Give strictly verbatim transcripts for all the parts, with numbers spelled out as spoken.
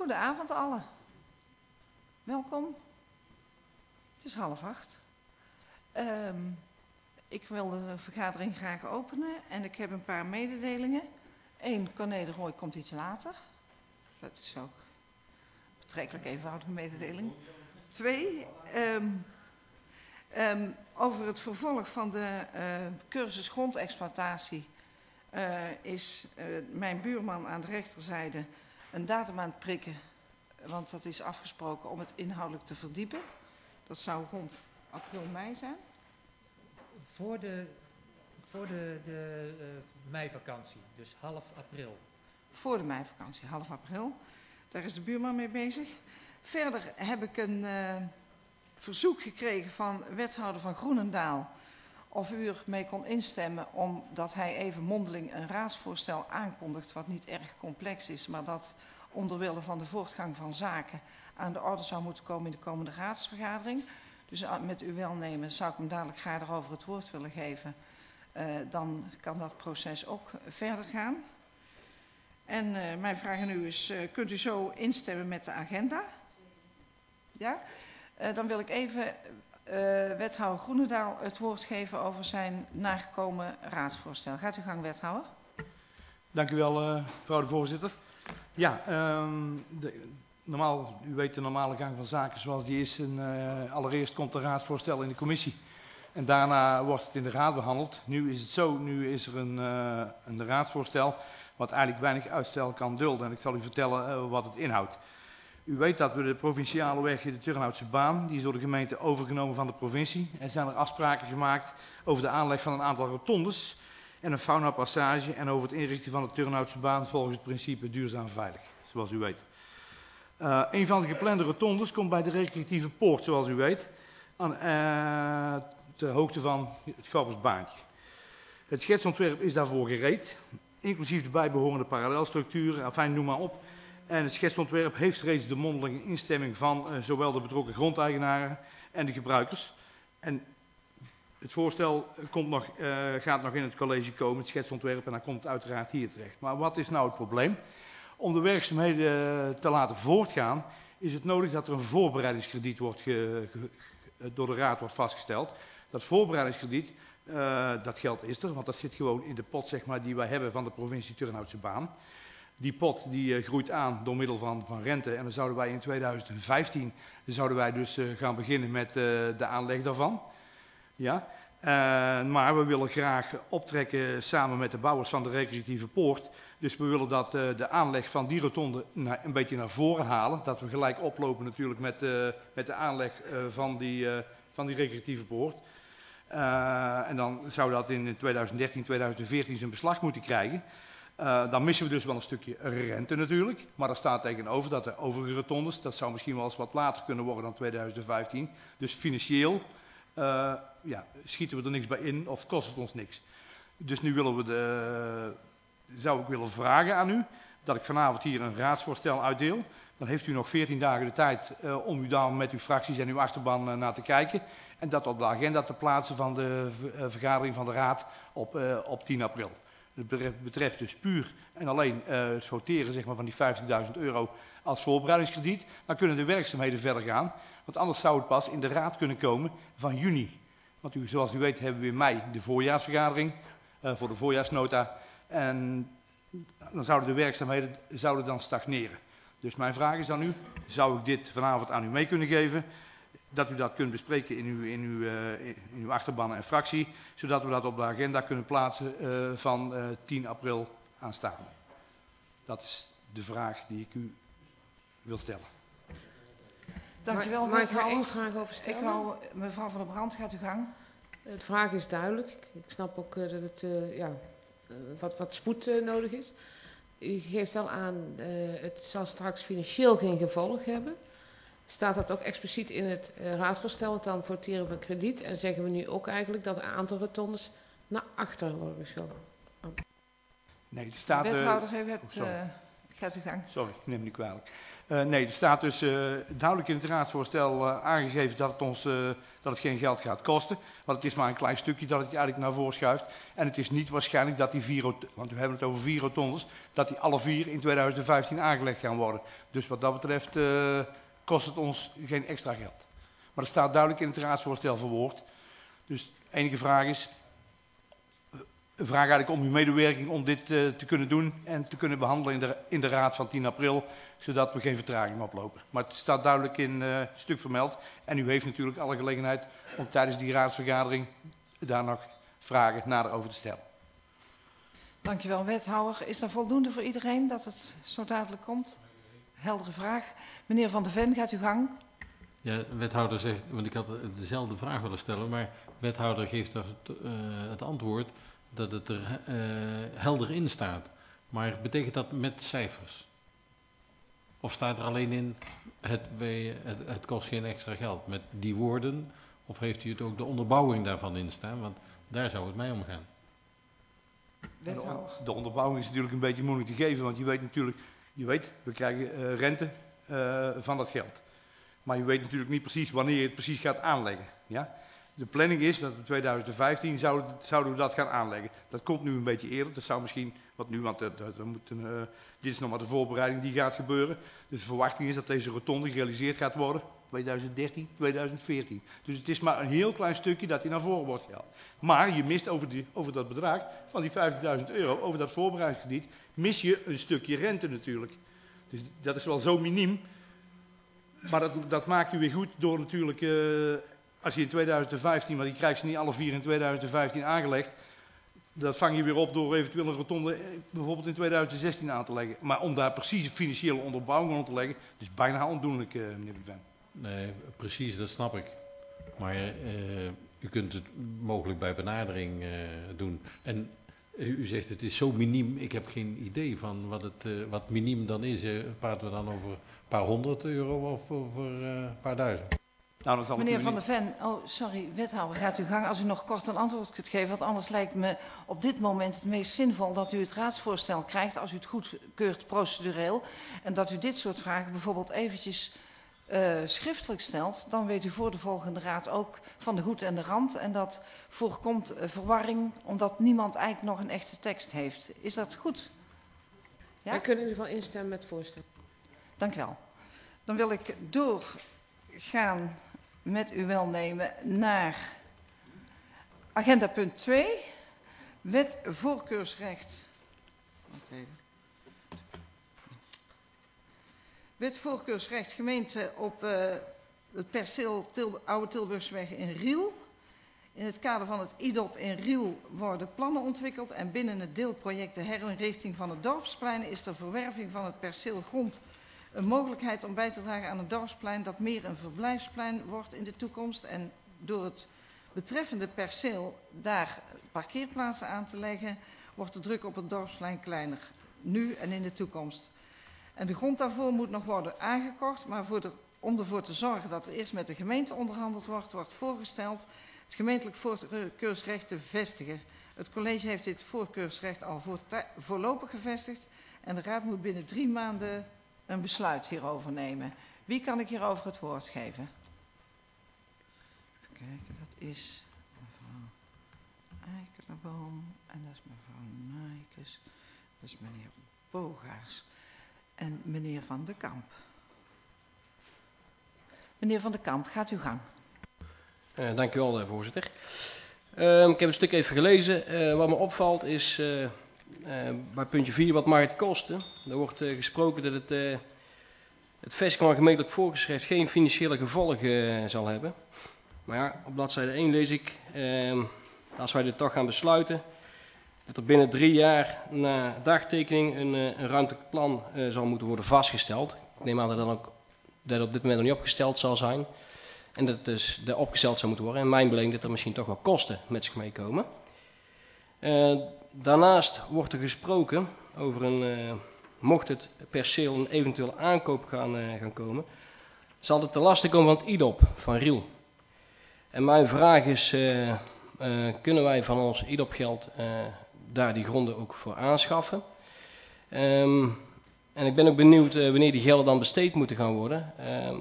Goedenavond allen. Welkom. Het is half acht. Um, ik wil de vergadering graag openen en ik heb een paar mededelingen. Eén, Corné de Rooij komt iets later. Dat is ook een betrekkelijk eenvoudige mededeling. Twee, um, um, over het vervolg van de uh, cursus grondexploitatie uh, is uh, mijn buurman aan de rechterzijde een datum aan het prikken, want dat is afgesproken om het inhoudelijk te verdiepen. Dat zou rond april, mei zijn. Voor de, voor de, de uh, meivakantie, dus half april. Voor de meivakantie, half april. Daar is de buurman mee bezig. Verder heb ik een uh, verzoek gekregen van wethouder van Groenendaal of u ermee kon instemmen omdat hij even mondeling een raadsvoorstel aankondigt wat niet erg complex is, maar dat onderwille van de voortgang van zaken aan de orde zou moeten komen in de komende raadsvergadering. Dus met uw welnemen zou ik hem dadelijk graag erover het woord willen geven. Uh, dan kan dat proces ook verder gaan. En uh, mijn vraag aan u is, uh, kunt u zo instemmen met de agenda? Ja? Uh, dan wil ik even uh, wethouder Groenendaal het woord geven over zijn nagekomen raadsvoorstel. Gaat u gang, wethouder. Dank u wel, uh, mevrouw de voorzitter. Ja, um, de, normaal, u weet de normale gang van zaken zoals die is. En, uh, allereerst komt een raadsvoorstel in de commissie. En daarna wordt het in de raad behandeld. Nu is het zo, nu is er een, uh, een raadsvoorstel wat eigenlijk weinig uitstel kan dulden. En ik zal u vertellen uh, wat het inhoudt. U weet dat we de provinciale weg, de Turnhoutse baan, die is door de gemeente overgenomen van de provincie. Er zijn er afspraken gemaakt over de aanleg van een aantal rotondes en een faunapassage en over het inrichten van de Turnhoutse baan volgens het principe duurzaam veilig, zoals u weet. Uh, een van de geplande rotondes komt bij de recreatieve poort, zoals u weet, aan uh, de hoogte van het Gabbersbaantje. Het schetsontwerp is daarvoor gereed, inclusief de bijbehorende parallelstructuren, enfin, noem maar op. En het schetsontwerp heeft reeds de mondelinge instemming van uh, zowel de betrokken grondeigenaren en de gebruikers. En het voorstel komt nog, uh, gaat nog in het college komen, het schetsontwerp, en dan komt het uiteraard hier terecht. Maar wat is nou het probleem? Om de werkzaamheden te laten voortgaan, is het nodig dat er een voorbereidingskrediet wordt ge, ge, door de raad wordt vastgesteld. Dat voorbereidingskrediet, uh, dat geld is er, want dat zit gewoon in de pot, zeg maar, die wij hebben van de provincie Turnhoutse baan. Die pot die uh, groeit aan door middel van, van rente en dan zouden wij in tweeduizend vijftien zouden wij dus uh, gaan beginnen met uh, de aanleg daarvan. Ja. Uh, maar we willen graag optrekken samen met de bouwers van de recreatieve poort. Dus we willen dat uh, de aanleg van die rotonde naar, een beetje naar voren halen. Dat we gelijk oplopen natuurlijk met, uh, met de aanleg uh, van, die, uh, van die recreatieve poort. Uh, en dan zou dat in tweeduizend dertien, tweeduizend veertien zijn beslag moeten krijgen. Uh, dan missen we dus wel een stukje rente natuurlijk. Maar daar staat tegenover dat de overige rotondes, dat zou misschien wel eens wat later kunnen worden dan tweeduizend vijftien. Dus financieel uh, ja, schieten we er niks bij in of kost het ons niks. Dus nu willen we de, zou ik willen vragen aan u dat ik vanavond hier een raadsvoorstel uitdeel. Dan heeft u nog veertien dagen de tijd uh, om u daar met uw fracties en uw achterban uh, naar te kijken. En dat op de agenda te plaatsen van de uh, vergadering van de raad op, uh, op tien april. Het betreft dus puur en alleen uh, het sorteren, zeg maar, van die vijftigduizend euro als voorbereidingskrediet. Dan kunnen de werkzaamheden verder gaan. Want anders zou het pas in de raad kunnen komen van juni. Want u, zoals u weet hebben we in mei de voorjaarsvergadering uh, voor de voorjaarsnota. En dan zouden de werkzaamheden zouden dan stagneren. Dus mijn vraag is aan u, zou ik dit vanavond aan u mee kunnen geven? Dat u dat kunt bespreken in uw, in uw, uh, in uw achterban en fractie, zodat we dat op de agenda kunnen plaatsen uh, van uh, tien april aanstaande. Dat is de vraag die ik u wil stellen. Dank u wel, mag ik mevrouw. er één vraag over stellen? Ik wou, mevrouw Van der Brand, gaat u gang. De vraag is duidelijk. Ik snap ook uh, dat het uh, ja, uh, wat, wat spoed uh, nodig is. U geeft wel aan, uh, het zal straks financieel geen gevolg hebben. Staat dat ook expliciet in het uh, raadsvoorstel, want dan voteren we krediet. En zeggen we nu ook eigenlijk dat een aantal rotondes naar achteren worden geschoven. Oh. Nee, het staat... Wethouder, uh, u hebt... Uh, gaat u gang. Sorry, ik neem me niet kwalijk. Uh, nee, er staat dus uh, duidelijk in het raadsvoorstel uh, aangegeven dat het ons uh, dat het geen geld gaat kosten. Want het is maar een klein stukje dat het eigenlijk naar voren schuift. En het is niet waarschijnlijk dat die vier, want we hebben het over vier rotondes, dat die alle vier in tweeduizend vijftien aangelegd gaan worden. Dus wat dat betreft uh, kost het ons geen extra geld. Maar het staat duidelijk in het raadsvoorstel verwoord. Dus de enige vraag is, een vraag eigenlijk om uw medewerking om dit uh, te kunnen doen en te kunnen behandelen in de, in de raad van tien april, zodat we geen vertraging oplopen. Maar het staat duidelijk in uh, het stuk vermeld en u heeft natuurlijk alle gelegenheid om tijdens die raadsvergadering daar nog vragen nader over te stellen. Dankjewel, wethouder. Is dat voldoende voor iedereen dat het zo dadelijk komt? Heldere vraag. Meneer Van der Ven, gaat uw gang. Ja, wethouder zegt, want ik had dezelfde vraag willen stellen, maar wethouder geeft er het, uh, het antwoord dat het er uh, helder in staat. Maar betekent dat met cijfers? Of staat er alleen in, het, het, het kost geen extra geld, met die woorden? Of heeft u het ook de onderbouwing daarvan in staan? Want daar zou het mij om gaan. De, de onderbouwing is natuurlijk een beetje moeilijk te geven, want je weet natuurlijk, je weet, we krijgen uh, rente uh, van dat geld. Maar je weet natuurlijk niet precies wanneer je het precies gaat aanleggen. Ja? De planning is dat in tweeduizend vijftien zouden, zouden we dat gaan aanleggen. Dat komt nu een beetje eerder. Dat zou misschien wat nu, want er, er moet een, uh, dit is nog maar de voorbereiding die gaat gebeuren. Dus de verwachting is dat deze rotonde gerealiseerd gaat worden tweeduizend dertien, tweeduizend veertien. Dus het is maar een heel klein stukje dat hier naar voren wordt gehaald. Maar je mist over, die, over dat bedrag van die vijftigduizend euro, over dat voorbereidingskrediet, mis je een stukje rente natuurlijk. Dus dat is wel zo miniem. Maar dat, dat maakt u weer goed door natuurlijk, uh, als je in tweeduizend vijftien, maar die krijgt ze niet alle vier in tweeduizend vijftien aangelegd, dat vang je weer op door eventueel een rotonde bijvoorbeeld in tweeduizend zestien aan te leggen. Maar om daar precies een financiële onderbouwing aan te leggen, is bijna ondoenlijk, uh, meneer de Ven. Nee, precies, dat snap ik. Maar uh, u kunt het mogelijk bij benadering uh, doen. En u zegt het is zo miniem, ik heb geen idee van wat, het, uh, wat miniem dan is. Uh, praten we dan over een paar honderd euro of over uh, een paar duizend? Nou, dat zal Meneer Van der Ven, oh sorry, wethouder, gaat u gang als u nog kort een antwoord kunt geven. Want anders lijkt me op dit moment het meest zinvol dat u het raadsvoorstel krijgt als u het goedkeurt procedureel. En dat u dit soort vragen bijvoorbeeld eventjes uh, schriftelijk stelt. Dan weet u voor de volgende raad ook van de hoed en de rand. En dat voorkomt uh, verwarring omdat niemand eigenlijk nog een echte tekst heeft. Is dat goed? Ja? Wij kunnen in ieder geval instemmen met het voorstel. Dank u wel. Dan wil ik doorgaan met uw welnemen naar agenda punt twee, wet voorkeursrecht. Wacht even. Wet voorkeursrecht gemeente op uh, het perceel Til Oude Tilburgsweg in Riel. In het kader van het I D O P in Riel worden plannen ontwikkeld en binnen het deelproject de herinrichting van het dorpsplein is de verwerving van het perceel grond een mogelijkheid om bij te dragen aan het dorpsplein dat meer een verblijfsplein wordt in de toekomst. En door het betreffende perceel daar parkeerplaatsen aan te leggen, wordt de druk op het dorpsplein kleiner. Nu en in de toekomst. En de grond daarvoor moet nog worden aangekocht, maar voor de, om ervoor te zorgen dat er eerst met de gemeente onderhandeld wordt, wordt voorgesteld het gemeentelijk voorkeursrecht te vestigen. Het college heeft dit voorkeursrecht al voor, voorlopig gevestigd en de raad moet binnen drie maanden een besluit hierover nemen. Wie kan ik hierover het woord geven? Even kijken, dat is mevrouw Eikelenboom en dat is mevrouw Nijkes, dat is meneer Bogaars en meneer Van de Kamp. Meneer Van de Kamp, gaat uw gang. Uh, dank u wel, uh, voorzitter. Uh, ik heb een stuk even gelezen. Uh, wat me opvalt is uh, uh, bij puntje vier wat mag het kosten. Er wordt uh, gesproken dat het, uh, het vestigen van gemeentelijk voorkeursrecht geen financiële gevolgen uh, zal hebben. Maar ja, op bladzijde één lees ik, uh, als wij dit toch gaan besluiten, dat er binnen drie jaar na dagtekening een, uh, een ruimtelijk plan uh, zal moeten worden vastgesteld. Ik neem aan dat dat, ook, dat op dit moment nog niet opgesteld zal zijn. En dat het dus de opgesteld zou moeten worden. En mijn beleving dat er misschien toch wel kosten met zich meekomen. Uh, daarnaast wordt er gesproken over een, uh, mocht het perceel een eventuele aankoop gaan, uh, gaan komen, zal het te lasten komen van het I D O P van Riel. En mijn vraag is, uh, uh, kunnen wij van ons I D O P geld uh, daar die gronden ook voor aanschaffen? Um, En ik ben ook benieuwd uh, wanneer die gelden dan besteed moeten gaan worden. Uh,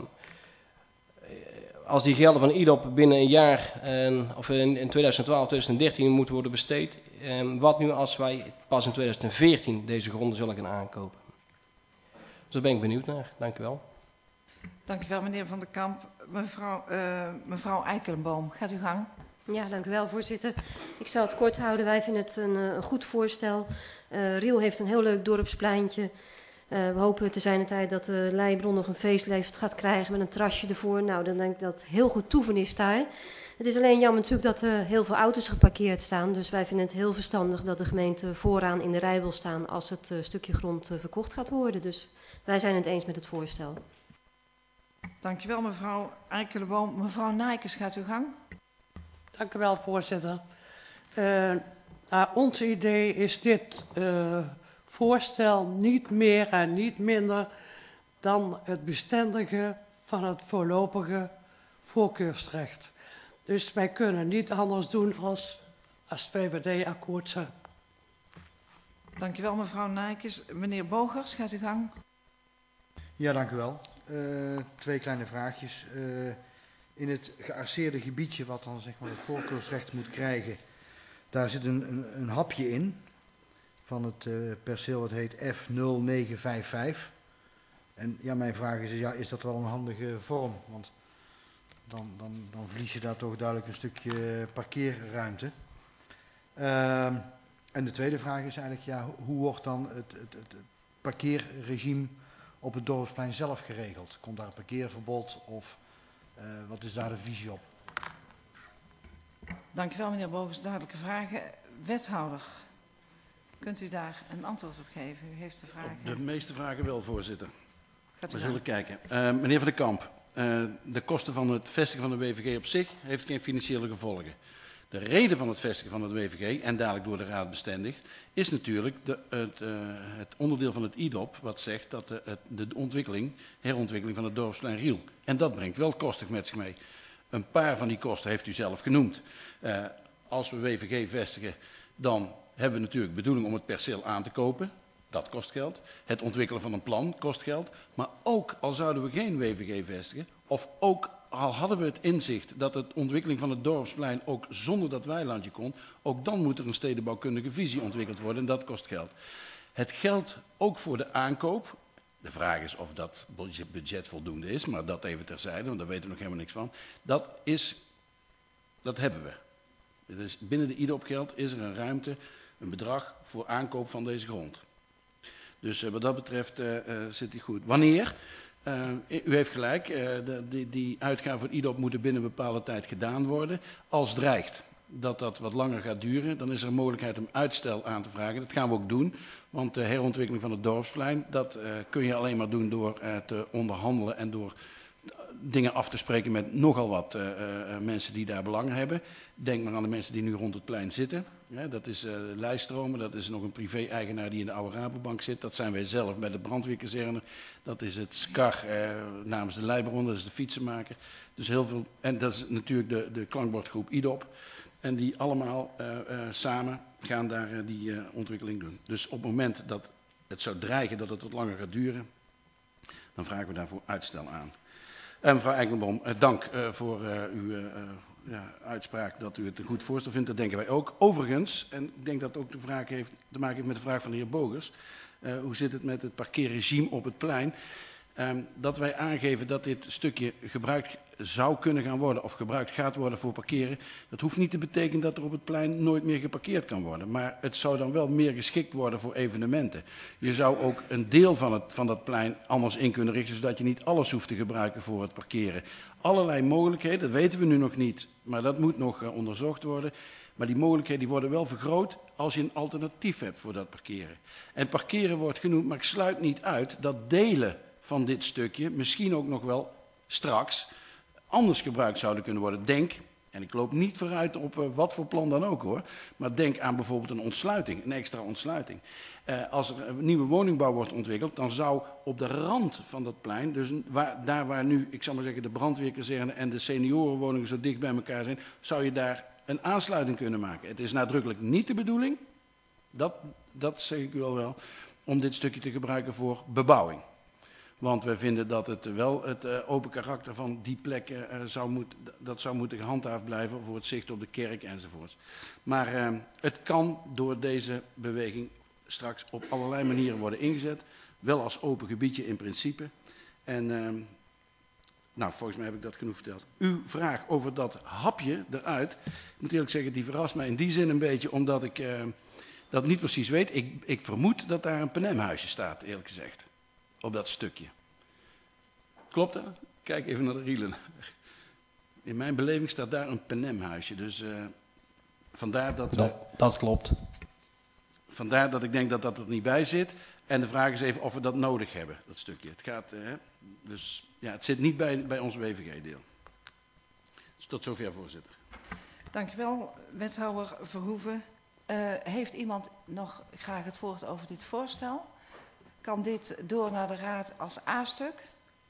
als die gelden van I D O P binnen een jaar, uh, of in, in twintig twaalf, twintig dertien moeten worden besteed. Uh, wat nu als wij pas in twintig veertien deze gronden zullen gaan aankopen? Dus daar ben ik benieuwd naar. Dank u wel. Dank u wel, meneer Van der Kamp. Mevrouw, uh, mevrouw Eikelenboom, gaat uw gang. Ja, dank u wel, voorzitter. Ik zal het kort houden. Wij vinden het een, een goed voorstel. Uh, Riel heeft een heel leuk dorpspleintje. Uh, we hopen te zijn de tijd dat de Leibron nog een facelift gaat krijgen met een terrasje ervoor. Nou, dan denk ik dat het heel goed toeven is daar. Het is alleen jammer natuurlijk dat er heel veel auto's geparkeerd staan. Dus wij vinden het heel verstandig dat de gemeente vooraan in de rij wil staan als het uh, stukje grond uh, verkocht gaat worden. Dus wij zijn het eens met het voorstel. Dank u wel, mevrouw Eikelenboom. Mevrouw Nijkes, gaat uw gang. Dank u wel, voorzitter. Uh, naar ons idee is dit uh, voorstel niet meer en niet minder dan het bestendigen van het voorlopige voorkeursrecht. Dus wij kunnen niet anders doen als als V V D akkoord zijn. Dank u wel, mevrouw Nijkes. Meneer Bogers, gaat uw gang. Ja, dank u wel. Uh, twee kleine vraagjes. Uh, in het gearseerde gebiedje wat dan zeg maar het voorkeursrecht moet krijgen, daar zit een, een, een hapje in van het uh, perceel wat heet F nul negen vijf vijf. En ja, mijn vraag is, ja, is dat wel een handige vorm? Want dan, dan, dan verlies je daar toch duidelijk een stukje parkeerruimte. Uh, en de tweede vraag is eigenlijk, ja, hoe wordt dan het, het, het parkeerregime op het dorpsplein zelf geregeld? Komt daar een parkeerverbod of uh, wat is daar de visie op? Dank u wel, meneer Bogers. Duidelijke vragen. Wethouder, kunt u daar een antwoord op geven? U heeft de vragen. De meeste vragen wel, voorzitter. Gaat u We aan. zullen kijken. Uh, meneer Van der Kamp, uh, de kosten van het vestigen van de W V G op zich heeft geen financiële gevolgen. De reden van het vestigen van het W V G, en dadelijk door de Raad bestendigd, is natuurlijk de, het, uh, het onderdeel van het I D O P wat zegt dat de, het, de ontwikkeling, herontwikkeling van het dorpsplein Riel. En dat brengt wel kosten met zich mee. Een paar van die kosten heeft u zelf genoemd. Uh, als we W V G vestigen, dan hebben we natuurlijk de bedoeling om het perceel aan te kopen. Dat kost geld. Het ontwikkelen van een plan kost geld. Maar ook al zouden we geen W V G vestigen, of ook al hadden we het inzicht dat de ontwikkeling van het dorpsplein ook zonder dat weilandje kon, ook dan moet er een stedenbouwkundige visie ontwikkeld worden en dat kost geld. Het geldt ook voor de aankoop. De vraag is of dat budget voldoende is, maar dat even terzijde, want daar weten we nog helemaal niks van. Dat is, dat hebben we. Dus binnen de I D O P geld is er een ruimte, een bedrag voor aankoop van deze grond. Dus uh, wat dat betreft uh, uh, zit die goed. Wanneer? Uh, u heeft gelijk, uh, de, die, die uitgaven voor I D O P moeten binnen een bepaalde tijd gedaan worden. Als dreigt dat dat wat langer gaat duren, dan is er een mogelijkheid om uitstel aan te vragen. Dat gaan we ook doen, want de herontwikkeling van het dorpsplein, dat uh, kun je alleen maar doen door uh, te onderhandelen en door dingen af te spreken met nogal wat uh, uh, mensen die daar belang hebben. Denk maar aan de mensen die nu rond het plein zitten. Ja, dat is uh, Leistromen, dat is nog een privé-eigenaar die in de oude Rabobank zit. Dat zijn wij zelf bij de brandweerkazerne. Dat is het S C A R uh, namens de Leibron, dat is de fietsenmaker. Dus heel veel, en dat is natuurlijk de, de klankbordgroep I D O P. En die allemaal uh, uh, samen gaan daar uh, die uh, ontwikkeling doen. Dus op het moment dat het zou dreigen dat het wat langer gaat duren, dan vragen we daarvoor uitstel aan. En mevrouw Eikelenboom, uh, dank uh, voor uh, uw uh, ja, uitspraak dat u het een goed voorstel vindt. Dat denken wij ook. Overigens, en ik denk dat het ook de vraag heeft, te maken heeft met de vraag van de heer Bogers. Uh, hoe zit het met het parkeerregime op het plein? Um, dat wij aangeven dat dit stukje gebruikt zou kunnen gaan worden of gebruikt gaat worden voor parkeren. Dat hoeft niet te betekenen dat er op het plein nooit meer geparkeerd kan worden. Maar het zou dan wel meer geschikt worden voor evenementen. Je zou ook een deel van, het, van dat plein anders in kunnen richten, zodat je niet alles hoeft te gebruiken voor het parkeren. Allerlei mogelijkheden, dat weten we nu nog niet, maar dat moet nog uh, onderzocht worden. Maar die mogelijkheden die worden wel vergroot als je een alternatief hebt voor dat parkeren. En parkeren wordt genoemd, maar ik sluit niet uit dat delen van dit stukje misschien ook nog wel straks anders gebruikt zouden kunnen worden. Denk, en ik loop niet vooruit op uh, wat voor plan dan ook hoor, maar denk aan bijvoorbeeld een ontsluiting, een extra ontsluiting. Uh, als er een nieuwe woningbouw wordt ontwikkeld, dan zou op de rand van dat plein, dus waar, daar waar nu, ik zal maar zeggen, de brandweerkazerne en de seniorenwoningen zo dicht bij elkaar zijn, zou je daar een aansluiting kunnen maken. Het is nadrukkelijk niet de bedoeling, dat, dat zeg ik u al wel, om dit stukje te gebruiken voor bebouwing. Want wij vinden dat het wel het uh, open karakter van die plekken uh, zou, moet, dat zou moeten gehandhaafd blijven voor het zicht op de kerk enzovoort. Maar uh, het kan door deze beweging straks op allerlei manieren worden ingezet. Wel als open gebiedje in principe. En uh, nou, volgens mij heb ik dat genoeg verteld. Uw vraag over dat hapje eruit, ik moet eerlijk zeggen, die verrast mij in die zin een beetje, omdat ik uh, dat niet precies weet. Ik, ik vermoed dat daar een Penemhuisje staat, eerlijk gezegd. Op dat stukje. Klopt dat? Kijk even naar de rielen. In mijn beleving staat daar een Penemhuisje. Dus uh, vandaar dat... Dat, dat klopt. Vandaar dat ik denk dat dat er niet bij zit. En de vraag is even of we dat nodig hebben, dat stukje. Het gaat, uh, dus ja, het zit niet bij, bij ons W V G-deel. Dus tot zover, voorzitter. Dankjewel, wethouder Verhoeven. Uh, heeft iemand nog graag het woord over dit voorstel? Kan dit door naar de raad als A-stuk?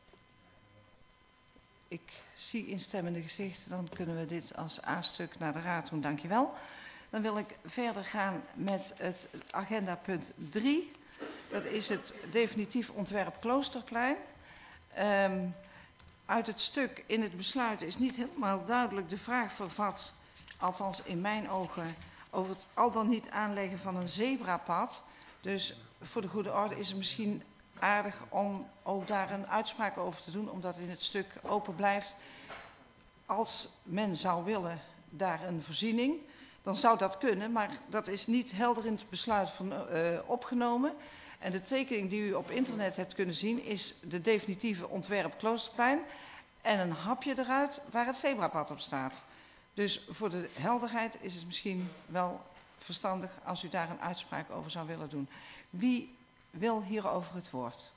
Ik zie instemmende gezichten, dan kunnen we dit als A-stuk naar de raad doen. Dankjewel. Dan wil ik verder gaan met het agenda punt drie. Dat is het definitief ontwerp Kloosterplein. Um, uit het stuk in het besluit is niet helemaal duidelijk de vraag vervat, althans in mijn ogen, over het al dan niet aanleggen van een zebrapad. Dus voor de goede orde is het misschien aardig om ook daar een uitspraak over te doen, omdat in het stuk open blijft. Als men zou willen daar een voorziening, dan zou dat kunnen, maar dat is niet helder in het besluit van, uh, opgenomen. En de tekening die u op internet hebt kunnen zien is de definitieve ontwerp Kloosterplein en een hapje eruit waar het zebrapad op staat. Dus voor de helderheid is het misschien wel verstandig als u daar een uitspraak over zou willen doen. Wie wil hierover het woord?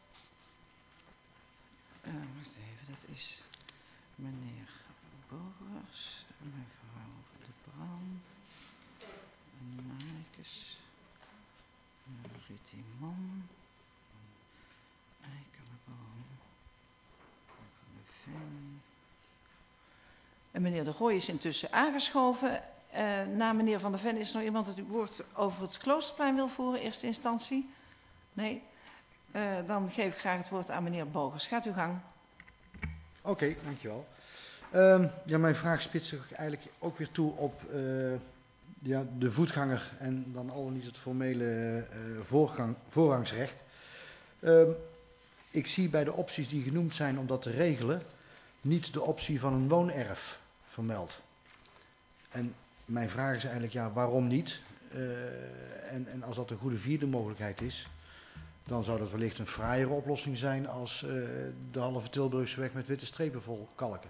Uh, wacht even, dat is meneer Bogers, mevrouw De Brand, Maaikes, Rittiman, Eikelenboom, en meneer De Rooij is intussen aangeschoven. Uh, na meneer Van der Ven is er nog iemand dat u woord over het Kloosterplein wil voeren, eerste instantie? Nee? Uh, dan geef ik graag het woord aan meneer Bogers. Gaat uw gang. Oké, okay, dankjewel. Uh, ja, mijn vraag spitst zich eigenlijk ook weer toe op uh, ja, de voetganger en dan al niet het formele uh, voorgang, voorrangsrecht. Uh, ik zie bij de opties die genoemd zijn om dat te regelen, niet de optie van een woonerf vermeld. En mijn vraag is eigenlijk, ja, waarom niet? Uh, en, en als dat een goede vierde mogelijkheid is, dan zou dat wellicht een fraaiere oplossing zijn als uh, de halve Tilburgse weg met witte strepen vol kalken.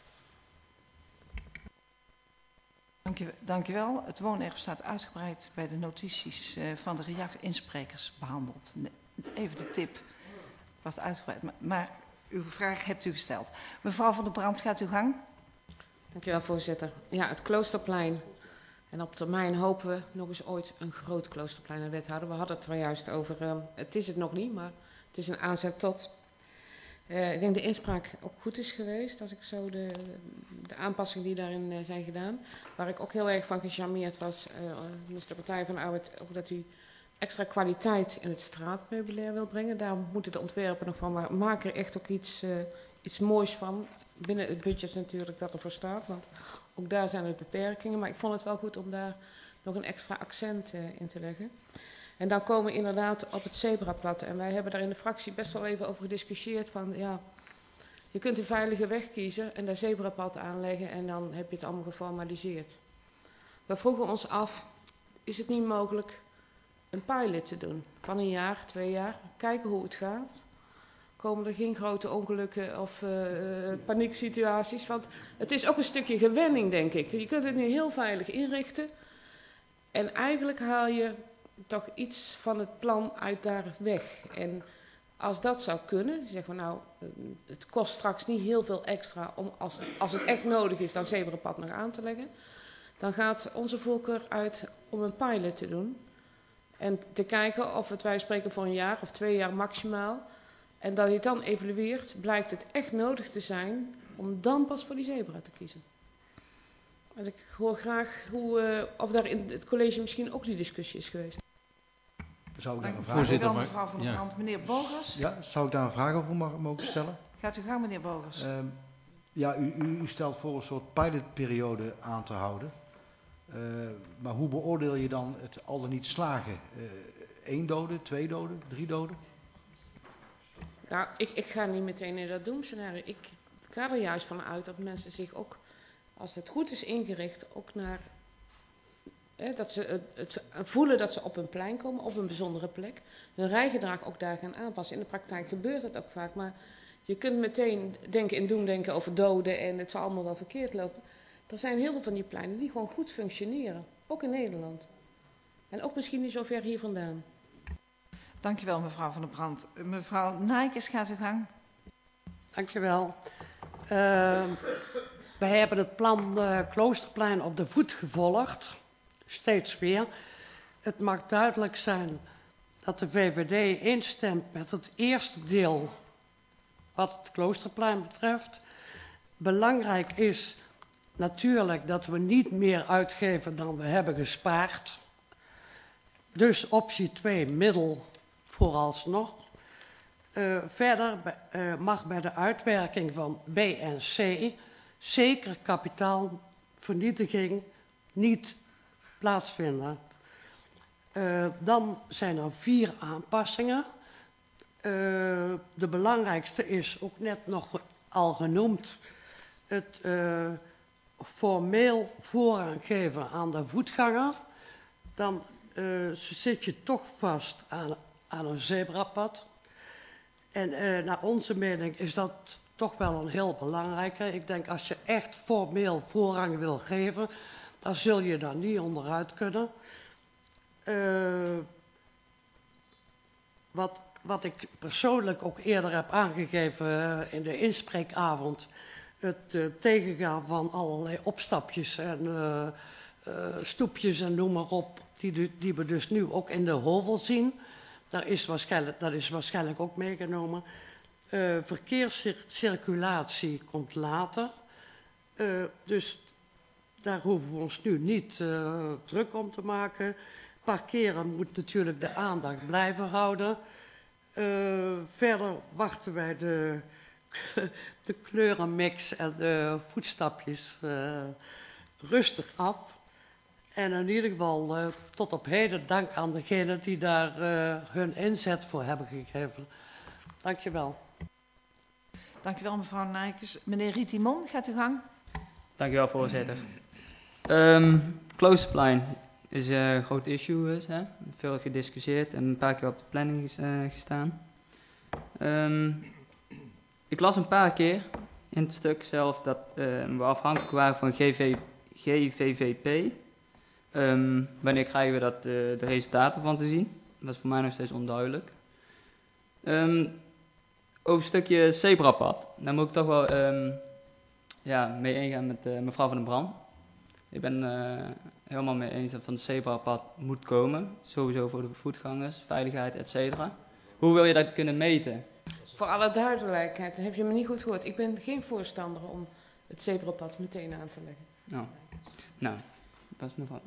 Dank je, dank je wel. Het woonerf staat uitgebreid bij de notities uh, van de R I A C-insprekers behandeld. Even de tip, wat uitgebreid. Maar, maar uw vraag hebt u gesteld. Mevrouw Van der Brand, gaat uw gang. Dank u wel, voorzitter. Ja, het Kloosterplein. En op termijn hopen we nog eens ooit een groot Kloosterplein aan wethouder. We hadden het er juist over, uh, het is het nog niet, maar het is een aanzet tot. Uh, ik denk de inspraak ook goed is geweest, als ik zo de, de aanpassingen die daarin uh, zijn gedaan. Waar ik ook heel erg van gecharmeerd was, uh, dus de Partij van de Arbeid, ook dat u extra kwaliteit in het straatmeubilair wil brengen. Daar moeten de ontwerpen nog van, maar maak er echt ook iets, uh, iets moois van. Binnen het budget natuurlijk dat ervoor staat, want ook daar zijn er beperkingen. Maar ik vond het wel goed om daar nog een extra accent uh, in te leggen. En dan komen we inderdaad op het zebrapad. En wij hebben daar in de fractie best wel even over gediscussieerd van, ja, je kunt een veilige weg kiezen en daar zebrapad aanleggen en dan heb je het allemaal geformaliseerd. We vroegen ons af, is het niet mogelijk een pilot te doen van een jaar, twee jaar, kijken hoe het gaat. Komen er geen grote ongelukken of uh, panieksituaties. Want het is ook een stukje gewenning, denk ik. Je kunt het nu heel veilig inrichten. En eigenlijk haal je toch iets van het plan uit daar weg. En als dat zou kunnen, zeggen we nou, het kost straks niet heel veel extra om als, als het echt nodig is, dat zebrapad nog aan te leggen. Dan gaat onze voorkeur uit om een pilot te doen. En te kijken of het, wij spreken voor een jaar of twee jaar maximaal. En dat je het dan evalueert, blijkt het echt nodig te zijn om dan pas voor die zebra te kiezen. En ik hoor graag hoe, uh, of daar in het college misschien ook die discussie is geweest. Zou ik daar een vraag Voorzitter, Dank u wel, maar- mevrouw Van der ja. Brand. Meneer Bogers? Ja, zou ik daar een vraag over mag- mogen stellen? Gaat u gang, meneer Bogers. Ehm, ja, u, u, u stelt voor een soort pilotperiode aan te houden. Uh, maar hoe beoordeel je dan het al dan niet slagen? Uh, één dode, twee doden, drie doden? Nou, ik, ik ga niet meteen in dat doemscenario. Ik ga er juist van uit dat mensen zich ook, als het goed is ingericht, ook naar... Hè, dat ze het, het voelen dat ze op een plein komen, op een bijzondere plek. Hun rijgedrag ook daar gaan aanpassen. In de praktijk gebeurt dat ook vaak, maar je kunt meteen denken in doemdenken over doden en het zal allemaal wel verkeerd lopen. Er zijn heel veel van die pleinen die gewoon goed functioneren, ook in Nederland. En ook misschien niet zo ver hier vandaan. Dankjewel, mevrouw Van der Brand. Mevrouw Nijkes, gaat u gang. Dankjewel. Uh, wij hebben het plan uh, Kloosterplein op de voet gevolgd. Steeds weer. Het mag duidelijk zijn dat de V V D instemt met het eerste deel wat het Kloosterplein betreft. Belangrijk is natuurlijk dat we niet meer uitgeven dan we hebben gespaard. Dus optie twee, middel vooralsnog. Uh, verder uh, mag bij de uitwerking van B en C zeker kapitaalvernietiging niet plaatsvinden. Uh, dan zijn er vier aanpassingen. Uh, de belangrijkste is ook net nog al genoemd. Het uh, formeel voorrang geven aan de voetganger. Dan uh, zit je toch vast aan, aan een zebrapad. En uh, naar onze mening is dat toch wel een heel belangrijke. Ik denk als je echt formeel voorrang wil geven, dan zul je daar niet onderuit kunnen. Uh, wat, wat ik persoonlijk ook eerder heb aangegeven uh, in de inspreekavond, het uh, tegengaan van allerlei opstapjes en uh, uh, stoepjes en noem maar op, die, die we dus nu ook in de hovel zien. Daar is waarschijnlijk, dat is waarschijnlijk ook meegenomen. Uh, verkeerscirculatie komt later. Uh, dus daar hoeven we ons nu niet uh, druk om te maken. Parkeren moet natuurlijk de aandacht blijven houden. Uh, verder wachten wij de, de kleurenmix en de voetstapjes uh, rustig af. En in ieder geval uh, tot op heden dank aan degenen die daar uh, hun inzet voor hebben gegeven. Dank je wel. Dank je wel, mevrouw Nijkes. Meneer Rietimon, gaat u gang. Dank je wel, voorzitter. Um, Kloosterplein is een groot issue, is, hè? Veel gediscussieerd en een paar keer op de planning uh, gestaan. Um, ik las een paar keer in het stuk zelf dat uh, we afhankelijk waren van G V V P. Um, wanneer krijgen we dat, uh, de resultaten van te zien? Dat is voor mij nog steeds onduidelijk. Um, over een stukje zebrapad. Daar moet ik toch wel um, ja, mee ingaan met uh, mevrouw Van der Brand. Ik ben uh, helemaal mee eens dat van het zebrapad moet komen. Sowieso voor de voetgangers, veiligheid, et cetera. Hoe wil je dat kunnen meten? Voor alle duidelijkheid, heb je me niet goed gehoord. Ik ben geen voorstander om het zebrapad meteen aan te leggen. Nou, nou dat is mevrouw.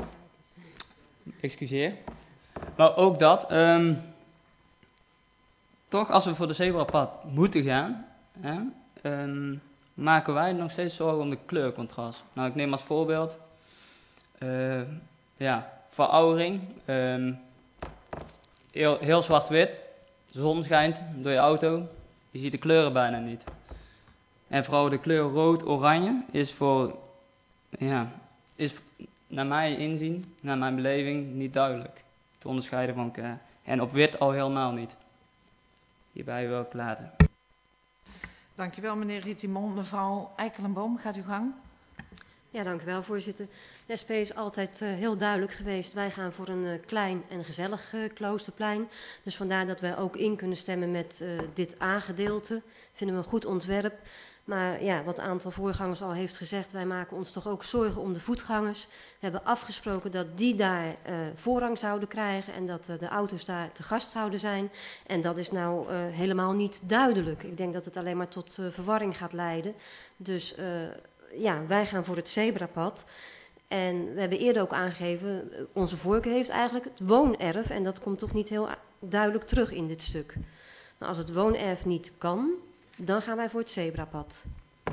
Excuseer. Maar ook dat. Um, toch, als we voor de zebrapad moeten gaan, hè, um, maken wij nog steeds zorgen om de kleurcontrast. Nou, ik neem als voorbeeld. Uh, ja, veroudering. Um, heel, heel zwart-wit. De zon schijnt door je auto. Je ziet de kleuren bijna niet. En vooral de kleur rood-oranje is voor, ja, is naar mijn inzien, naar mijn beleving, niet duidelijk te onderscheiden van elkaar. En op wit al helemaal niet. Hierbij wil ik laten. Dankjewel, meneer Rietimon. Mevrouw Eikelenboom, gaat uw gang. Ja, dank u wel, voorzitter. De S P is altijd uh, heel duidelijk geweest. Wij gaan voor een uh, klein en gezellig uh, kloosterplein. Dus vandaar dat wij ook in kunnen stemmen met uh, dit A-gedeelte. Vinden we een goed ontwerp. Maar ja, wat een aantal voorgangers al heeft gezegd, wij maken ons toch ook zorgen om de voetgangers. We hebben afgesproken dat die daar uh, voorrang zouden krijgen en dat uh, de auto's daar te gast zouden zijn. En dat is nou uh, helemaal niet duidelijk. Ik denk dat het alleen maar tot uh, verwarring gaat leiden. Dus uh, ja, wij gaan voor het zebrapad. En we hebben eerder ook aangegeven, onze voorkeur heeft eigenlijk het woonerf. En dat komt toch niet heel duidelijk terug in dit stuk. Nou, als het woonerf niet kan, dan gaan wij voor het zebrapad.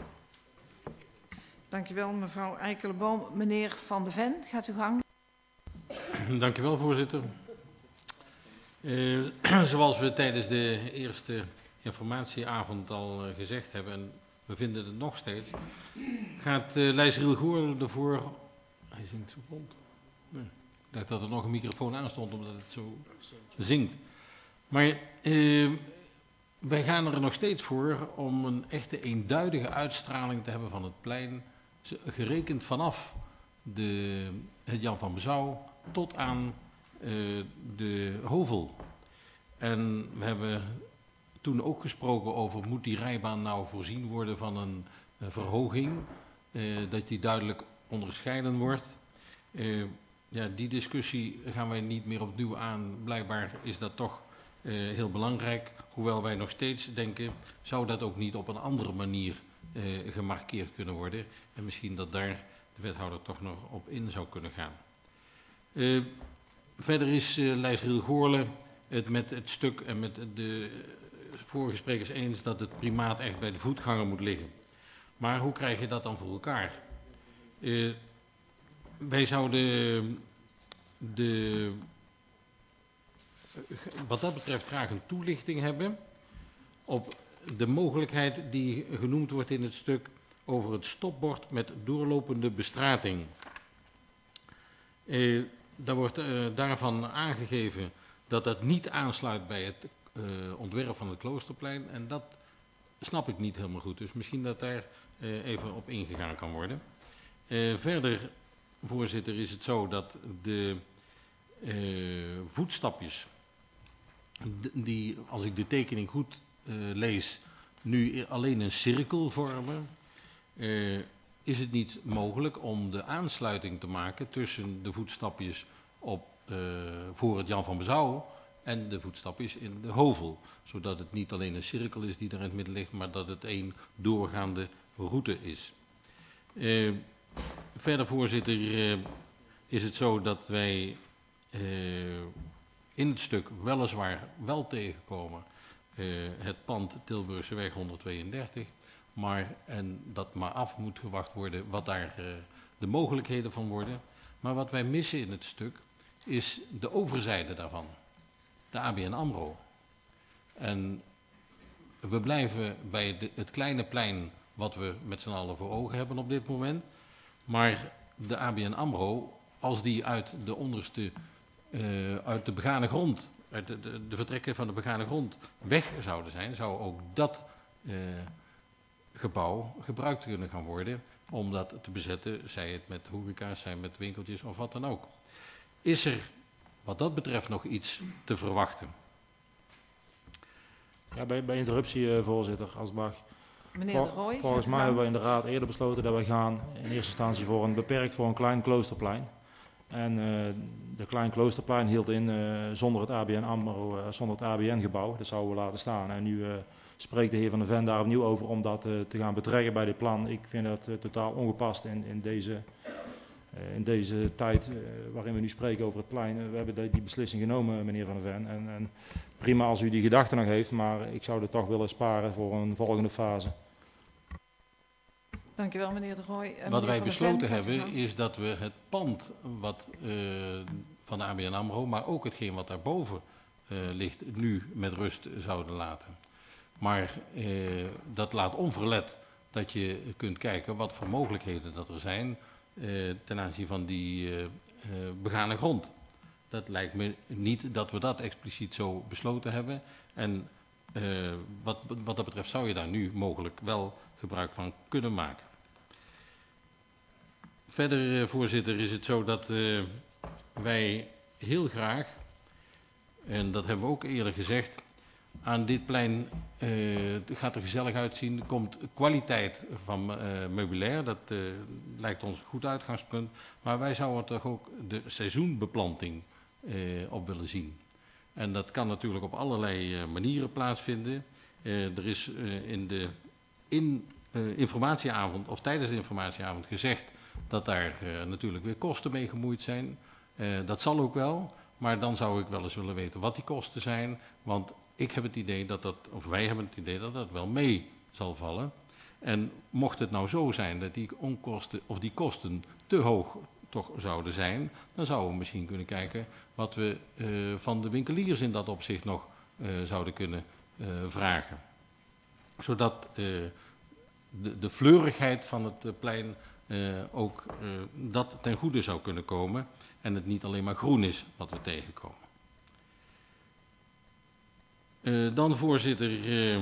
Dankjewel mevrouw Eikelboom. Meneer Van de Ven, gaat uw gang. Dank u wel, voorzitter. Uh, zoals we tijdens de eerste informatieavond al uh, gezegd hebben, en we vinden het nog steeds, gaat uh, Lijs Riel-Goorle ervoor... Hij zingt zo rond. Nee, ik dacht dat er nog een microfoon aan stond, omdat het zo zingt. Maar uh, wij gaan er nog steeds voor om een echte eenduidige uitstraling te hebben van het plein, gerekend vanaf de, het Jan van Bezouw tot aan uh, de Hovel. En we hebben toen ook gesproken over, moet die rijbaan nou voorzien worden van een uh, verhoging, uh, dat die duidelijk onderscheiden wordt. Uh, ja, die discussie gaan wij niet meer opnieuw aan. Blijkbaar is dat toch uh, heel belangrijk. Hoewel wij nog steeds denken, zou dat ook niet op een andere manier uh, gemarkeerd kunnen worden. En misschien dat daar de wethouder toch nog op in zou kunnen gaan. Uh, verder is uh, Lijs Riel-Goorle het met het stuk en met de vorige sprekers eens dat het primaat echt bij de voetganger moet liggen. Maar hoe krijg je dat dan voor elkaar? Uh, wij zouden de, wat dat betreft graag een toelichting hebben op de mogelijkheid die genoemd wordt in het stuk over het stopbord met doorlopende bestrating. Uh, daar wordt uh, daarvan aangegeven dat dat niet aansluit bij het uh, ontwerp van het Kloosterplein. En dat snap ik niet helemaal goed. Dus misschien dat daar uh, even op ingegaan kan worden. Uh, verder, voorzitter, is het zo dat de uh, voetstapjes, die, als ik de tekening goed uh, lees, nu alleen een cirkel vormen, uh, is het niet mogelijk om de aansluiting te maken tussen de voetstapjes op, uh, voor het Jan van Bezouw en de voetstapjes in de Hovel. Zodat het niet alleen een cirkel is die daar in het midden ligt, maar dat het één doorgaande route is. Uh, verder, voorzitter, uh, is het zo dat wij uh, in het stuk weliswaar wel tegenkomen uh, het pand Tilburgseweg honderdtweeëndertig, maar en dat maar af moet gewacht worden wat daar uh, de mogelijkheden van worden. Maar wat wij missen in het stuk is de overzijde daarvan, de A B N AMRO. En we blijven bij de, het kleine plein wat we met z'n allen voor ogen hebben op dit moment. Maar de A B N AMRO, als die uit de onderste, uh, uit de begane grond, uit de, de, de vertrekken van de begane grond weg zouden zijn, zou ook dat uh, gebouw gebruikt kunnen gaan worden om dat te bezetten, zij het met horeca's, zij met winkeltjes of wat dan ook. Is er wat dat betreft nog iets te verwachten? Ja, bij, bij interruptie, uh, voorzitter, als het mag. Meneer De Rooij. Volgens mij hebben we in de raad eerder besloten dat we gaan in eerste instantie voor een beperkt voor een klein kloosterplein. En uh, de klein kloosterplein hield in uh, zonder het A B N AMRO, uh, zonder het A B N-gebouw. Dat zouden we laten staan. En nu uh, spreekt de heer Van der Ven daar opnieuw over om dat uh, te gaan betrekken bij dit plan. Ik vind dat uh, totaal ongepast in, in, deze, uh, in deze tijd uh, waarin we nu spreken over het plein. Uh, we hebben de, die beslissing genomen, meneer Van der Ven. En, en prima als u die gedachte nog heeft, maar ik zou het toch willen sparen voor een volgende fase. Dank u wel, meneer De Rooij. Uh, wat wij besloten hebben is dat we het pand wat, uh, van de A B N AMRO, maar ook hetgeen wat daarboven uh, ligt, nu met rust zouden laten. Maar uh, dat laat onverlet dat je kunt kijken wat voor mogelijkheden dat er zijn uh, ten aanzien van die uh, uh, begane grond. Dat lijkt me niet dat we dat expliciet zo besloten hebben. En uh, wat, wat dat betreft zou je daar nu mogelijk wel gebruik van kunnen maken. Verder, uh, voorzitter, is het zo dat uh, wij heel graag, en dat hebben we ook eerder gezegd, aan dit plein uh, gaat er gezellig uitzien. Er komt kwaliteit van uh, meubilair, dat uh, lijkt ons een goed uitgangspunt. Maar wij zouden toch ook de seizoenbeplanting uh, op willen zien. En dat kan natuurlijk op allerlei uh, manieren plaatsvinden. Uh, er is uh, in de in, uh, informatieavond of tijdens de informatieavond gezegd dat daar uh, natuurlijk weer kosten mee gemoeid zijn. Uh, dat zal ook wel, maar dan zou ik wel eens willen weten wat die kosten zijn. Want ik heb het idee dat dat, of wij hebben het idee dat dat wel mee zal vallen. En mocht het nou zo zijn dat die onkosten of die kosten te hoog toch zouden zijn, dan zouden we misschien kunnen kijken wat we uh, van de winkeliers in dat opzicht nog uh, zouden kunnen uh, vragen. Zodat uh, de, de fleurigheid van het uh, plein uh, ook uh, dat ten goede zou kunnen komen en het niet alleen maar groen is wat we tegenkomen. Uh, dan, voorzitter, uh,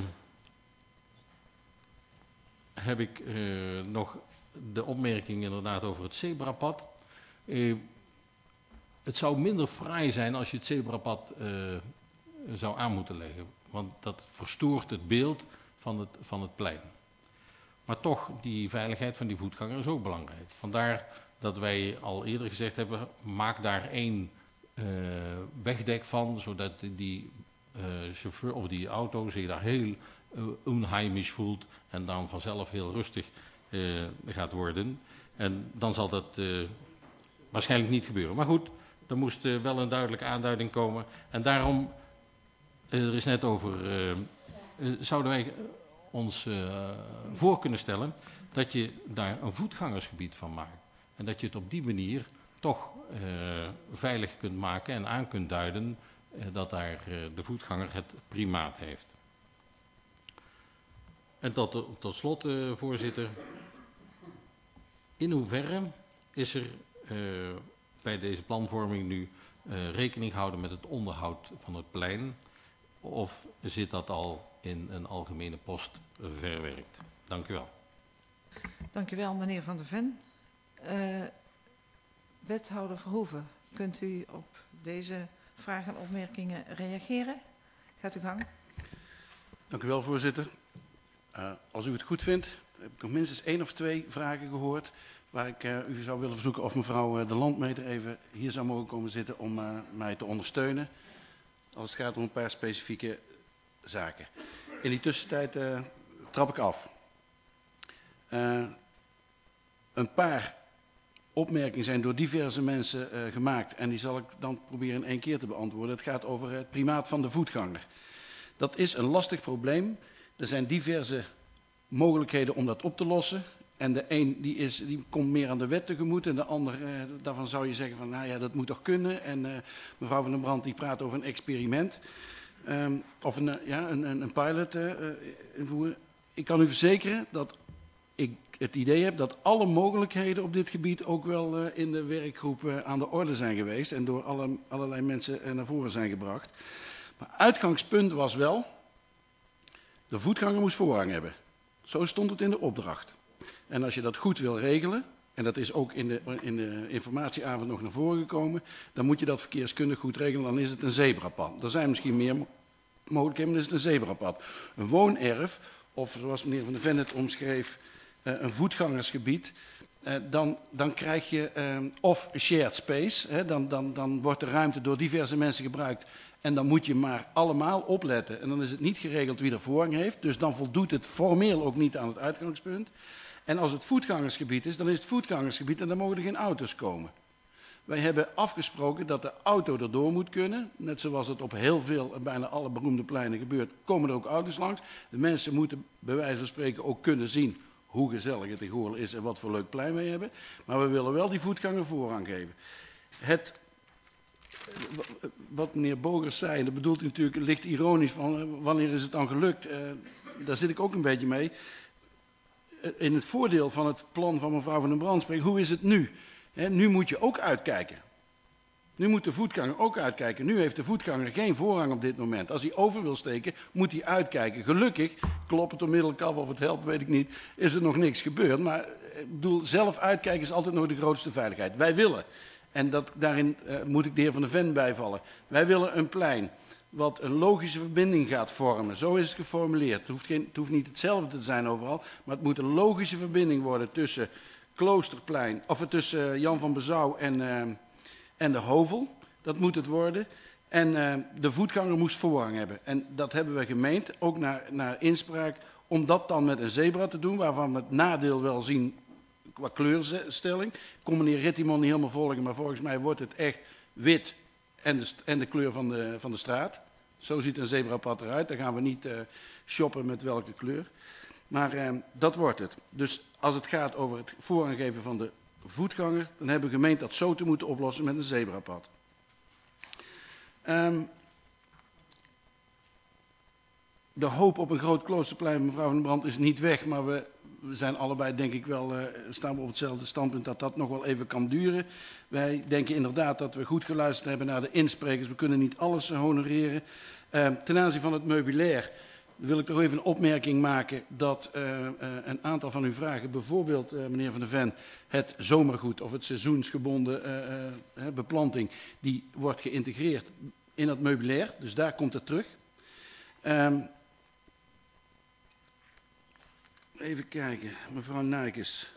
heb ik uh, nog de opmerking inderdaad over het zebrapad. Uh, het zou minder fraai zijn als je het zebrapad uh, zou aan moeten leggen, want dat verstoort het beeld van het, van het plein. Maar toch, die veiligheid van die voetganger is ook belangrijk. Vandaar dat wij al eerder gezegd hebben, maak daar één uh, wegdek van, zodat die uh, chauffeur of die auto zich daar heel uh, onheimisch voelt en dan vanzelf heel rustig uh, gaat worden. En dan zal dat uh, waarschijnlijk niet gebeuren. Maar goed, er moest uh, wel een duidelijke aanduiding komen. En daarom, uh, er is net over, uh, uh, zouden wij ons uh, voor kunnen stellen dat je daar een voetgangersgebied van maakt. En dat je het op die manier toch uh, veilig kunt maken en aan kunt duiden uh, dat daar uh, de voetganger het primaat heeft. En tot, tot slot, uh, voorzitter, in hoeverre is er uh, bij deze planvorming nu uh, rekening gehouden met het onderhoud van het plein? Of zit dat al in een algemene post verwerkt? Dank u wel. Dank u wel, meneer Van der Ven. Uh, wethouder Verhoeven, kunt u op deze vragen en opmerkingen reageren? Gaat u gang. Dank u wel, voorzitter. Uh, als u het goed vindt, heb ik nog minstens één of twee vragen gehoord waar ik uh, u zou willen verzoeken of mevrouw uh, de Landmeter even hier zou mogen komen zitten om uh, mij te ondersteunen. Als het gaat om een paar specifieke zaken. In die tussentijd uh, trap ik af. Uh, een paar opmerkingen zijn door diverse mensen uh, gemaakt en die zal ik dan proberen in één keer te beantwoorden. Het gaat over het primaat van de voetganger. Dat is een lastig probleem. Er zijn diverse mogelijkheden om dat op te lossen. En de een die is, die komt meer aan de wet tegemoet en de ander, uh, daarvan zou je zeggen van nou ja, dat moet toch kunnen. En uh, mevrouw Van den Brand die praat over een experiment. Um, of een, uh, ja, een, een, een pilot uh, invoeren. Ik kan u verzekeren dat ik het idee heb dat alle mogelijkheden op dit gebied ook wel uh, in de werkgroep uh, aan de orde zijn geweest. En door alle, allerlei mensen uh, naar voren zijn gebracht. Maar uitgangspunt was wel, de voetganger moest voorrang hebben. Zo stond het in de opdracht. En als je dat goed wil regelen, en dat is ook in de, in de informatieavond nog naar voren gekomen, dan moet je dat verkeerskundig goed regelen, dan is het een zebrapad. Er zijn misschien meer mogelijkheden, maar dan is het een zebrapad. Een woonerf, of zoals meneer Van der Ven het omschreef, uh, een voetgangersgebied, uh, dan, dan krijg je, uh, of shared space, hè, dan, dan, dan wordt de ruimte door diverse mensen gebruikt. En dan moet je maar allemaal opletten. En dan is het niet geregeld wie er voorrang heeft. Dus dan voldoet het formeel ook niet aan het uitgangspunt. En als het voetgangersgebied is, dan is het voetgangersgebied en dan mogen er geen auto's komen. Wij hebben afgesproken dat de auto erdoor moet kunnen. Net zoals het op heel veel, bijna alle beroemde pleinen gebeurt, komen er ook auto's langs. De mensen moeten bij wijze van spreken ook kunnen zien hoe gezellig het in Goorlen is en wat voor leuk plein wij hebben. Maar we willen wel die voetganger voorrang geven. Het... Wat meneer Bogers zei, en dat bedoelt u natuurlijk licht ironisch van wanneer is het dan gelukt, uh, daar zit ik ook een beetje mee. Uh, in het voordeel van het plan van mevrouw Van den Brand spreken, hoe is het nu? He, nu moet je ook uitkijken. Nu moet de voetganger ook uitkijken. Nu heeft de voetganger geen voorrang op dit moment. Als hij over wil steken, moet hij uitkijken. Gelukkig, klopt het door middelkap of het helpt, weet ik niet, is er nog niks gebeurd. Maar ik bedoel, zelf uitkijken is altijd nog de grootste veiligheid. Wij willen. En dat, daarin uh, moet ik de heer Van der Ven bijvallen. Wij willen een plein wat een logische verbinding gaat vormen. Zo is het geformuleerd. Het hoeft, geen, het hoeft niet hetzelfde te zijn overal, maar het moet een logische verbinding worden tussen Kloosterplein, of tussen uh, Jan van Bezouw en, uh, en de Hovel. Dat moet het worden. En uh, de voetganger moest voorrang hebben. En dat hebben we gemeend, ook naar, naar inspraak, om dat dan met een zebra te doen, waarvan we het nadeel wel zien qua kleurstelling. Ik kon meneer Rittimon niet helemaal volgen, maar volgens mij wordt het echt wit en de, en de kleur van de, van de straat. Zo ziet een zebrapad eruit. Dan gaan we niet uh, shoppen met welke kleur. Maar uh, dat wordt het. Dus als het gaat over het voorrang geven van de voetganger, dan hebben we gemeend dat zo te moeten oplossen met een zebrapad. Um, de hoop op een groot kloosterplein, mevrouw Van den Brand, is niet weg, maar we, we zijn allebei, denk ik wel, uh, staan we op hetzelfde standpunt dat dat nog wel even kan duren. Wij denken inderdaad dat we goed geluisterd hebben naar de insprekers. We kunnen niet alles honoreren. Uh, ten aanzien van het meubilair wil ik toch even een opmerking maken dat uh, uh, een aantal van uw vragen, bijvoorbeeld uh, meneer Van der Ven, het zomergoed of het seizoensgebonden uh, uh, beplanting, die wordt geïntegreerd in het meubilair. Dus daar komt het terug. Um, even kijken, mevrouw Nijkes.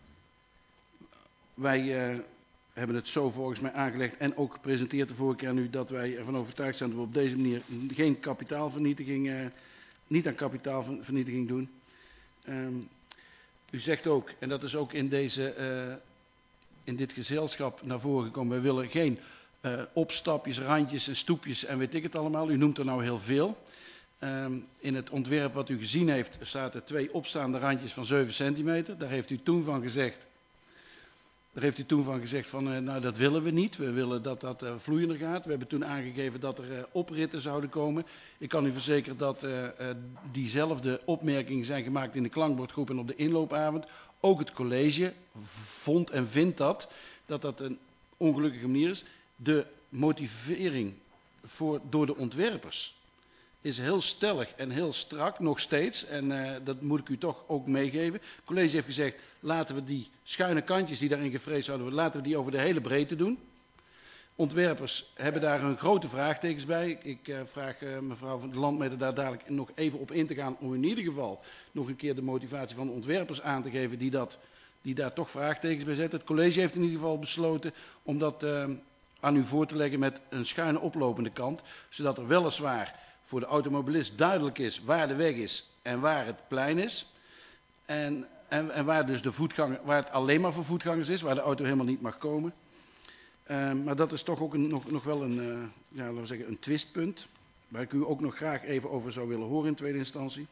Wij uh, hebben het zo volgens mij aangelegd en ook gepresenteerd de vorige keer nu dat wij ervan overtuigd zijn dat we op deze manier geen kapitaalvernietiging, uh, niet aan kapitaalvernietiging doen. Um, u zegt ook, en dat is ook in, deze, uh, in dit gezelschap naar voren gekomen, wij willen geen uh, opstapjes, randjes en stoepjes en weet ik het allemaal. U noemt er nou heel veel. Um, in het ontwerp wat u gezien heeft staat er twee opstaande randjes van zeven centimeter. Daar heeft u toen van gezegd, daar heeft u toen van gezegd van, uh, nou dat willen we niet. We willen dat dat uh, vloeiender gaat. We hebben toen aangegeven dat er uh, opritten zouden komen. Ik kan u verzekeren dat uh, uh, diezelfde opmerkingen zijn gemaakt in de klankbordgroep en op de inloopavond. Ook het college vond en vindt dat, dat dat een ongelukkige manier is. De motivering voor, door de ontwerpers is heel stellig en heel strak, nog steeds. En uh, dat moet ik u toch ook meegeven. Het college heeft gezegd, laten we die schuine kantjes die daarin gevreesd zouden worden, laten we die over de hele breedte doen. Ontwerpers hebben daar een grote vraagtekens bij. Ik uh, vraag uh, mevrouw van de Landmeter daar dadelijk nog even op in te gaan, om in ieder geval nog een keer de motivatie van de ontwerpers aan te geven die, dat, die daar toch vraagtekens bij zetten. Het college heeft in ieder geval besloten om dat uh, aan u voor te leggen met een schuine oplopende kant, zodat er weliswaar voor de automobilist duidelijk is waar de weg is en waar het plein is. En, en, en waar dus de voetganger, waar het alleen maar voor voetgangers is, waar de auto helemaal niet mag komen. Uh, maar dat is toch ook een, nog, nog wel een, uh, ja, laten we zeggen, een twistpunt, waar ik u ook nog graag even over zou willen horen in tweede instantie.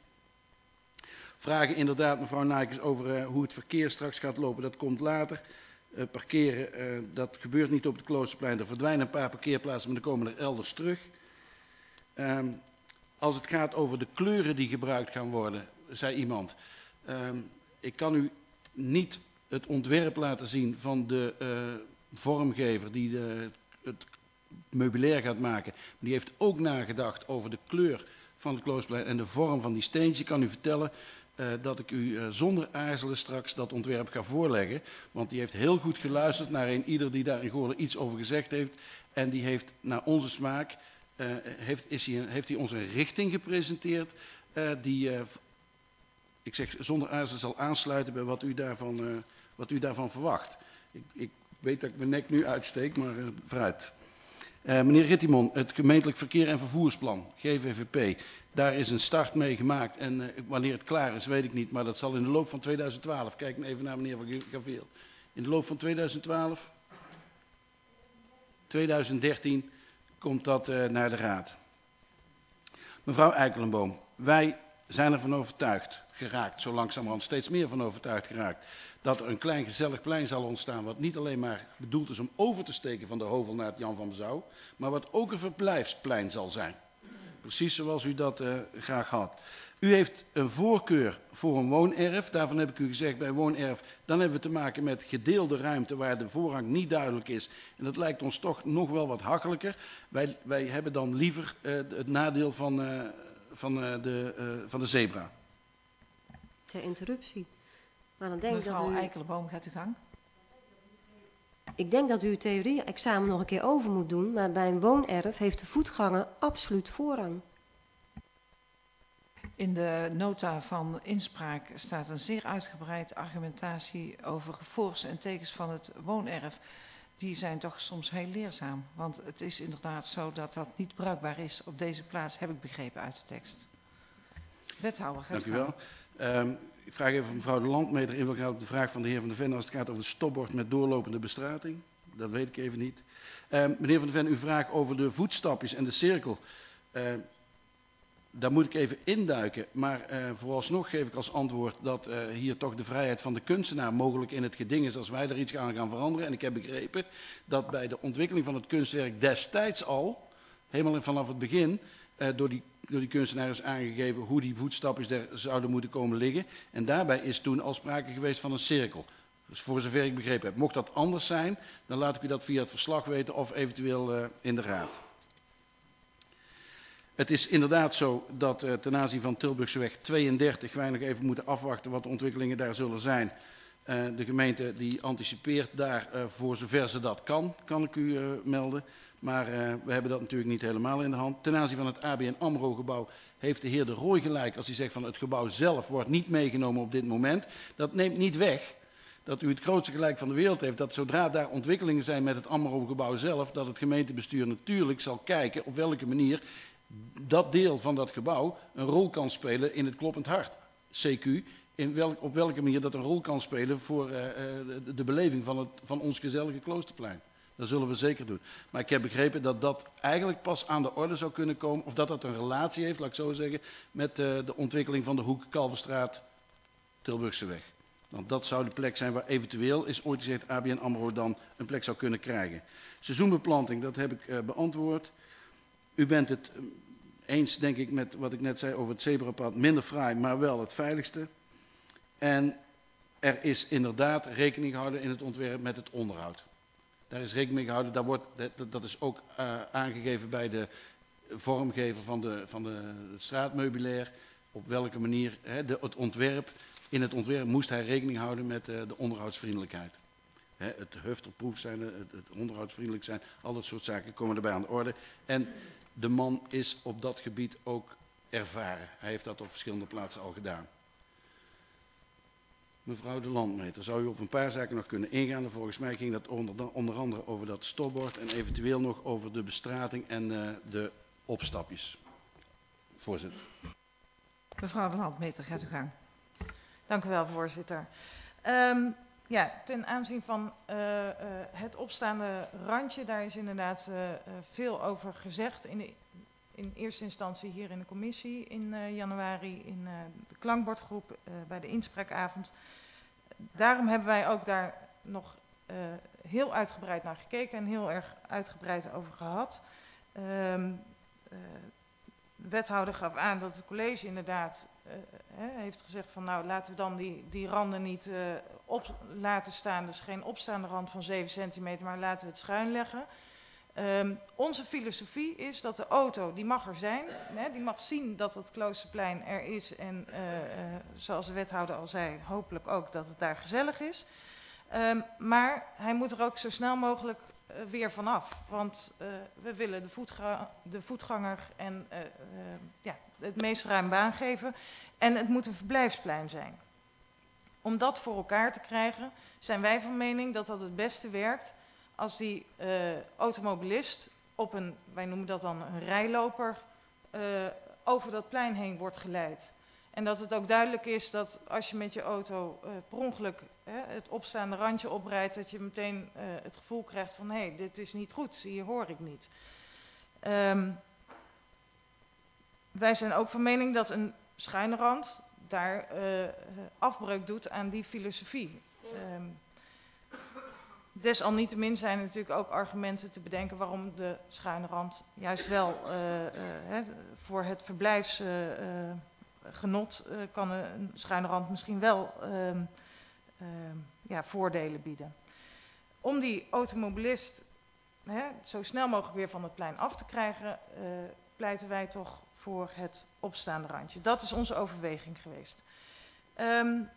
Vragen inderdaad, mevrouw Nijkes, over uh, hoe het verkeer straks gaat lopen, dat komt later. Uh, parkeren, uh, dat gebeurt niet op het Kloosterplein. Er verdwijnen een paar parkeerplaatsen, maar dan komen er elders terug. Um, als het gaat over de kleuren die gebruikt gaan worden, zei iemand. Um, ik kan u niet het ontwerp laten zien van de uh, vormgever die de, het meubilair gaat maken. Die heeft ook nagedacht over de kleur van het Kloosterplein en de vorm van die steentjes. Ik kan u vertellen uh, dat ik u uh, zonder aarzelen straks dat ontwerp ga voorleggen. Want die heeft heel goed geluisterd naar een ieder die daar in Goorlen iets over gezegd heeft. En die heeft naar onze smaak... Uh, heeft, is hij, heeft hij ons een richting gepresenteerd uh, die, uh, ik zeg zonder aarzelen, zal aansluiten bij wat u daarvan, uh, wat u daarvan verwacht. Ik, ik weet dat ik mijn nek nu uitsteek, maar uh, vooruit. Uh, meneer Rittimon, het gemeentelijk verkeer en vervoersplan, G V V P, daar is een start mee gemaakt en uh, wanneer het klaar is weet ik niet, maar dat zal in de loop van tweeduizend twaalf, kijk even naar meneer Van Gaveel, in de loop van tweeduizend twaalf, tweeduizend dertien... komt dat uh, naar de raad. Mevrouw Eikelenboom, wij zijn ervan overtuigd geraakt, zo langzamerhand steeds meer van overtuigd geraakt, dat er een klein gezellig plein zal ontstaan, wat niet alleen maar bedoeld is om over te steken van de Hovel naar het Jan van Bezouw, maar wat ook een verblijfsplein zal zijn. Precies zoals u dat uh, graag had. U heeft een voorkeur voor een woonerf. Daarvan heb ik u gezegd, bij woonerf, dan hebben we te maken met gedeelde ruimte waar de voorrang niet duidelijk is. En dat lijkt ons toch nog wel wat hachelijker. Wij, wij hebben dan liever uh, het nadeel van, uh, van, uh, de, uh, van de zebra. Ter interruptie. Maar dan denk Mevrouw dat u... Eikelenboom, gaat uw gang. Ik denk dat u het theorie-examen nog een keer over moet doen, maar bij een woonerf heeft de voetganger absoluut voorrang. In de nota van inspraak staat een zeer uitgebreid argumentatie over voor's en tekens van het woonerf. Die zijn toch soms heel leerzaam. Want het is inderdaad zo dat dat niet bruikbaar is op deze plaats, heb ik begrepen uit de tekst. Wethouder, gaat Dank u wel. Um, Ik vraag even van mevrouw de Landmeter in welke gaat op de vraag van de heer Van der Ven als het gaat over het stopbord met doorlopende bestrating. Dat weet ik even niet. Uh, meneer Van der Ven, uw vraag over de voetstapjes en de cirkel. Uh, daar moet ik even induiken. Maar uh, vooralsnog geef ik als antwoord dat uh, hier toch de vrijheid van de kunstenaar mogelijk in het geding is als wij er iets aan gaan veranderen. En ik heb begrepen dat bij de ontwikkeling van het kunstwerk destijds al, helemaal vanaf het begin, uh, door die door die kunstenaar is aangegeven hoe die voetstapjes er zouden moeten komen liggen. En daarbij is toen al sprake geweest van een cirkel. Dus voor zover ik begrepen heb. Mocht dat anders zijn, dan laat ik u dat via het verslag weten of eventueel uh, in de raad. Het is inderdaad zo dat uh, ten aanzien van Tilburgseweg tweeëndertig wij nog even moeten afwachten wat de ontwikkelingen daar zullen zijn. Uh, de gemeente die anticipeert daar uh, voor zover ze dat kan, kan ik u uh, melden. Maar uh, we hebben dat natuurlijk niet helemaal in de hand. Ten aanzien van het A B N AMRO-gebouw heeft de heer De Rooij gelijk als hij zegt van het gebouw zelf wordt niet meegenomen op dit moment. Dat neemt niet weg dat u het grootste gelijk van de wereld heeft. Dat zodra daar ontwikkelingen zijn met het AMRO-gebouw zelf, dat het gemeentebestuur natuurlijk zal kijken op welke manier dat deel van dat gebouw een rol kan spelen in het kloppend hart. C Q, in welk, op welke manier dat een rol kan spelen voor uh, de, de beleving van, het, van ons gezellige Kloosterplein. Dat zullen we zeker doen. Maar ik heb begrepen dat dat eigenlijk pas aan de orde zou kunnen komen, of dat dat een relatie heeft, laat ik zo zeggen, met uh, de ontwikkeling van de hoek Kalverstraat Tilburgseweg. Want dat zou de plek zijn waar eventueel, is ooit gezegd, A B N AMRO dan een plek zou kunnen krijgen. Seizoenbeplanting, dat heb ik uh, beantwoord. U bent het uh, eens, denk ik, met wat ik net zei over het zebrapad, minder fraai, maar wel het veiligste. En er is inderdaad rekening gehouden in het ontwerp met het onderhoud. Daar is rekening mee gehouden, daar wordt, dat, dat is ook uh, aangegeven bij de vormgever van, de, van de, het straatmeubilair. Op welke manier, hè, de, het ontwerp, in het ontwerp moest hij rekening houden met uh, de onderhoudsvriendelijkheid. Hè, het hufterproof zijn, het, het onderhoudsvriendelijk zijn, al dat soort zaken komen erbij aan de orde. En de man is op dat gebied ook ervaren. Hij heeft dat op verschillende plaatsen al gedaan. Mevrouw de Landmeter, zou u op een paar zaken nog kunnen ingaan? Volgens mij ging dat onder, onder andere over dat stopbord en eventueel nog over de bestrating en uh, de opstapjes. Voorzitter. Mevrouw de Landmeter, gaat u gang. Dank u wel, voorzitter. Um, ja, ten aanzien van uh, uh, het opstaande randje, daar is inderdaad uh, uh, veel over gezegd. In, de, in eerste instantie hier in de commissie in uh, januari, in uh, de klankbordgroep, uh, bij de inspraakavond. Daarom hebben wij ook daar nog uh, heel uitgebreid naar gekeken en heel erg uitgebreid over gehad. Um, uh, de wethouder gaf aan dat het college inderdaad uh, he, heeft gezegd van nou laten we dan die, die randen niet uh, op laten staan. Dus geen opstaande rand van zeven centimeter, maar laten we het schuin leggen. Um, onze filosofie is dat de auto, die mag er zijn, hè, die mag zien dat het Kloosterplein er is en uh, uh, zoals de wethouder al zei, hopelijk ook dat het daar gezellig is. Um, maar hij moet er ook zo snel mogelijk uh, weer vanaf, want uh, we willen de, voetga de voetganger en uh, uh, ja, het meest ruim baan geven en het moet een verblijfsplein zijn. Om dat voor elkaar te krijgen zijn wij van mening dat dat het beste werkt als die uh, automobilist op een, wij noemen dat dan een rijloper, uh, over dat plein heen wordt geleid. En dat het ook duidelijk is dat als je met je auto uh, per ongeluk uh, het opstaande randje oprijdt, dat je meteen uh, het gevoel krijgt van hé, hey, dit is niet goed, hier hoor ik niet. Um, wij zijn ook van mening dat een schuine rand daar uh, afbreuk doet aan die filosofie. Um, Desalniettemin zijn er natuurlijk ook argumenten te bedenken waarom de schuine rand juist wel uh, uh, hè, voor het verblijfsgenot uh, uh, kan een schuine rand misschien wel uh, uh, ja, voordelen bieden. Om die automobilist hè, zo snel mogelijk weer van het plein af te krijgen, uh, pleiten wij toch voor het opstaande randje. Dat is onze overweging geweest. Um,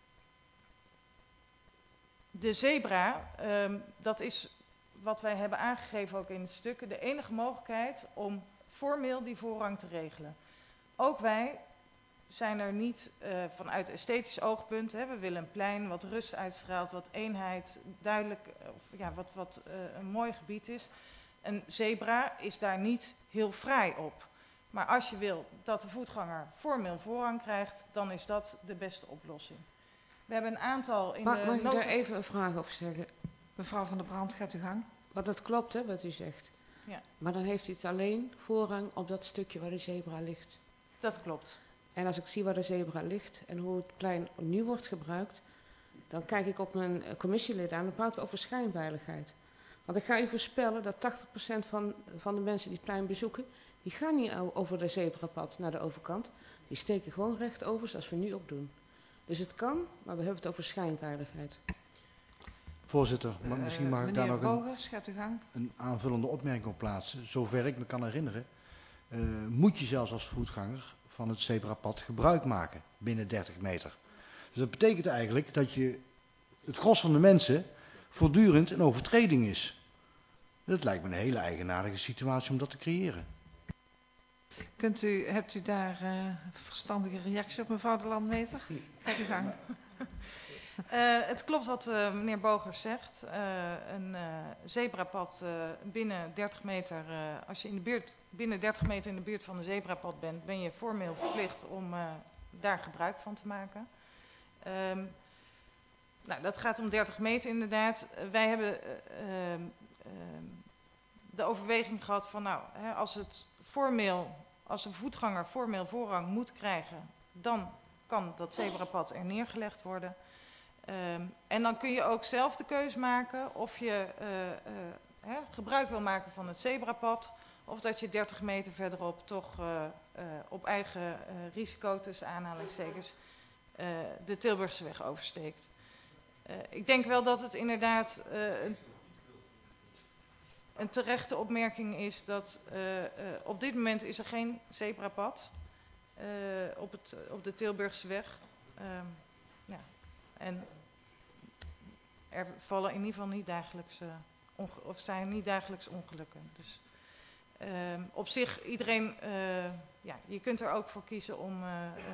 De zebra, um, dat is wat wij hebben aangegeven ook in het stuk, de enige mogelijkheid om formeel die voorrang te regelen. Ook wij zijn er niet uh, vanuit esthetisch oogpunt, hè, we willen een plein wat rust uitstraalt, wat eenheid, duidelijk, of, ja, wat, wat uh, een mooi gebied is. Een zebra is daar niet heel fraai op. Maar als je wil dat de voetganger formeel voorrang krijgt, dan is dat de beste oplossing. We hebben een aantal in Mag, de mag ik noten... daar even een vraag over zeggen? Mevrouw van der Brand, gaat u gang. Want dat klopt, hè, wat u zegt. Ja. Maar dan heeft u het alleen voorrang op dat stukje waar de zebra ligt. Dat klopt. En als ik zie waar de zebra ligt en hoe het plein nu wordt gebruikt, dan kijk ik op mijn commissieleden aan en praten we over schijnveiligheid. Want ik ga u voorspellen dat tachtig procent van, van de mensen die het plein bezoeken, die gaan niet over de zebrapad naar de overkant. Die steken gewoon recht over zoals we nu ook doen. Dus het kan, maar we hebben het over schijnveiligheid. Voorzitter, maar misschien mag ik daar nog een, Bogers, gaat u gang. een aanvullende opmerking op plaatsen. Zover ik me kan herinneren, uh, moet je zelfs als voetganger van het zebrapad gebruik maken binnen dertig meter. Dus dat betekent eigenlijk dat je het gros van de mensen voortdurend een overtreding is. Dat lijkt me een hele eigenaardige situatie om dat te creëren. Kunt u, hebt u daar uh, verstandige reactie op, mevrouw de Landmeter? Gaat u gang. Uh, het klopt wat uh, meneer Bogers zegt. Uh, een uh, zebrapad uh, binnen dertig meter, uh, als je in de buurt, binnen dertig meter in de buurt van een zebrapad bent, ben je formeel verplicht om uh, daar gebruik van te maken. Um, nou, dat gaat om dertig meter inderdaad. Uh, wij hebben uh, uh, uh, de overweging gehad van, nou, hè, als het formeel, als de voetganger formeel voorrang moet krijgen, dan kan dat zebrapad er neergelegd worden. Um, en dan kun je ook zelf de keus maken of je uh, uh, hè, gebruik wil maken van het zebrapad, of dat je dertig meter verderop toch uh, uh, op eigen uh, risico tussen aanhalingstekens uh, de Tilburgseweg oversteekt. Uh, ik denk wel dat het inderdaad uh, een, een terechte opmerking is dat uh, uh, op dit moment is er geen zebrapad uh, op, het, op de Tilburgseweg. Um, ja. En er vallen in ieder geval niet dagelijks, uh, onge- of zijn niet dagelijks ongelukken. Dus uh, op zich, iedereen, uh, ja, je kunt er ook voor kiezen om uh, uh,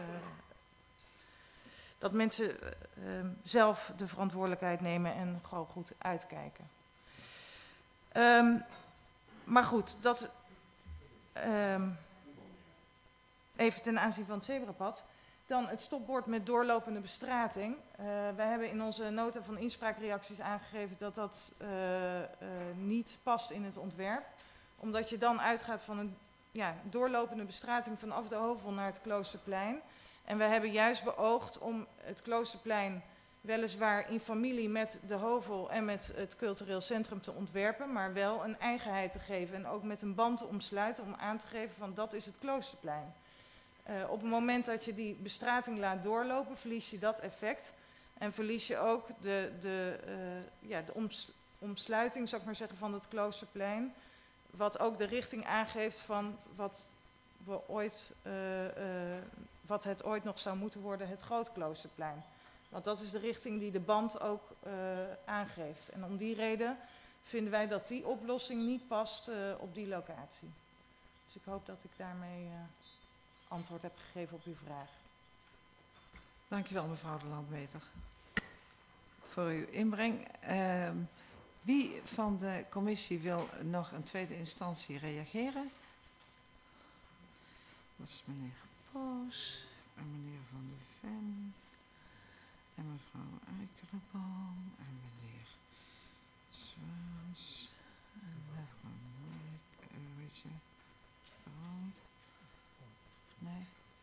dat mensen uh, zelf de verantwoordelijkheid nemen en gewoon goed uitkijken. Um, maar goed, dat um, even ten aanzien van het zebrapad. Dan het stopbord met doorlopende bestrating. Uh, wij hebben in onze nota van inspraakreacties aangegeven dat dat uh, uh, niet past in het ontwerp. Omdat je dan uitgaat van een ja, doorlopende bestrating vanaf de Hovel naar het Kloosterplein. En we hebben juist beoogd om het Kloosterplein weliswaar in familie met de Hovel en met het cultureel centrum te ontwerpen, maar wel een eigenheid te geven en ook met een band te omsluiten om aan te geven van dat is het Kloosterplein. Uh, op het moment dat je die bestrating laat doorlopen, verlies je dat effect. En verlies je ook de, de, uh, ja, de oms, omsluiting, zou ik maar zeggen, van het Kloosterplein. Wat ook de richting aangeeft van wat, we ooit, uh, uh, wat het ooit nog zou moeten worden, het Groot Kloosterplein. Want dat is de richting die de band ook uh, aangeeft. En om die reden vinden wij dat die oplossing niet past uh, op die locatie. Dus ik hoop dat ik daarmee uh, antwoord heb gegeven op uw vraag. Dank u wel, mevrouw de Landmeter, voor uw inbreng. Uh, wie van de commissie wil nog een tweede instantie reageren? Dat is meneer Poos en meneer Van der Ven en mevrouw Eikelenboom en meneer Zwaans en mevrouw Witse. Nee.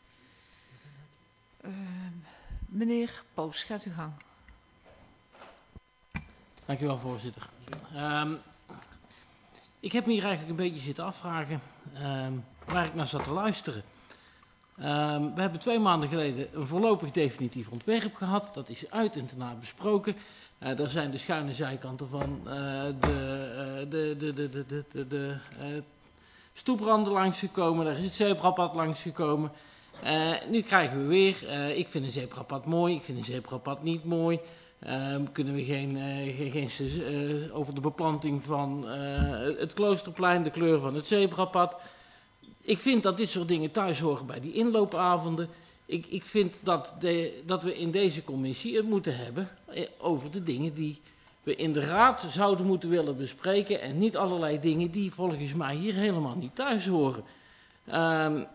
Uh, meneer Poos, gaat u gang. Dank u wel, voorzitter. Um, ik heb me hier eigenlijk een beetje zitten afvragen um, waar ik naar zat te luisteren. Um, we hebben twee maanden geleden een voorlopig definitief ontwerp gehad. Dat is uit en daarna besproken. Uh, daar zijn de schuine zijkanten van uh, de, uh, de, de, de, de, de, de, de uh, stoepranden langsgekomen. Daar is het zebrapad langsgekomen. Uh, nu krijgen we weer, uh, ik vind een zebrapad mooi, ik vind een zebrapad niet mooi. Uh, kunnen we geen, uh, geen uh, over de beplanting van uh, het Kloosterplein, de kleur van het zebrapad. Ik vind dat dit soort dingen thuis horen bij die inloopavonden. Ik, ik vind dat, de, dat we in deze commissie het moeten hebben over de dingen die we in de raad zouden moeten willen bespreken. En niet allerlei dingen die volgens mij hier helemaal niet thuis horen. Um,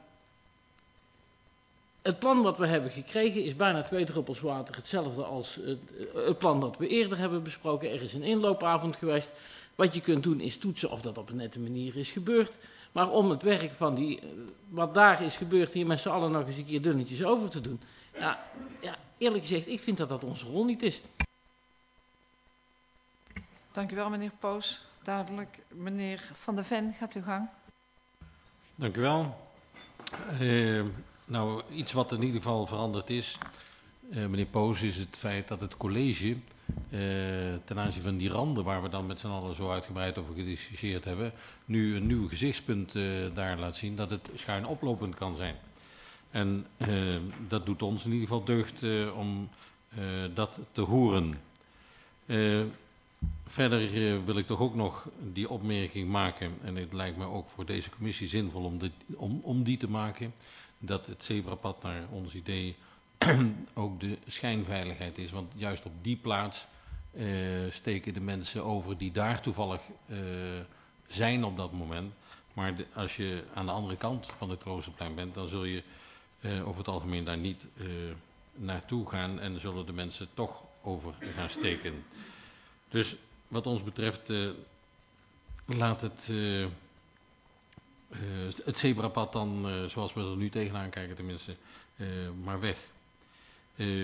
het plan wat we hebben gekregen is bijna twee druppels water hetzelfde als het, het plan dat we eerder hebben besproken. Er is een inloopavond geweest. Wat je kunt doen is toetsen of dat op een nette manier is gebeurd. Maar om het werk van die, wat daar is gebeurd hier met z'n allen nog eens een keer dunnetjes over te doen. Ja, ja, eerlijk gezegd, ik vind dat dat onze rol niet is. Dank u wel, meneer Poos. Duidelijk. Meneer Van der Ven, gaat uw gang. Dank u wel. Uh, nou, iets wat in ieder geval veranderd is, uh, meneer Poos, is het feit dat het college uh, ten aanzien van die randen, waar we dan met z'n allen zo uitgebreid over gediscussieerd hebben, nu een nieuw gezichtspunt uh, daar laat zien, dat het schuin oplopend kan zijn. En uh, dat doet ons in ieder geval deugd uh, om uh, dat te horen. Uh, Verder uh, wil ik toch ook nog die opmerking maken, en het lijkt me ook voor deze commissie zinvol om, dit, om, om die te maken, dat het zebrapad naar ons idee ook de schijnveiligheid is. Want juist op die plaats uh, steken de mensen over die daar toevallig uh, zijn op dat moment. Maar de, als je aan de andere kant van het Kloosterplein bent, dan zul je uh, over het algemeen daar niet uh, naartoe gaan en zullen de mensen toch over gaan steken. Dus wat ons betreft, uh, laat het, uh, uh, het zebrapad dan, uh, zoals we er nu tegenaan kijken tenminste, uh, maar weg. Uh,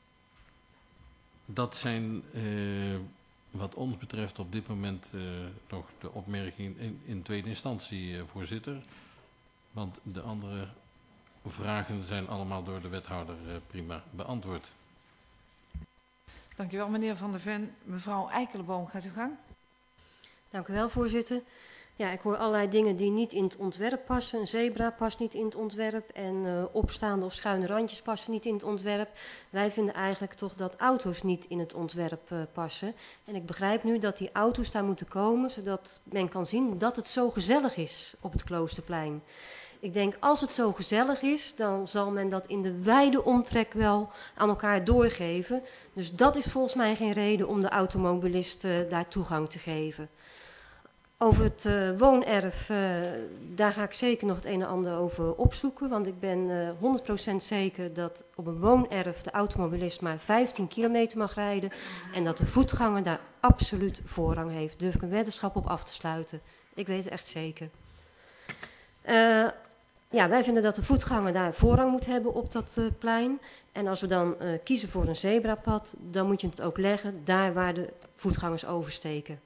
dat zijn uh, wat ons betreft op dit moment uh, nog de opmerkingen in, in tweede instantie, uh, voorzitter. Want de andere vragen zijn allemaal door de wethouder uh, prima beantwoord. Dank u wel, meneer Van der Ven. Mevrouw Eikelenboom, gaat uw gang. Dank u wel, voorzitter. Ja, ik hoor allerlei dingen die niet in het ontwerp passen. Een zebra past niet in het ontwerp en uh, opstaande of schuine randjes passen niet in het ontwerp. Wij vinden eigenlijk toch dat auto's niet in het ontwerp uh, passen. En ik begrijp nu dat die auto's daar moeten komen, zodat men kan zien dat het zo gezellig is op het Kloosterplein. Ik denk, als het zo gezellig is, dan zal men dat in de wijde omtrek wel aan elkaar doorgeven. Dus dat is volgens mij geen reden om de automobilisten uh, daar toegang te geven. Over het uh, woonerf, uh, daar ga ik zeker nog het een en ander over opzoeken. Want ik ben uh, honderd procent zeker dat op een woonerf de automobilist maar vijftien kilometer mag rijden. En dat de voetganger daar absoluut voorrang heeft. Durf ik een weddenschap op af te sluiten. Ik weet het echt zeker. Uh, ja, wij vinden dat de voetganger daar voorrang moet hebben op dat uh, plein. En als we dan uh, kiezen voor een zebrapad, dan moet je het ook leggen daar waar de voetgangers oversteken.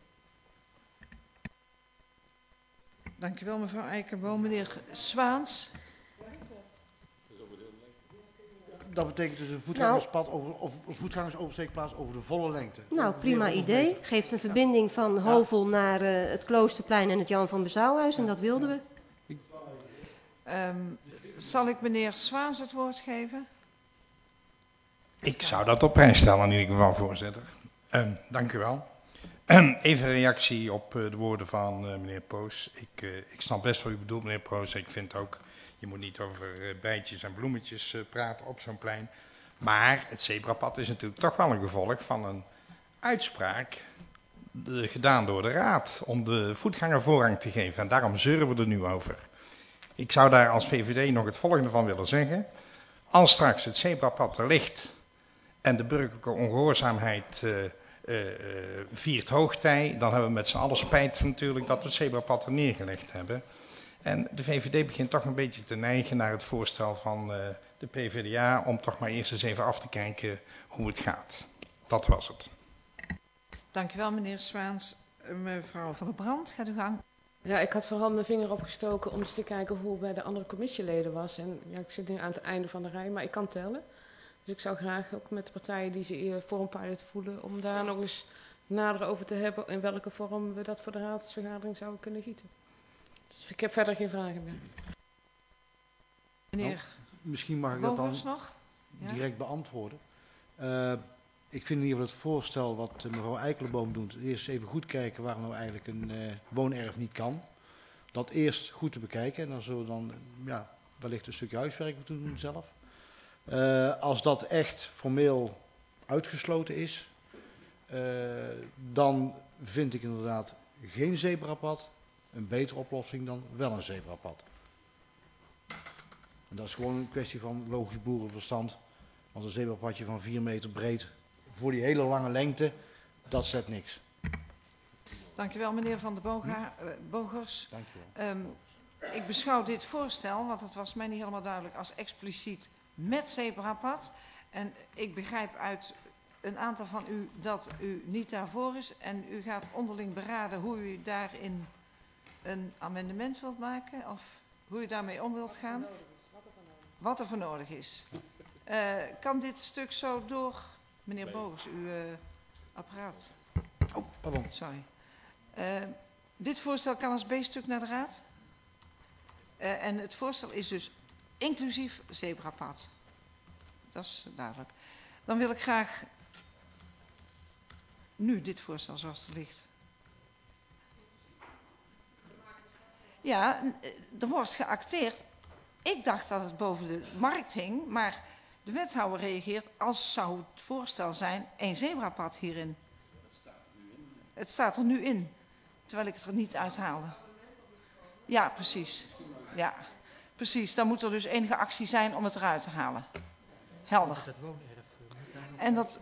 Dank u wel, mevrouw Eikenboom. Meneer Zwaans. Dat betekent dus een voetgangerspad over, of een voetgangersoversteekplaats over de volle lengte. Nou, prima idee. Geeft een verbinding van Hovel naar uh, het Kloosterplein en het Jan van Bezouwhuis en dat wilden we. Um, zal ik meneer Zwaans het woord geven? Ik zou dat op prijs stellen in ieder geval, voorzitter. Um, dank u wel. Um, even een reactie op uh, de woorden van uh, meneer Poos. Ik, uh, ik snap best wat u bedoelt, meneer Poos. Ik vind ook, je moet niet over uh, bijtjes en bloemetjes uh, praten op zo'n plein. Maar het zebrapad is natuurlijk toch wel een gevolg van een uitspraak uh, gedaan door de Raad om de voetganger voorrang te geven. En daarom zeuren we er nu over. Ik zou daar als V V D nog het volgende van willen zeggen. Als straks het zebrapad er ligt en de burgerlijke ongehoorzaamheid uh, uh, uh, viert hoogtij, dan hebben we met z'n allen spijt natuurlijk dat we het zebrapad er neergelegd hebben. En de V V D begint toch een beetje te neigen naar het voorstel van uh, de P V D A om toch maar eerst eens even af te kijken hoe het gaat. Dat was het. Dank u wel, meneer Zwaans. Mevrouw Van der Brand, gaat u gang. Ja, ik had vooral mijn vinger opgestoken om eens te kijken hoe het bij de andere commissieleden was. En ja, ik zit nu aan het einde van de rij, maar ik kan tellen. Dus ik zou graag ook met de partijen die ze voor een pilot voelen, om daar nog eens nader over te hebben in welke vorm we dat voor de raadsvergadering zouden kunnen gieten. Dus ik heb verder geen vragen meer. Meneer, nou, misschien mag ik dat dan nog? Ja. direct beantwoorden. Uh, ik vind in ieder geval het voorstel wat uh, mevrouw Eikelenboom doet, eerst even goed kijken waarom nou eigenlijk een uh, woonerf niet kan. Dat eerst goed te bekijken en dan zullen we dan uh, ja, wellicht een stukje huiswerk moeten doen zelf. Uh, als dat echt formeel uitgesloten is, uh, dan vind ik inderdaad geen zebrapad een betere oplossing dan wel een zebrapad. En dat is gewoon een kwestie van logisch boerenverstand. Want een zebrapadje van vier meter breed voor die hele lange lengte, dat zet niks. Dankjewel, meneer Van der Boga, uh, Bogers. Dankjewel. Um, ik beschouw dit voorstel, want het was mij niet helemaal duidelijk, als expliciet met zebrapad. En ik begrijp uit een aantal van u dat u niet daarvoor is. En u gaat onderling beraden hoe u daarin een amendement wilt maken. Of hoe u daarmee om wilt gaan. Wat er voor nodig is. Uh, kan dit stuk zo door, meneer Bogers, uw uh, apparaat? Oh, pardon. Sorry. Uh, dit voorstel kan als B-stuk naar de Raad. Uh, en het voorstel is dus inclusief zebrapad. Dat is duidelijk. Dan wil ik graag nu dit voorstel zoals het ligt. Ja, er wordt geacteerd. Ik dacht dat het boven de markt hing, maar de wethouder reageert als zou het voorstel zijn één zebrapad hierin. Het staat er nu in, terwijl ik het er niet uithaalde. Ja, precies. Ja, precies. Dan moet er dus enige actie zijn om het eruit te halen. Helder. En dat...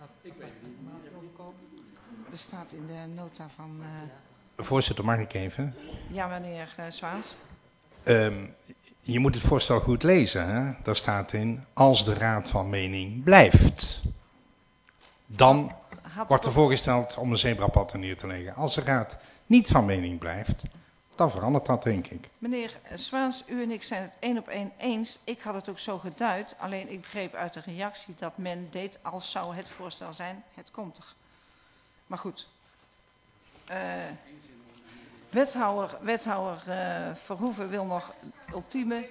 Er staat in de nota van... Uh... Voorzitter, mag ik even? Ja, meneer uh, Zwaans. Um, je moet het voorstel goed lezen. Hè? Daar staat in, als de raad van mening blijft. Dan Had wordt er voorgesteld om een zebrapad neer te leggen. Als de raad niet van mening blijft, dan verandert dat, denk ik. Meneer Zwaans, u en ik zijn het één op één eens. Ik had het ook zo geduid. Alleen ik begreep uit de reactie dat men deed als zou het voorstel zijn, het komt er. Maar goed. Uh, wethouder wethouder uh, Verhoeven wil nog ultieme...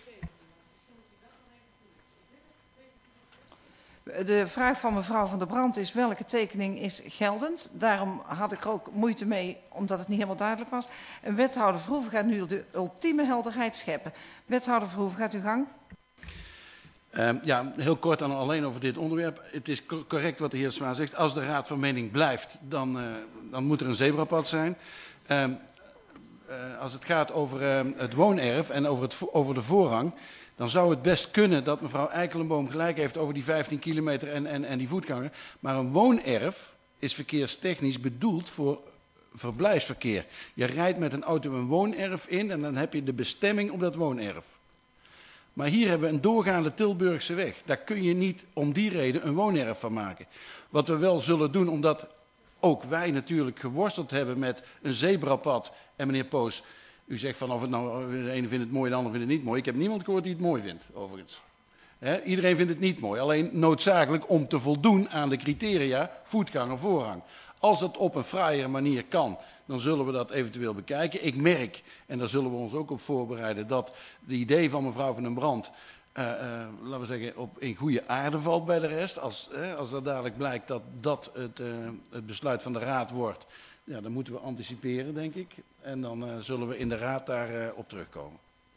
De vraag van mevrouw Van der Brand is welke tekening is geldend. Daarom had ik er ook moeite mee, omdat het niet helemaal duidelijk was. En wethouder Verhoeven gaat nu de ultieme helderheid scheppen. Wethouder Verhoeven, gaat uw gang. Um, ja, heel kort dan alleen over dit onderwerp. Het is co correct wat de heer Zwaan zegt. Als de raad van mening blijft, dan, uh, dan moet er een zebrapad zijn. Um, uh, als het gaat over uh, het woonerf en over, het, over de voorrang, dan zou het best kunnen dat mevrouw Eikelenboom gelijk heeft over die vijftien kilometer en, en, en die voetganger. Maar een woonerf is verkeerstechnisch bedoeld voor verblijfsverkeer. Je rijdt met een auto een woonerf in en dan heb je de bestemming op dat woonerf. Maar hier hebben we een doorgaande Tilburgse weg. Daar kun je niet om die reden een woonerf van maken. Wat we wel zullen doen, omdat ook wij natuurlijk geworsteld hebben met een zebrapad. En meneer Poos, u zegt van of het nou, de ene vindt het mooi, de ander vindt het niet mooi. Ik heb niemand gehoord die het mooi vindt, overigens. He, iedereen vindt het niet mooi. Alleen noodzakelijk om te voldoen aan de criteria voetganger voorrang. Als dat op een fraaiere manier kan, dan zullen we dat eventueel bekijken. Ik merk, en daar zullen we ons ook op voorbereiden, dat de idee van mevrouw Van den Brand, uh, uh, laten we zeggen, op, in goede aarde valt bij de rest. Als, uh, als er dadelijk blijkt dat dat het, uh, het besluit van de raad wordt, ja, dan moeten we anticiperen, denk ik. En dan uh, zullen we in de raad daar uh, op terugkomen.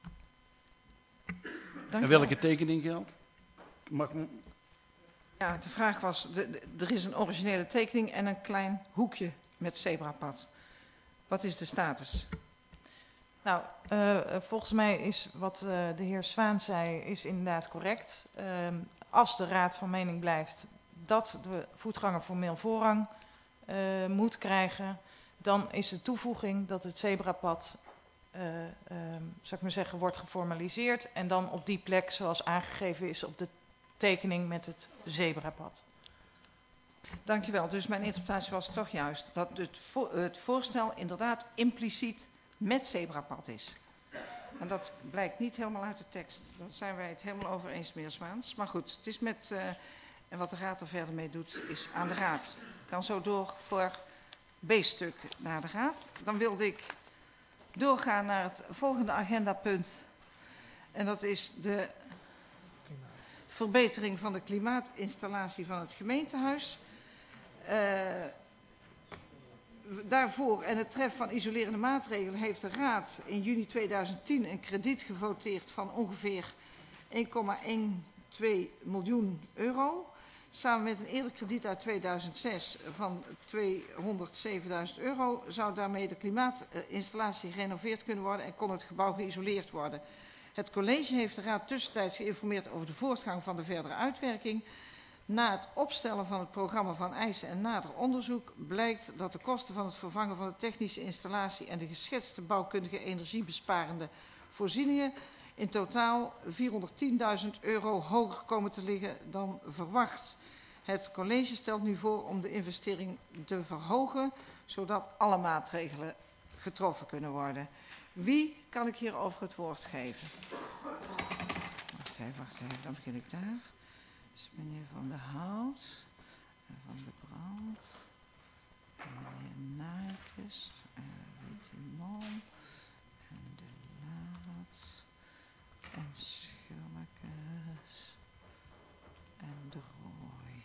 En welke tekening geldt? Mag me... Ja, de vraag was, de, de, er is een originele tekening en een klein hoekje met zebrapad. Wat is de status? Nou, uh, volgens mij is wat uh, de heer Zwaan zei, is inderdaad correct. Uh, als de raad van mening blijft dat de voetganger formeel voorrang uh, moet krijgen, dan is de toevoeging dat het zebrapad, uh, uh, zou ik maar zeggen, wordt geformaliseerd. En dan op die plek, zoals aangegeven is op de tekening met het zebrapad. Dankjewel. Dus mijn interpretatie was toch juist dat het, vo het voorstel inderdaad impliciet met zebrapad is. En dat blijkt niet helemaal uit de tekst. Daar zijn wij het helemaal over eens, meneer Zwaans. Maar goed, het is met, uh, en wat de raad er verder mee doet, is aan de raad. Ik kan zo door voor B-stuk naar de raad. Dan wilde ik doorgaan naar het volgende agendapunt. En dat is de verbetering van de klimaatinstallatie van het gemeentehuis. Uh, daarvoor en het treffen van isolerende maatregelen heeft de Raad in juni tweeduizend tien een krediet gevoteerd van ongeveer één komma twaalf miljoen euro. Samen met een eerder krediet uit tweeduizend zes van tweehonderdzevenduizend euro zou daarmee de klimaatinstallatie gerenoveerd kunnen worden en kon het gebouw geïsoleerd worden. Het college heeft de raad tussentijds geïnformeerd over de voortgang van de verdere uitwerking. Na het opstellen van het programma van eisen en nader onderzoek blijkt dat de kosten van het vervangen van de technische installatie en de geschetste bouwkundige energiebesparende voorzieningen in totaal vierhonderdtienduizend euro hoger komen te liggen dan verwacht. Het college stelt nu voor om de investering te verhogen, zodat alle maatregelen getroffen kunnen worden. Wie kan ik hierover het woord geven? Wacht even, wacht even, dan begin ik daar. Dus meneer Van der Hout, en Van der Brand, meneer Nijkes, Witteman, en De Laat, en Schilkes, en De Rooij.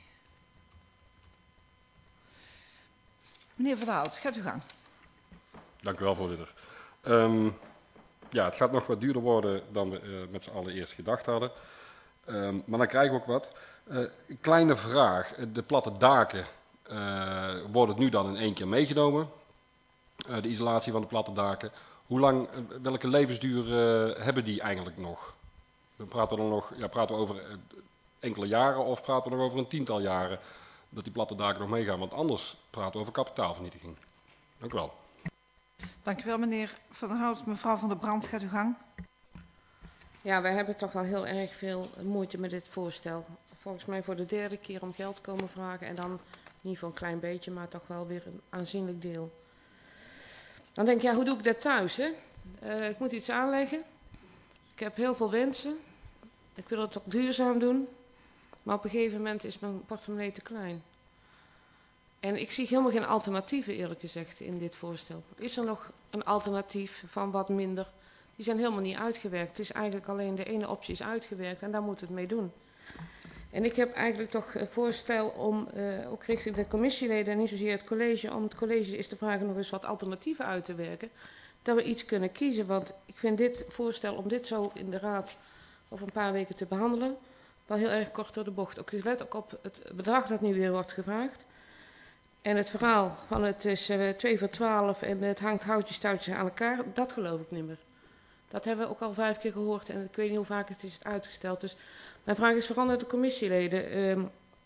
Meneer Van der Hout, gaat u gang. Dank u wel, voorzitter. Um, ja, het gaat nog wat duurder worden dan we uh, met z'n allen eerst gedacht hadden. Um, maar dan krijgen we ook wat. Uh, kleine vraag. De platte daken uh, worden nu dan in één keer meegenomen. Uh, de isolatie van de platte daken. Hoe lang, uh, welke levensduur uh, hebben die eigenlijk nog? We praten dan nog, ja, praten we over uh, enkele jaren of praten we nog over een tiental jaren dat die platte daken nog meegaan? Want anders praten we over kapitaalvernietiging. Dank u wel. Dank u wel, meneer Van der Hout. Mevrouw Van der Brand, gaat uw gang. Ja, wij hebben toch wel heel erg veel moeite met dit voorstel. Volgens mij voor de derde keer om geld komen vragen en dan niet voor een klein beetje, maar toch wel weer een aanzienlijk deel. Dan denk ik, ja, hoe doe ik dat thuis, hè? Uh, ik moet iets aanleggen. Ik heb heel veel wensen. Ik wil het ook duurzaam doen. Maar op een gegeven moment is mijn portemonnee te klein. En ik zie helemaal geen alternatieven, eerlijk gezegd, in dit voorstel. Is er nog een alternatief van wat minder? Die zijn helemaal niet uitgewerkt. Het is eigenlijk alleen de ene optie is uitgewerkt en daar moet het mee doen. En ik heb eigenlijk toch een voorstel om, uh, ook richting de commissieleden en niet zozeer het college, om het college is te vragen nog eens wat alternatieven uit te werken. Dat we iets kunnen kiezen, want ik vind dit voorstel om dit zo in de raad over een paar weken te behandelen, wel heel erg kort door de bocht. Ook let ook op het bedrag dat nu weer wordt gevraagd. En het verhaal van het is uh, twee voor twaalf en het hangt houtjes touwtjes aan elkaar, dat geloof ik niet meer. Dat hebben we ook al vijf keer gehoord en ik weet niet hoe vaak het is uitgesteld. Dus mijn vraag is vooral naar de commissieleden. Uh,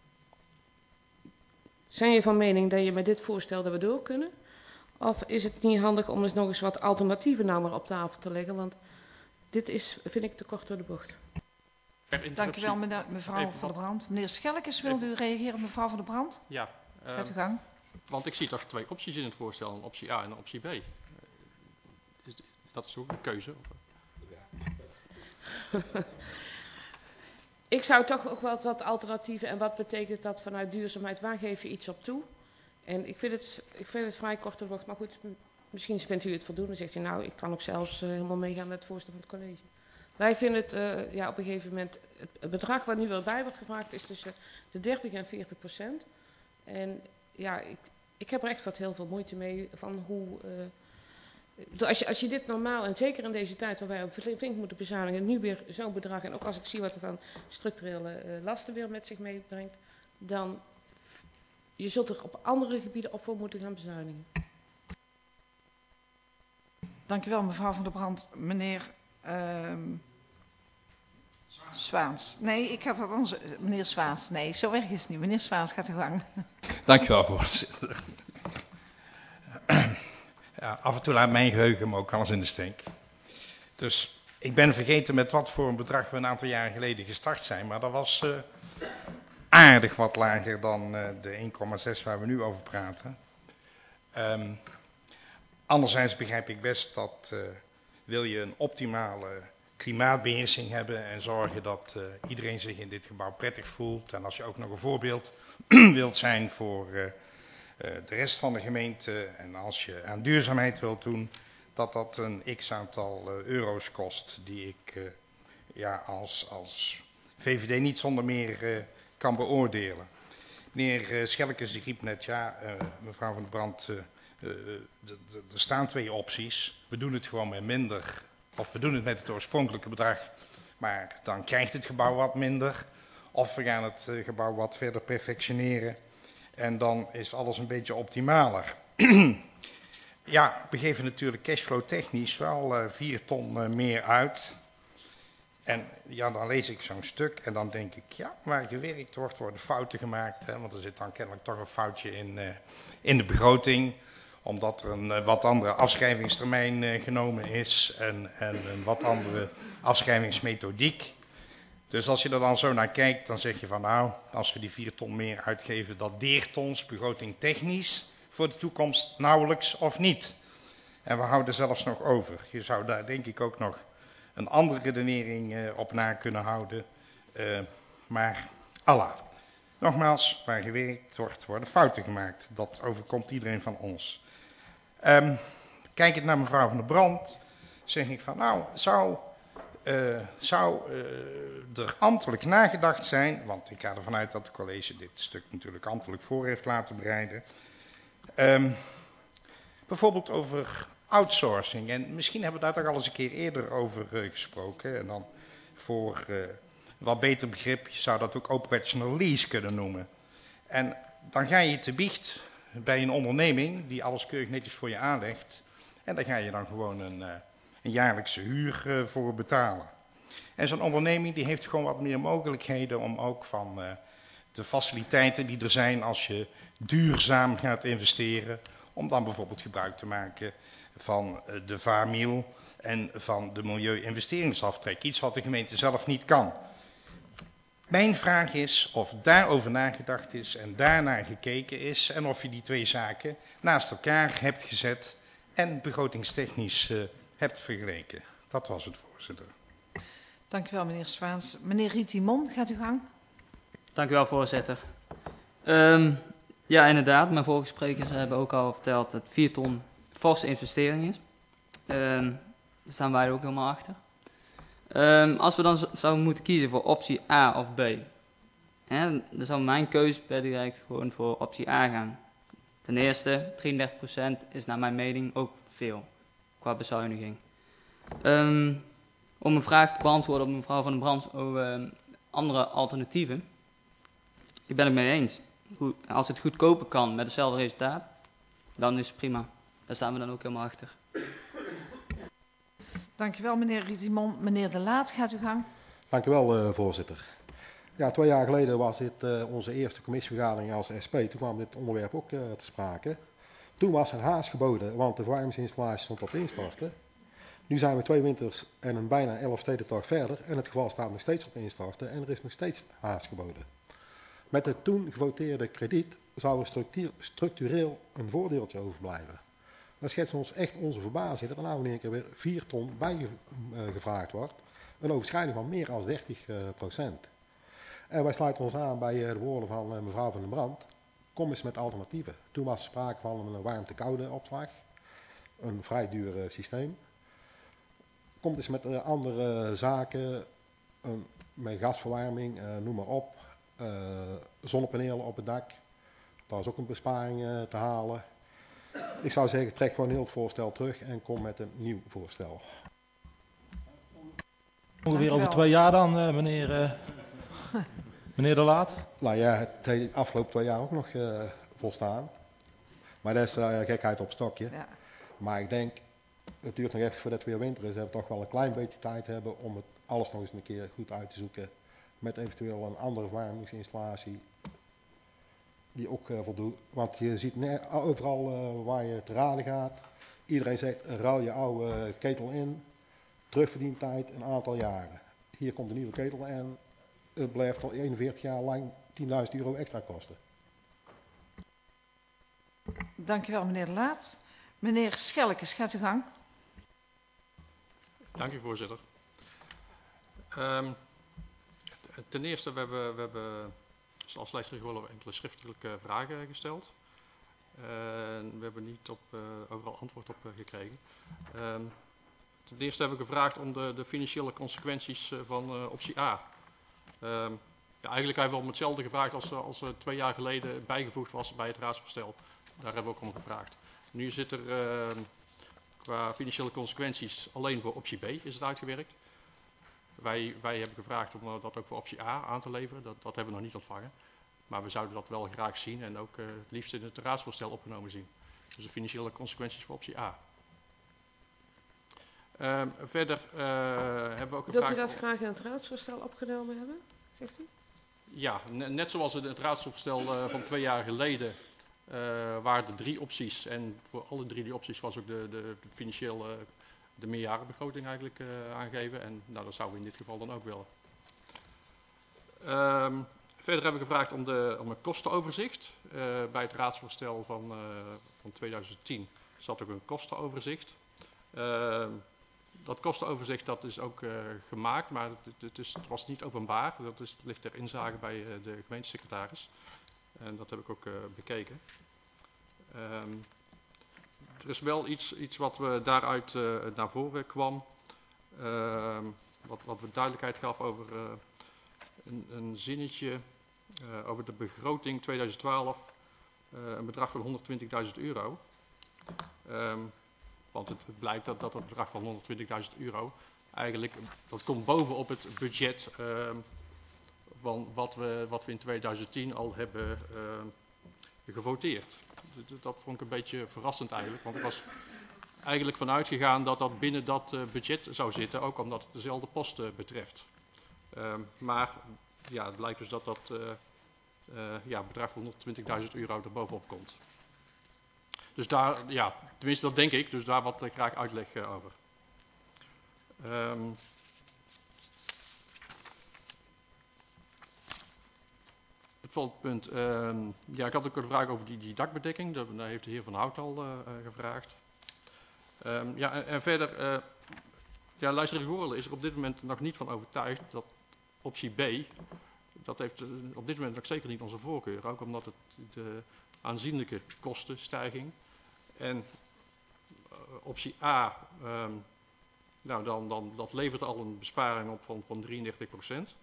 zijn je van mening dat je met dit voorstel dat we door kunnen? Of is het niet handig om eens nog eens wat alternatieven nou maar op tafel te leggen? Want dit is, vind ik, te kort door de bocht. Dank u wel, mevrouw Van der Brand. Meneer Schellekes, wil u reageren op mevrouw Van der Brand? Ja. Uh, Gaat u gang. Want ik zie toch twee opties in het voorstel, een optie A en een optie B. Uh, is, dat is ook een keuze. Ik zou toch ook wel wat alternatieven en wat betekent dat vanuit duurzaamheid, waar geef je iets op toe? En ik vind het, ik vind het vrij kort door de bocht, maar goed, misschien vindt u het voldoende. Dan zegt u nou, ik kan ook zelfs uh, helemaal meegaan met het voorstel van het college. Wij vinden het uh, ja, op een gegeven moment, het, het bedrag wat nu weer bij wordt gevraagd is tussen de dertig en veertig procent. En ja, ik, ik heb er echt wat heel veel moeite mee van hoe... Uh, als, je, als je dit normaal, en zeker in deze tijd waar wij flink moeten bezuinigen, nu weer zo'n bedrag, en ook als ik zie wat het aan structurele uh, lasten weer met zich meebrengt, dan je zult er op andere gebieden op voor moeten gaan bezuinigen. Dank u wel, mevrouw Van der Brand. Meneer uh, Zwaans. Nee, ik heb wat anders. Meneer Zwaans. Nee, zo erg is het niet. Meneer Zwaans, gaat uw gang. Dank u wel, voorzitter. Ja, af en toe laat mijn geheugen me ook alles in de steek. Dus ik ben vergeten met wat voor een bedrag we een aantal jaren geleden gestart zijn. Maar dat was uh, aardig wat lager dan uh, de één komma zes waar we nu over praten. Um, anderzijds begrijp ik best dat uh, wil je een optimale klimaatbeheersing hebben en zorgen dat uh, iedereen zich in dit gebouw prettig voelt. En als je ook nog een voorbeeld wilt zijn voor uh, uh, de rest van de gemeente en als je aan duurzaamheid wilt doen, dat dat een x-aantal uh, euro's kost die ik uh, ja, als, als V V D niet zonder meer uh, kan beoordelen. Meneer uh, Schellekes die riep net, ja, uh, mevrouw Van der Brand, uh, uh, er staan twee opties. We doen het gewoon met minder, of we doen het met het oorspronkelijke bedrag, maar dan krijgt het gebouw wat minder. Of we gaan het uh, gebouw wat verder perfectioneren en dan is alles een beetje optimaler. Ja, we geven natuurlijk cashflow technisch wel uh, vier ton uh, meer uit. En ja, dan lees ik zo'n stuk en dan denk ik, ja, waar gewerkt wordt, worden fouten gemaakt. Hè, want er zit dan kennelijk toch een foutje in, uh, in de begroting. Omdat er een uh, wat andere afschrijvingstermijn uh, genomen is en, en een wat andere afschrijvingsmethodiek. Dus als je er dan zo naar kijkt, dan zeg je van nou, als we die vier ton meer uitgeven, dat deert ons begroting technisch voor de toekomst nauwelijks of niet. En we houden zelfs nog over. Je zou daar denk ik ook nog een andere redenering uh, op na kunnen houden. Uh, maar Allah. Nogmaals, waar gewerkt wordt, worden fouten gemaakt. Dat overkomt iedereen van ons. Um, kijkend naar mevrouw Van der Brand, zeg ik van nou, zou, uh, zou uh, er ambtelijk nagedacht zijn, want ik ga ervan uit dat het college dit stuk natuurlijk ambtelijk voor heeft laten bereiden. Um, bijvoorbeeld over outsourcing. En misschien hebben we daar toch al eens een keer eerder over uh, gesproken. En dan voor uh, wat beter begrip, je zou dat ook operational lease kunnen noemen. En dan ga je te biecht bij een onderneming die alles keurig netjes voor je aanlegt. En daar ga je dan gewoon een, uh, een jaarlijkse huur uh, voor betalen. En zo'n onderneming die heeft gewoon wat meer mogelijkheden om ook van uh, de faciliteiten die er zijn als je duurzaam gaat investeren, om dan bijvoorbeeld gebruik te maken van de vaarmiel en van de milieu-investeringsaftrek. Iets wat de gemeente zelf niet kan. Mijn vraag is of daarover nagedacht is en daarnaar gekeken is en of je die twee zaken naast elkaar hebt gezet en begrotingstechnisch uh, hebt vergeleken. Dat was het, voorzitter. Dank u wel, meneer Zwaans. Meneer Rietimon, gaat u gang. Dank u wel, voorzitter. Um, ja, inderdaad. Mijn vorige sprekers hebben ook al verteld dat vier ton forse investering is. Um, daar staan wij er ook helemaal achter. Um, als we dan z- zouden moeten kiezen voor optie A of B, hè, dan zou mijn keuze per direct gewoon voor optie A gaan. Ten eerste, drieëndertig procent is naar mijn mening ook veel qua bezuiniging. Um, om een vraag te beantwoorden op mevrouw Van der Brand over um, andere alternatieven. Ik ben het mee eens. Goed, als het goedkoper kan met hetzelfde resultaat, dan is het prima. Daar staan we dan ook helemaal achter. Dank u wel, meneer Rietimon. Meneer De Laat, gaat u gang. Dank u wel, uh, voorzitter. Ja, twee jaar geleden was dit uh, onze eerste commissievergadering als S P. Toen kwam dit onderwerp ook uh, te sprake. Toen was er haast geboden, want de verwarmingsinstallatie stond op instorten. Nu zijn we twee winters en een bijna elf stedentocht verder en het geval staat nog steeds op instorten en er is nog steeds haast geboden. Met het toen gevoteerde krediet zou er structuur, structureel een voordeeltje overblijven. Dat schetst ons echt onze verbazing dat er nou in één keer weer vier ton bijgevraagd wordt. Een overschrijding van meer dan dertig procent. En wij sluiten ons aan bij de woorden van mevrouw Van der Brand. Kom eens met alternatieven. Toen was er sprake van een warmte-koude opslag. Een vrij duur systeem. Komt eens met andere zaken. Een, met gasverwarming, noem maar op. Uh, zonnepanelen op het dak. Daar is ook een besparing uh, te halen. Ik zou zeggen, trek gewoon heel het voorstel terug en kom met een nieuw voorstel. Ongeveer over twee jaar dan, uh, meneer, uh, meneer De Laat? Nou ja, het heeft de afgelopen twee jaar ook nog uh, volstaan. Maar dat is uh, gekheid op stokje. Ja. Maar ik denk, het duurt nog even voordat het weer winter is. Dat we toch wel een klein beetje tijd hebben om het alles nog eens een keer goed uit te zoeken. Met eventueel een andere verwarmingsinstallatie die ook uh, voldoet. Want je ziet ne- overal uh, waar je te raden gaat. Iedereen zegt, ruil je oude uh, ketel in. Terugverdientijd een aantal jaren. Hier komt een nieuwe ketel en het blijft al eenenveertig jaar lang tienduizend euro extra kosten. Dank u wel, meneer De Laat. Meneer Schelkes, gaat u gang. Dank u, voorzitter. Um, ten eerste, we hebben, we hebben als lijsttrekker enkele schriftelijke vragen gesteld. Uh, we hebben niet op, uh, overal antwoord op uh, gekregen. Um, ten eerste heb ik gevraagd om de, de financiële consequenties uh, van uh, optie A. Um, ja, eigenlijk hebben we om hetzelfde gevraagd als, als uh, twee jaar geleden bijgevoegd was bij het raadsvoorstel. Daar hebben we ook om gevraagd. Nu zit er uh, qua financiële consequenties alleen voor optie B is het uitgewerkt. Wij, wij hebben gevraagd om uh, dat ook voor optie A aan te leveren. Dat, dat hebben we nog niet ontvangen. Maar we zouden dat wel graag zien en ook uh, het liefst in het raadsvoorstel opgenomen zien. Dus de financiële consequenties voor optie A. Um, verder uh, hebben we ook Wilt gevraagd... u dat graag in het raadsvoorstel opgenomen hebben, zegt u? Ja, net zoals in het raadsvoorstel uh, van twee jaar geleden uh, waren er drie opties. En voor alle drie die opties was ook de, de, de financieel uh, de meerjarenbegroting eigenlijk uh, aangegeven. En nou, dat zouden we in dit geval dan ook willen. Um, verder hebben we gevraagd om, de, om een kostenoverzicht. Uh, bij het raadsvoorstel van, uh, van tweeduizend tien zat ook een kostenoverzicht. Uh, dat kostenoverzicht dat is ook uh, gemaakt, maar het, het, is, het was niet openbaar. Dat is, ligt ter inzage bij uh, de gemeentesecretaris. En dat heb ik ook uh, bekeken. Um, er is wel iets, iets wat we daaruit uh, naar voren kwam. Uh, wat, wat we duidelijkheid gaf over uh, een, een zinnetje uh, over de begroting tweeduizend twaalf. Uh, een bedrag van honderdtwintigduizend euro. Um, Want het blijkt dat dat het bedrag van honderdtwintigduizend euro eigenlijk, dat komt bovenop het budget uh, van wat we, wat we in tweeduizend tien al hebben uh, gevoteerd. Dat, dat vond ik een beetje verrassend eigenlijk, want ik was eigenlijk vanuit gegaan dat dat binnen dat uh, budget zou zitten, ook omdat het dezelfde posten betreft. Uh, maar ja, het blijkt dus dat dat uh, uh, ja, bedrag van honderdtwintigduizend euro er bovenop komt. Dus daar, ja, tenminste dat denk ik, dus daar wat ik graag uitleg uh, over. Um, het volgende punt, um, ja, ik had ook een vraag over die, die dakbedekking, daar, daar heeft de heer Van Hout al uh, uh, gevraagd. Um, ja, en, en verder, uh, ja, Lijstrechter Goorlen is er op dit moment nog niet van overtuigd dat optie B, dat heeft uh, op dit moment nog zeker niet onze voorkeur, ook omdat het de aanzienlijke kostenstijging. En uh, optie A, um, nou dan, dan, dat levert al een besparing op van, van drieëndertig procent.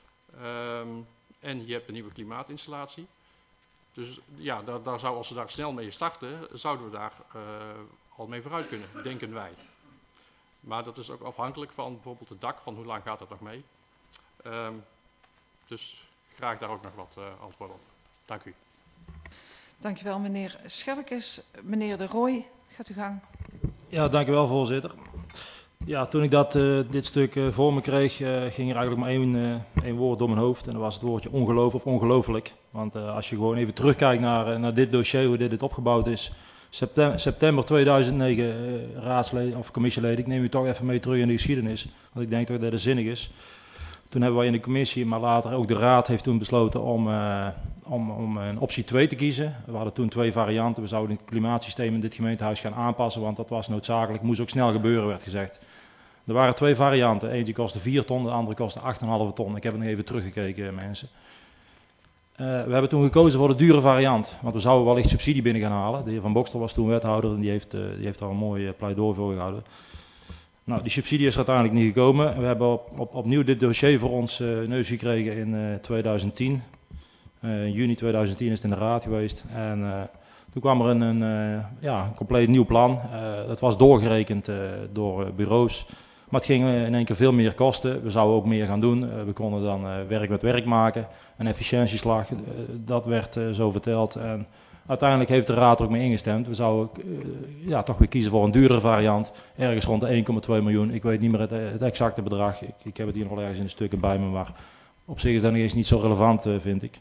Um, en je hebt een nieuwe klimaatinstallatie. Dus ja, daar, daar zou, als we daar snel mee starten, zouden we daar uh, al mee vooruit kunnen, denken wij. Maar dat is ook afhankelijk van bijvoorbeeld het dak, van hoe lang gaat dat nog mee. Um, dus graag daar ook nog wat uh, antwoord op. Dank u. Dankjewel, meneer Schelkes. Meneer De Rooij, gaat u gang. Ja, dankjewel, voorzitter. Ja, toen ik dat, uh, dit stuk uh, voor me kreeg, uh, ging er eigenlijk maar één, uh, één woord door mijn hoofd. En dat was het woordje ongeloof of ongelooflijk. Want uh, als je gewoon even terugkijkt naar, uh, naar dit dossier, hoe dit, dit opgebouwd is. September, september tweeduizend negen, uh, raadsleden of commissieleden, ik neem u toch even mee terug in de geschiedenis. Want ik denk toch dat het zinnig is. Toen hebben wij in de commissie, maar later ook de raad heeft toen besloten om, uh, om, om een optie twee te kiezen. We hadden toen twee varianten. We zouden het klimaatsysteem in dit gemeentehuis gaan aanpassen, want dat was noodzakelijk. Moest ook snel gebeuren, werd gezegd. Er waren twee varianten. Eentje kostte vier ton, de andere kostte acht komma vijf ton. Ik heb het nog even teruggekeken, mensen. Uh, we hebben toen gekozen voor de dure variant, want we zouden wellicht subsidie binnen gaan halen. De heer Van Bokstel was toen wethouder en die heeft, uh, die heeft daar een mooi uh, pleidooi voor gehouden. Nou, die subsidie is er uiteindelijk niet gekomen. We hebben op, op, opnieuw dit dossier voor ons uh, neus gekregen in uh, tweeduizend tien. Uh, in juni tweeduizend tien is het in de raad geweest. En uh, toen kwam er een, een, uh, ja, een compleet nieuw plan. Uh, dat was doorgerekend uh, door uh, bureaus. Maar het ging uh, in één keer veel meer kosten. We zouden ook meer gaan doen. Uh, we konden dan uh, werk met werk maken. Een efficiëntieslag, uh, dat werd uh, zo verteld. En uiteindelijk heeft de raad er ook mee ingestemd. We zouden uh, ja, toch weer kiezen voor een duurdere variant. Ergens rond de één komma twee miljoen. Ik weet niet meer het, het exacte bedrag. Ik, ik heb het hier nog wel ergens in de stukken bij me. Maar op zich is dat nog eens niet zo relevant, uh, vind ik.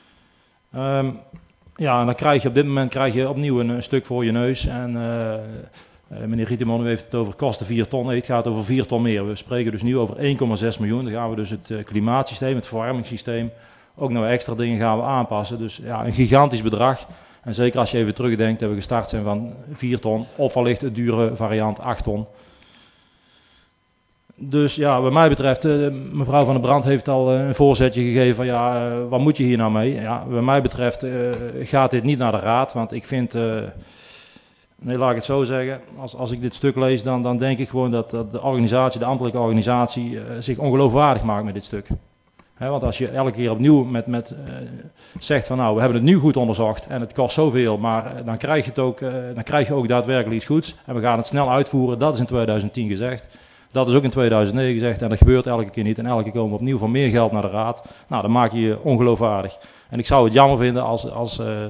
Um, ja, en dan krijg je op dit moment krijg je opnieuw een, een stuk voor je neus. En uh, uh, meneer Rieteman, u heeft het over kosten vier ton. Nee, het gaat over vier ton meer. We spreken dus nu over één komma zes miljoen. Dan gaan we dus het uh, klimaatsysteem, het verwarmingssysteem, ook nog extra dingen gaan we aanpassen. Dus ja, een gigantisch bedrag. En zeker als je even terugdenkt dat we gestart zijn van vier ton, of wellicht een dure variant acht ton. Dus ja, wat mij betreft, uh, mevrouw Van der Brand heeft al uh, een voorzetje gegeven van ja, uh, wat moet je hier nou mee? Ja, wat mij betreft uh, gaat dit niet naar de raad, want ik vind, uh, nee laat ik het zo zeggen, als, als ik dit stuk lees dan, dan denk ik gewoon dat, dat de organisatie, de ambtelijke organisatie uh, zich ongeloofwaardig maakt met dit stuk. He, want als je elke keer opnieuw met, met, uh, zegt van nou, we hebben het nu goed onderzocht en het kost zoveel, maar uh, dan, krijg je het ook, uh, dan krijg je ook daadwerkelijk iets goeds en we gaan het snel uitvoeren, dat is in tweeduizend tien gezegd. Dat is ook in tweeduizend negen gezegd en dat gebeurt elke keer niet en elke keer komen we opnieuw voor meer geld naar de raad. Nou, dan maak je je ongeloofwaardig. En ik zou het jammer vinden als, als uh,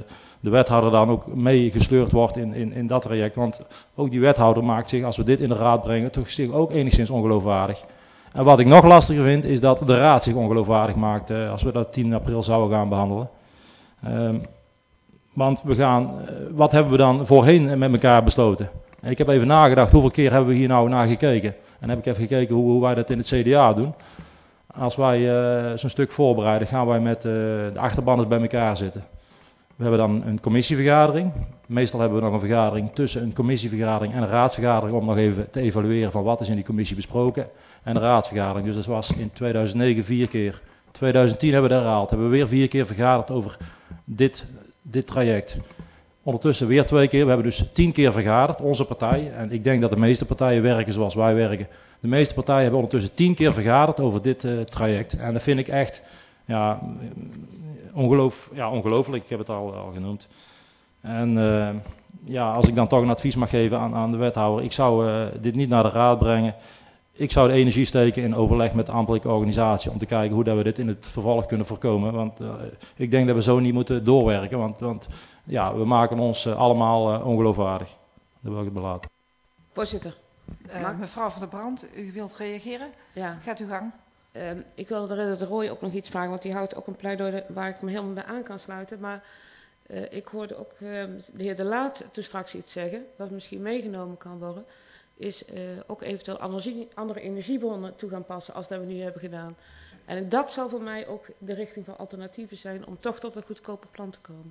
de wethouder dan ook meegesleurd wordt in, in, in dat traject. Want ook die wethouder maakt zich, als we dit in de raad brengen, toch zich ook enigszins ongeloofwaardig. En wat ik nog lastiger vind, is dat de raad zich ongeloofwaardig maakt uh, als we dat tien april zouden gaan behandelen. Um, want we gaan, uh, wat hebben we dan voorheen met elkaar besloten? En ik heb even nagedacht, hoeveel keer hebben we hier nou naar gekeken? En heb ik even gekeken hoe, hoe wij dat in het C D A doen. Als wij uh, zo'n stuk voorbereiden, gaan wij met uh, de achterbanners bij elkaar zitten. We hebben dan een commissievergadering. Meestal hebben we nog een vergadering tussen een commissievergadering en een raadsvergadering om nog even te evalueren van wat is in die commissie besproken. En de raadsvergadering. Dus dat was in tweeduizend negen vier keer. tweeduizend tien hebben we dat herhaald. Hebben we weer vier keer vergaderd over dit, dit traject. Ondertussen weer twee keer. We hebben dus tien keer vergaderd, onze partij. En ik denk dat de meeste partijen werken zoals wij werken. De meeste partijen hebben ondertussen tien keer vergaderd over dit uh, traject. En dat vind ik echt ja, ongeloof, ja, ongelooflijk. Ik heb het al, al genoemd. En uh, ja, als ik dan toch een advies mag geven aan, aan de wethouder. Ik zou uh, dit niet naar de raad brengen. Ik zou de energie steken in overleg met de ambtelijke organisatie om te kijken hoe dat we dit in het vervolg kunnen voorkomen. Want uh, ik denk dat we zo niet moeten doorwerken. Want, want ja, we maken ons uh, allemaal uh, ongeloofwaardig. Daar wil ik het belaten. Voorzitter. Uh, mevrouw Van der Brand, u wilt reageren? Ja. Gaat uw gang. Uh, ik wil de Ridder de Rooij ook nog iets vragen, want die houdt ook een pleidooi waar ik me helemaal bij aan kan sluiten. Maar uh, ik hoorde ook uh, de heer De Laat toen straks iets zeggen, wat misschien meegenomen kan worden. Is uh, ook eventueel andere, andere energiebronnen toe gaan passen als dat we nu hebben gedaan. En dat zou voor mij ook de richting van alternatieven zijn om toch tot een goedkope plan te komen.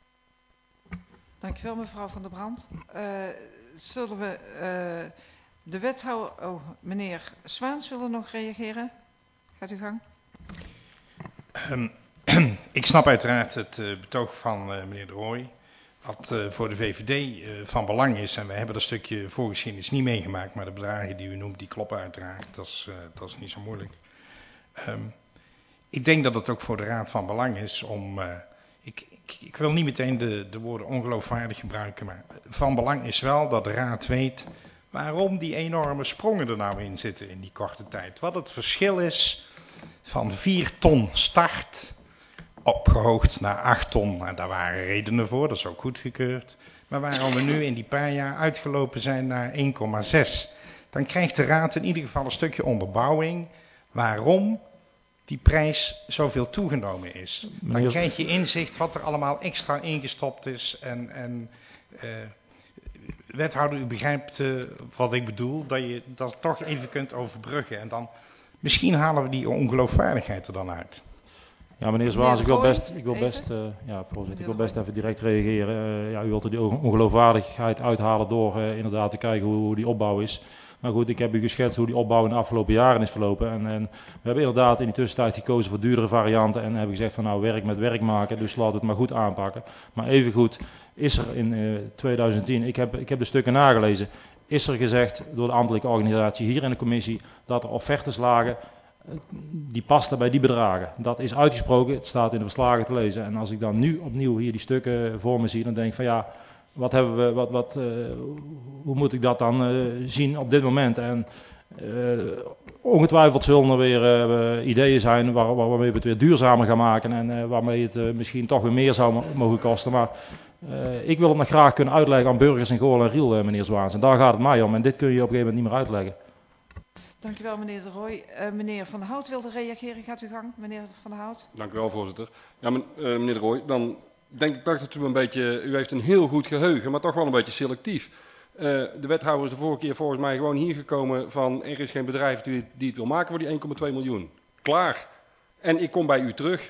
Dankjewel mevrouw Van der Brand. Uh, zullen we uh, de wethouder, oh meneer Zwaans willen nog reageren? Gaat uw gang. Um, ik snap uiteraard het uh, betoog van uh, meneer De Rooij. Wat uh, voor de V V D uh, van belang is, en we hebben dat stukje voorgeschiedenis niet meegemaakt, maar de bedragen die u noemt, die kloppen uiteraard. Dat is, uh, dat is niet zo moeilijk. Um, ik denk dat het ook voor de Raad van belang is om, uh, ik, ik, ik wil niet meteen de, de woorden ongeloofwaardig gebruiken, maar van belang is wel dat de Raad weet waarom die enorme sprongen er nou in zitten in die korte tijd. Wat het verschil is van vier ton start opgehoogd naar acht ton. Nou, daar waren redenen voor, dat is ook goedgekeurd. Maar waarom we nu in die paar jaar uitgelopen zijn naar één komma zes. Dan krijgt de Raad in ieder geval een stukje onderbouwing waarom die prijs zoveel toegenomen is. Dan krijg je inzicht wat er allemaal extra ingestopt is. En, en uh, wethouder, u begrijpt uh, wat ik bedoel, dat je dat toch even kunt overbruggen. En dan misschien halen we die ongeloofwaardigheid er dan uit. Ja, meneer Zwaans, ik wil best, ik wil best, uh, ja, voorzitter, ik wil best even direct reageren. Uh, ja, u wilt er die ongeloofwaardigheid uithalen door uh, inderdaad te kijken hoe, hoe die opbouw is. Maar goed, ik heb u geschetst hoe die opbouw in de afgelopen jaren is verlopen. En, en we hebben inderdaad in die tussentijd gekozen voor duurdere varianten. En hebben gezegd van nou, werk met werk maken, dus laat het maar goed aanpakken. Maar evengoed is er in uh, tweeduizend tien, ik heb, ik heb de stukken nagelezen, is er gezegd door de ambtelijke organisatie hier in de commissie dat er offertes lagen die pasten bij die bedragen. Dat is uitgesproken, het staat in de verslagen te lezen. En als ik dan nu opnieuw hier die stukken voor me zie, dan denk ik van ja, wat hebben we, wat, wat, uh, hoe moet ik dat dan uh, zien op dit moment? En uh, ongetwijfeld zullen er weer uh, ideeën zijn waar, waar, waarmee we het weer duurzamer gaan maken en uh, waarmee het uh, misschien toch weer meer zou mogen kosten. Maar uh, ik wil het nog graag kunnen uitleggen aan burgers in Goorlen en Riel, uh, meneer Zwaans. En daar gaat het mij om. En dit kun je op een gegeven moment niet meer uitleggen. Dankjewel meneer De Rooij. Uh, meneer Van der Hout wilde reageren. Gaat u gang, meneer Van der Hout. Dank u wel, voorzitter. Ja, men, uh, meneer De Rooij, dan denk ik dat u een beetje, u heeft een heel goed geheugen, maar toch wel een beetje selectief. Uh, de wethouder is de vorige keer volgens mij gewoon hier gekomen van er is geen bedrijf die, die het wil maken voor die één komma twee miljoen. Klaar. En ik kom bij u terug.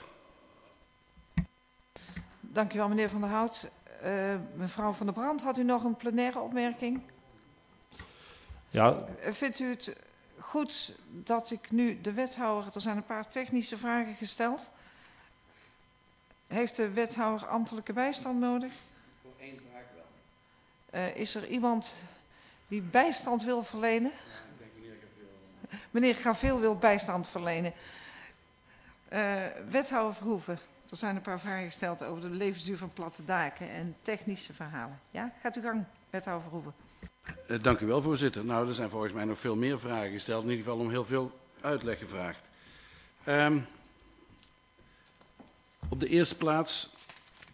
Dankjewel meneer Van der Hout. Uh, mevrouw Van der Brand, had u nog een plenaire opmerking? Ja. Uh, vindt u het goed dat ik nu de wethouder, er zijn een paar technische vragen gesteld. Heeft de wethouder ambtelijke bijstand nodig? Voor één vraag wel. Uh, is er iemand die bijstand wil verlenen? Ja, ik denk meneer Gaveel. Meneer Gaveel wil bijstand verlenen. Uh, wethouder Verhoeven, er zijn een paar vragen gesteld over de levensduur van platte daken en technische verhalen. Ja, gaat u gang, wethouder Verhoeven. Uh, dank u wel, voorzitter. Nou, er zijn volgens mij nog veel meer vragen gesteld. In ieder geval om heel veel uitleg gevraagd. Um, op de eerste plaats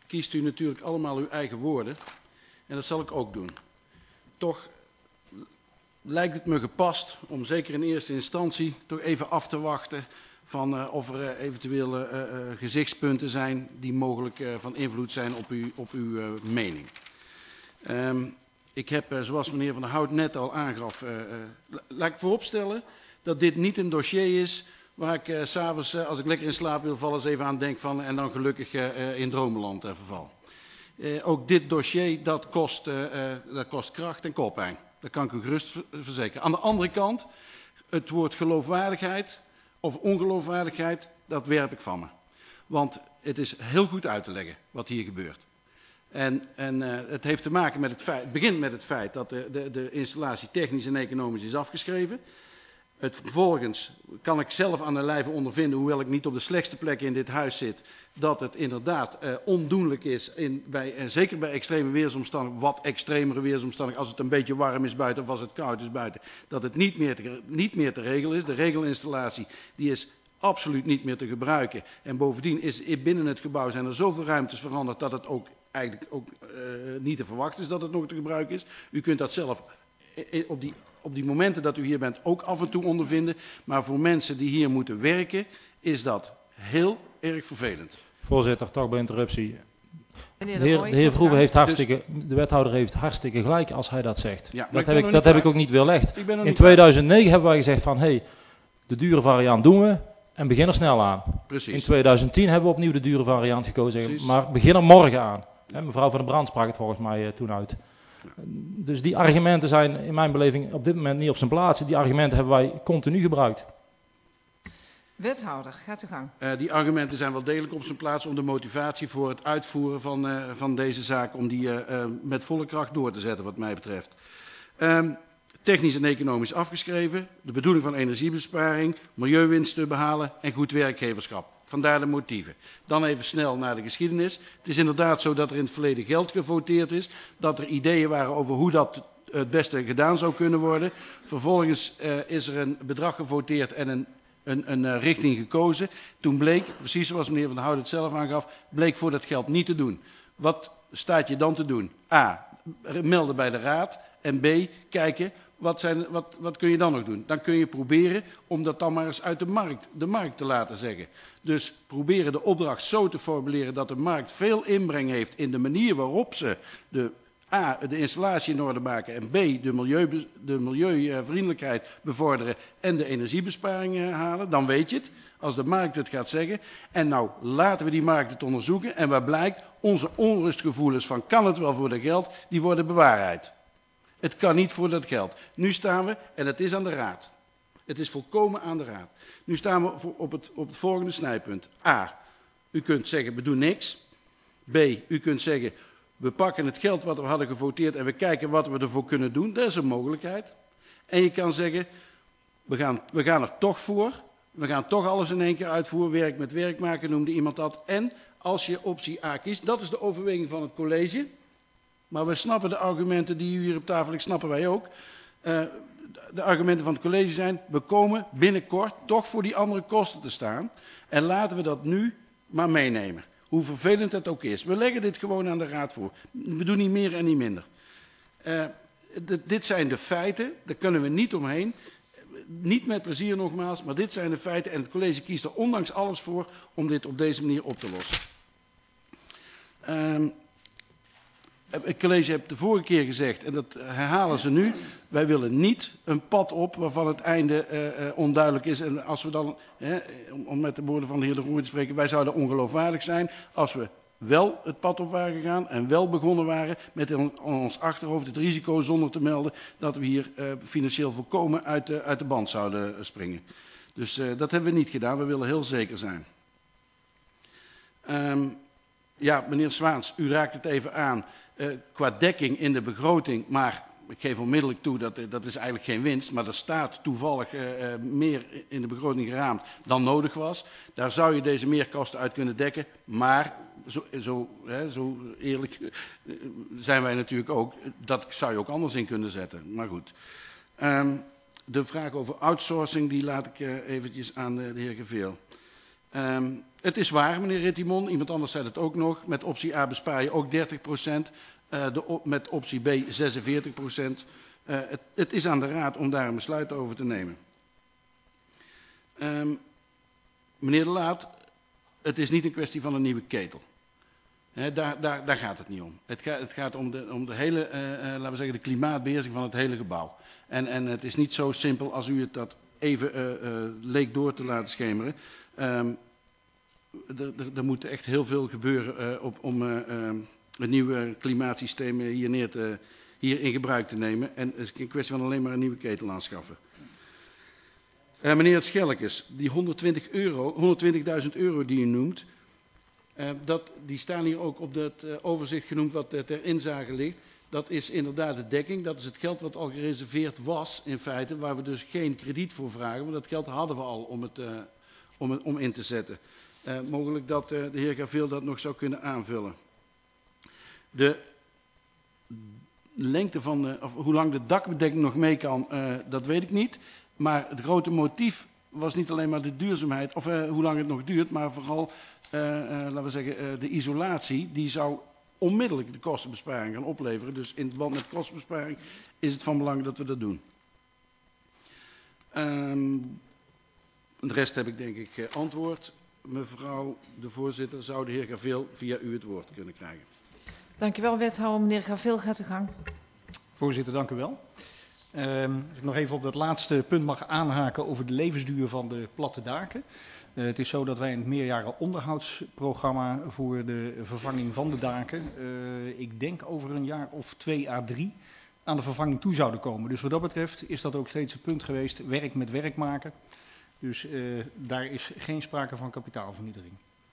kiest u natuurlijk allemaal uw eigen woorden. En dat zal ik ook doen. Toch lijkt het me gepast om zeker in eerste instantie toch even af te wachten van uh, of er uh, eventueel uh, uh, gezichtspunten zijn die mogelijk uh, van invloed zijn op, u, op uw uh, mening. Um, ik heb, uh, zoals meneer Van der Hout net al aangaf, uh, uh, laat ik vooropstellen dat dit niet een dossier is waar ik uh, s'avonds, uh, als ik lekker in slaap wil vallen, eens even aan denk van en dan gelukkig uh, uh, in dromenland uh, verval. Uh, ook dit dossier, dat kost, uh, uh, dat kost kracht en koppijn. Dat kan ik u gerust verzekeren. Aan de andere kant, het woord geloofwaardigheid of ongeloofwaardigheid, dat werp ik van me. Want het is heel goed uit te leggen wat hier gebeurt. En, en uh, het heeft te maken met het feit, het begint met het feit dat de, de, de installatie technisch en economisch is afgeschreven. Het, vervolgens kan ik zelf aan de lijve ondervinden, hoewel ik niet op de slechtste plek in dit huis zit, dat het inderdaad uh, ondoenlijk is, in, bij, uh, zeker bij extreme weersomstandigheden, wat extremere weersomstandigheden, als het een beetje warm is buiten of als het koud is buiten, dat het niet meer te, niet meer te regelen is. De regelinstallatie die is absoluut niet meer te gebruiken. En bovendien is binnen het gebouw zijn er zoveel ruimtes veranderd dat het ook eigenlijk ook uh, niet te verwachten is dat het nog te gebruiken is. U kunt dat zelf op die, op die momenten dat u hier bent ook af en toe ondervinden. Maar voor mensen die hier moeten werken is dat heel erg vervelend. Voorzitter, toch bij interruptie. De Meneer De heer, Rooij, de heer Vroeger heeft Dus- hartstikke, de wethouder heeft hartstikke gelijk als hij dat zegt. Ja, maar dat ik heb, ben ik, nog dat niet heb ik klaar. ook niet weerlegd. Ik ben nog In niet tweeduizend negen hebben wij gezegd van, hé, hey, de dure variant doen we en begin er snel aan. Precies. In tweeduizend tien hebben we opnieuw de dure variant gekozen, Precies. maar begin er morgen aan. He, mevrouw Van der Brand sprak het volgens mij uh, toen uit. Dus die argumenten zijn in mijn beleving op dit moment niet op zijn plaats. Die argumenten hebben wij continu gebruikt. Wethouder, gaat uw gang. Uh, die argumenten zijn wel degelijk op zijn plaats om de motivatie voor het uitvoeren van, uh, van deze zaak, om die uh, uh, met volle kracht door te zetten wat mij betreft. Um, technisch en economisch afgeschreven, de bedoeling van energiebesparing, milieuwinst te behalen en goed werkgeverschap. Vandaar de motieven. Dan even snel naar de geschiedenis. Het is inderdaad zo dat er in het verleden geld gevoteerd is, dat er ideeën waren over hoe dat het beste gedaan zou kunnen worden. Vervolgens uh, is er een bedrag gevoteerd en een Een, een uh, richting gekozen. Toen bleek, precies zoals meneer Van der Hout het zelf aangaf, bleek voor dat geld niet te doen. Wat staat je dan te doen? A, melden bij de raad. En B, kijken, wat, zijn, wat, wat kun je dan nog doen? Dan kun je proberen om dat dan maar eens uit de markt, de markt te laten zeggen. Dus proberen de opdracht zo te formuleren dat de markt veel inbreng heeft in de manier waarop ze de A, de installatie in orde maken en B, de, milieu, de milieuvriendelijkheid bevorderen en de energiebesparingen halen, dan weet je het, als de markt het gaat zeggen. En nou laten we die markt het onderzoeken en waar blijkt, onze onrustgevoelens van kan het wel voor dat geld, die worden bewaarheid. Het kan niet voor dat geld. Nu staan we, en het is aan de raad. Het is volkomen aan de raad. Nu staan we op het, op het volgende snijpunt. A, u kunt zeggen, we doen niks. B, u kunt zeggen, we pakken het geld wat we hadden gevoteerd en we kijken wat we ervoor kunnen doen. Dat is een mogelijkheid. En je kan zeggen, we gaan, we gaan er toch voor. We gaan toch alles in één keer uitvoeren. Werk met werk maken, noemde iemand dat. En als je optie A kiest, dat is de overweging van het college. Maar we snappen de argumenten die u hier op tafel legt, snappen wij ook. Uh, de argumenten van het college zijn, we komen binnenkort toch voor die andere kosten te staan. En laten we dat nu maar meenemen. Hoe vervelend het ook is. We leggen dit gewoon aan de raad voor. We doen niet meer en niet minder. Uh, dit zijn de feiten, daar kunnen we niet omheen. Niet met plezier nogmaals, maar dit zijn de feiten. En het college kiest er ondanks alles voor om dit op deze manier op te lossen. Uh, het college heeft de vorige keer gezegd, en dat herhalen ze nu, wij willen niet een pad op waarvan het einde uh, uh, onduidelijk is. En als we dan, uh, om met de woorden van de heer De Rooij te spreken, wij zouden ongeloofwaardig zijn als we wel het pad op waren gegaan en wel begonnen waren met in ons achterhoofd het risico zonder te melden dat we hier uh, financieel volkomen uit de, uit de band zouden springen. Dus uh, dat hebben we niet gedaan, we willen heel zeker zijn. Um, ja, meneer Zwaans, u raakt het even aan. Uh, qua dekking in de begroting, maar ik geef onmiddellijk toe dat dat is eigenlijk geen winst, maar er staat toevallig uh, uh, meer in de begroting geraamd dan nodig was. Daar zou je deze meerkosten uit kunnen dekken, maar zo, zo, hè, zo eerlijk uh, zijn wij natuurlijk ook, dat zou je ook anders in kunnen zetten. Maar goed. Um, de vraag over outsourcing, die laat ik uh, eventjes aan de, de heer Geveel. Um, het is waar, meneer Rittimon, iemand anders zei het ook nog. Met optie A bespaar je ook dertig procent, uh, de op, met optie B zesenveertig procent. Uh, het, het is aan de Raad om daar een besluit over te nemen. Um, meneer De Laat, het is niet een kwestie van een nieuwe ketel. He, daar, daar, daar gaat het niet om. Het, ga, het gaat om de, om de hele, uh, uh, laten we zeggen, de klimaatbeheersing van het hele gebouw. En, en het is niet zo simpel als u het dat even uh, uh, leek door te laten schemeren. Um, er moet echt heel veel gebeuren uh, op, om uh, uh, een nieuw klimaatsysteem hier, neer te, hier in gebruik te nemen. En het is een kwestie van alleen maar een nieuwe ketel aanschaffen. Uh, meneer Schelkes, die honderdtwintig euro, honderdtwintigduizend euro die u noemt, uh, dat, die staan hier ook op het uh, overzicht genoemd wat uh, ter inzage ligt. Dat is inderdaad de dekking, dat is het geld wat al gereserveerd was in feite, waar we dus geen krediet voor vragen, want dat geld hadden we al om, het, uh, om, het, om in te zetten. Uh, mogelijk dat uh, de heer Graveel dat nog zou kunnen aanvullen. De lengte van, de, of hoe lang de dakbedekking nog mee kan, uh, dat weet ik niet. Maar het grote motief was niet alleen maar de duurzaamheid, of uh, hoe lang het nog duurt, maar vooral, uh, uh, laten we zeggen, uh, de isolatie, die zou onmiddellijk de kostenbesparing gaan opleveren. Dus in verband met kostenbesparing is het van belang dat we dat doen. Um, de rest heb ik denk ik uh, antwoord. Mevrouw de voorzitter, zou de heer Graveel via u het woord kunnen krijgen. Dank u wel, wethouder. Meneer Graveel, gaat uw gang. Voorzitter, dank u wel. Uh, als ik nog even op dat laatste punt mag aanhaken over de levensduur van de platte daken. Uh, het is zo dat wij een meerjaren onderhoudsprogramma voor de vervanging van de daken, uh, ik denk over een jaar of twee à drie, aan de vervanging toe zouden komen. Dus wat dat betreft is dat ook steeds een punt geweest, werk met werk maken. Dus uh, daar is geen sprake van kapitaalvernietiging.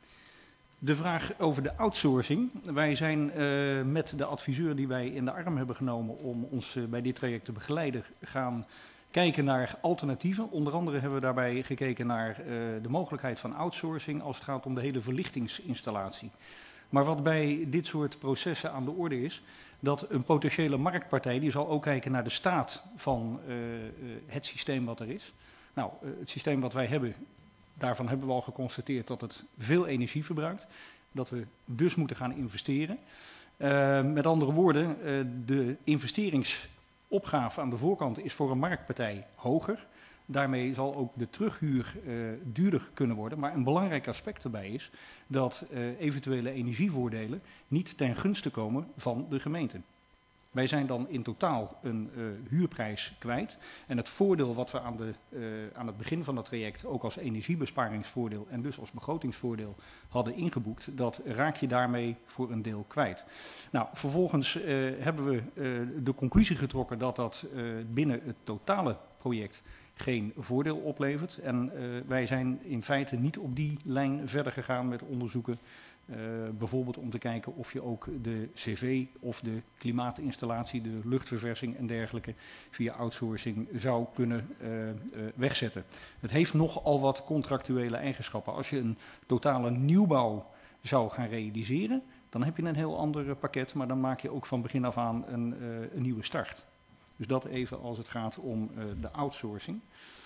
De vraag over de outsourcing. Wij zijn uh, met de adviseur die wij in de arm hebben genomen om ons uh, bij dit traject te begeleiden gaan kijken naar alternatieven. Onder andere hebben we daarbij gekeken naar uh, de mogelijkheid van outsourcing als het gaat om de hele verlichtingsinstallatie. Maar wat bij dit soort processen aan de orde is, dat een potentiële marktpartij die zal ook kijken naar de staat van uh, uh, het systeem wat er is. Nou, uh, het systeem wat wij hebben, daarvan hebben we al geconstateerd dat het veel energie verbruikt. Dat we dus moeten gaan investeren. Uh, met andere woorden, uh, de investeringsopgave aan de voorkant is voor een marktpartij hoger. Daarmee zal ook de terughuur uh, duurder kunnen worden. Maar een belangrijk aspect erbij is dat uh, eventuele energievoordelen niet ten gunste komen van de gemeente. Wij zijn dan in totaal een uh, huurprijs kwijt. En het voordeel wat we aan, de, uh, aan het begin van het traject ook als energiebesparingsvoordeel en dus als begrotingsvoordeel hadden ingeboekt, dat raak je daarmee voor een deel kwijt. Nou, vervolgens uh, hebben we uh, de conclusie getrokken dat dat uh, binnen het totale project geen voordeel oplevert. En uh, wij zijn in feite niet op die lijn verder gegaan met onderzoeken. Uh, bijvoorbeeld om te kijken of je ook de C V of de klimaatinstallatie, de luchtverversing en dergelijke via outsourcing zou kunnen uh, uh, wegzetten. Het heeft nogal wat contractuele eigenschappen. Als je een totale nieuwbouw zou gaan realiseren, dan heb je een heel ander pakket, maar dan maak je ook van begin af aan een, uh, een nieuwe start. Dus dat even als het gaat om uh, de outsourcing.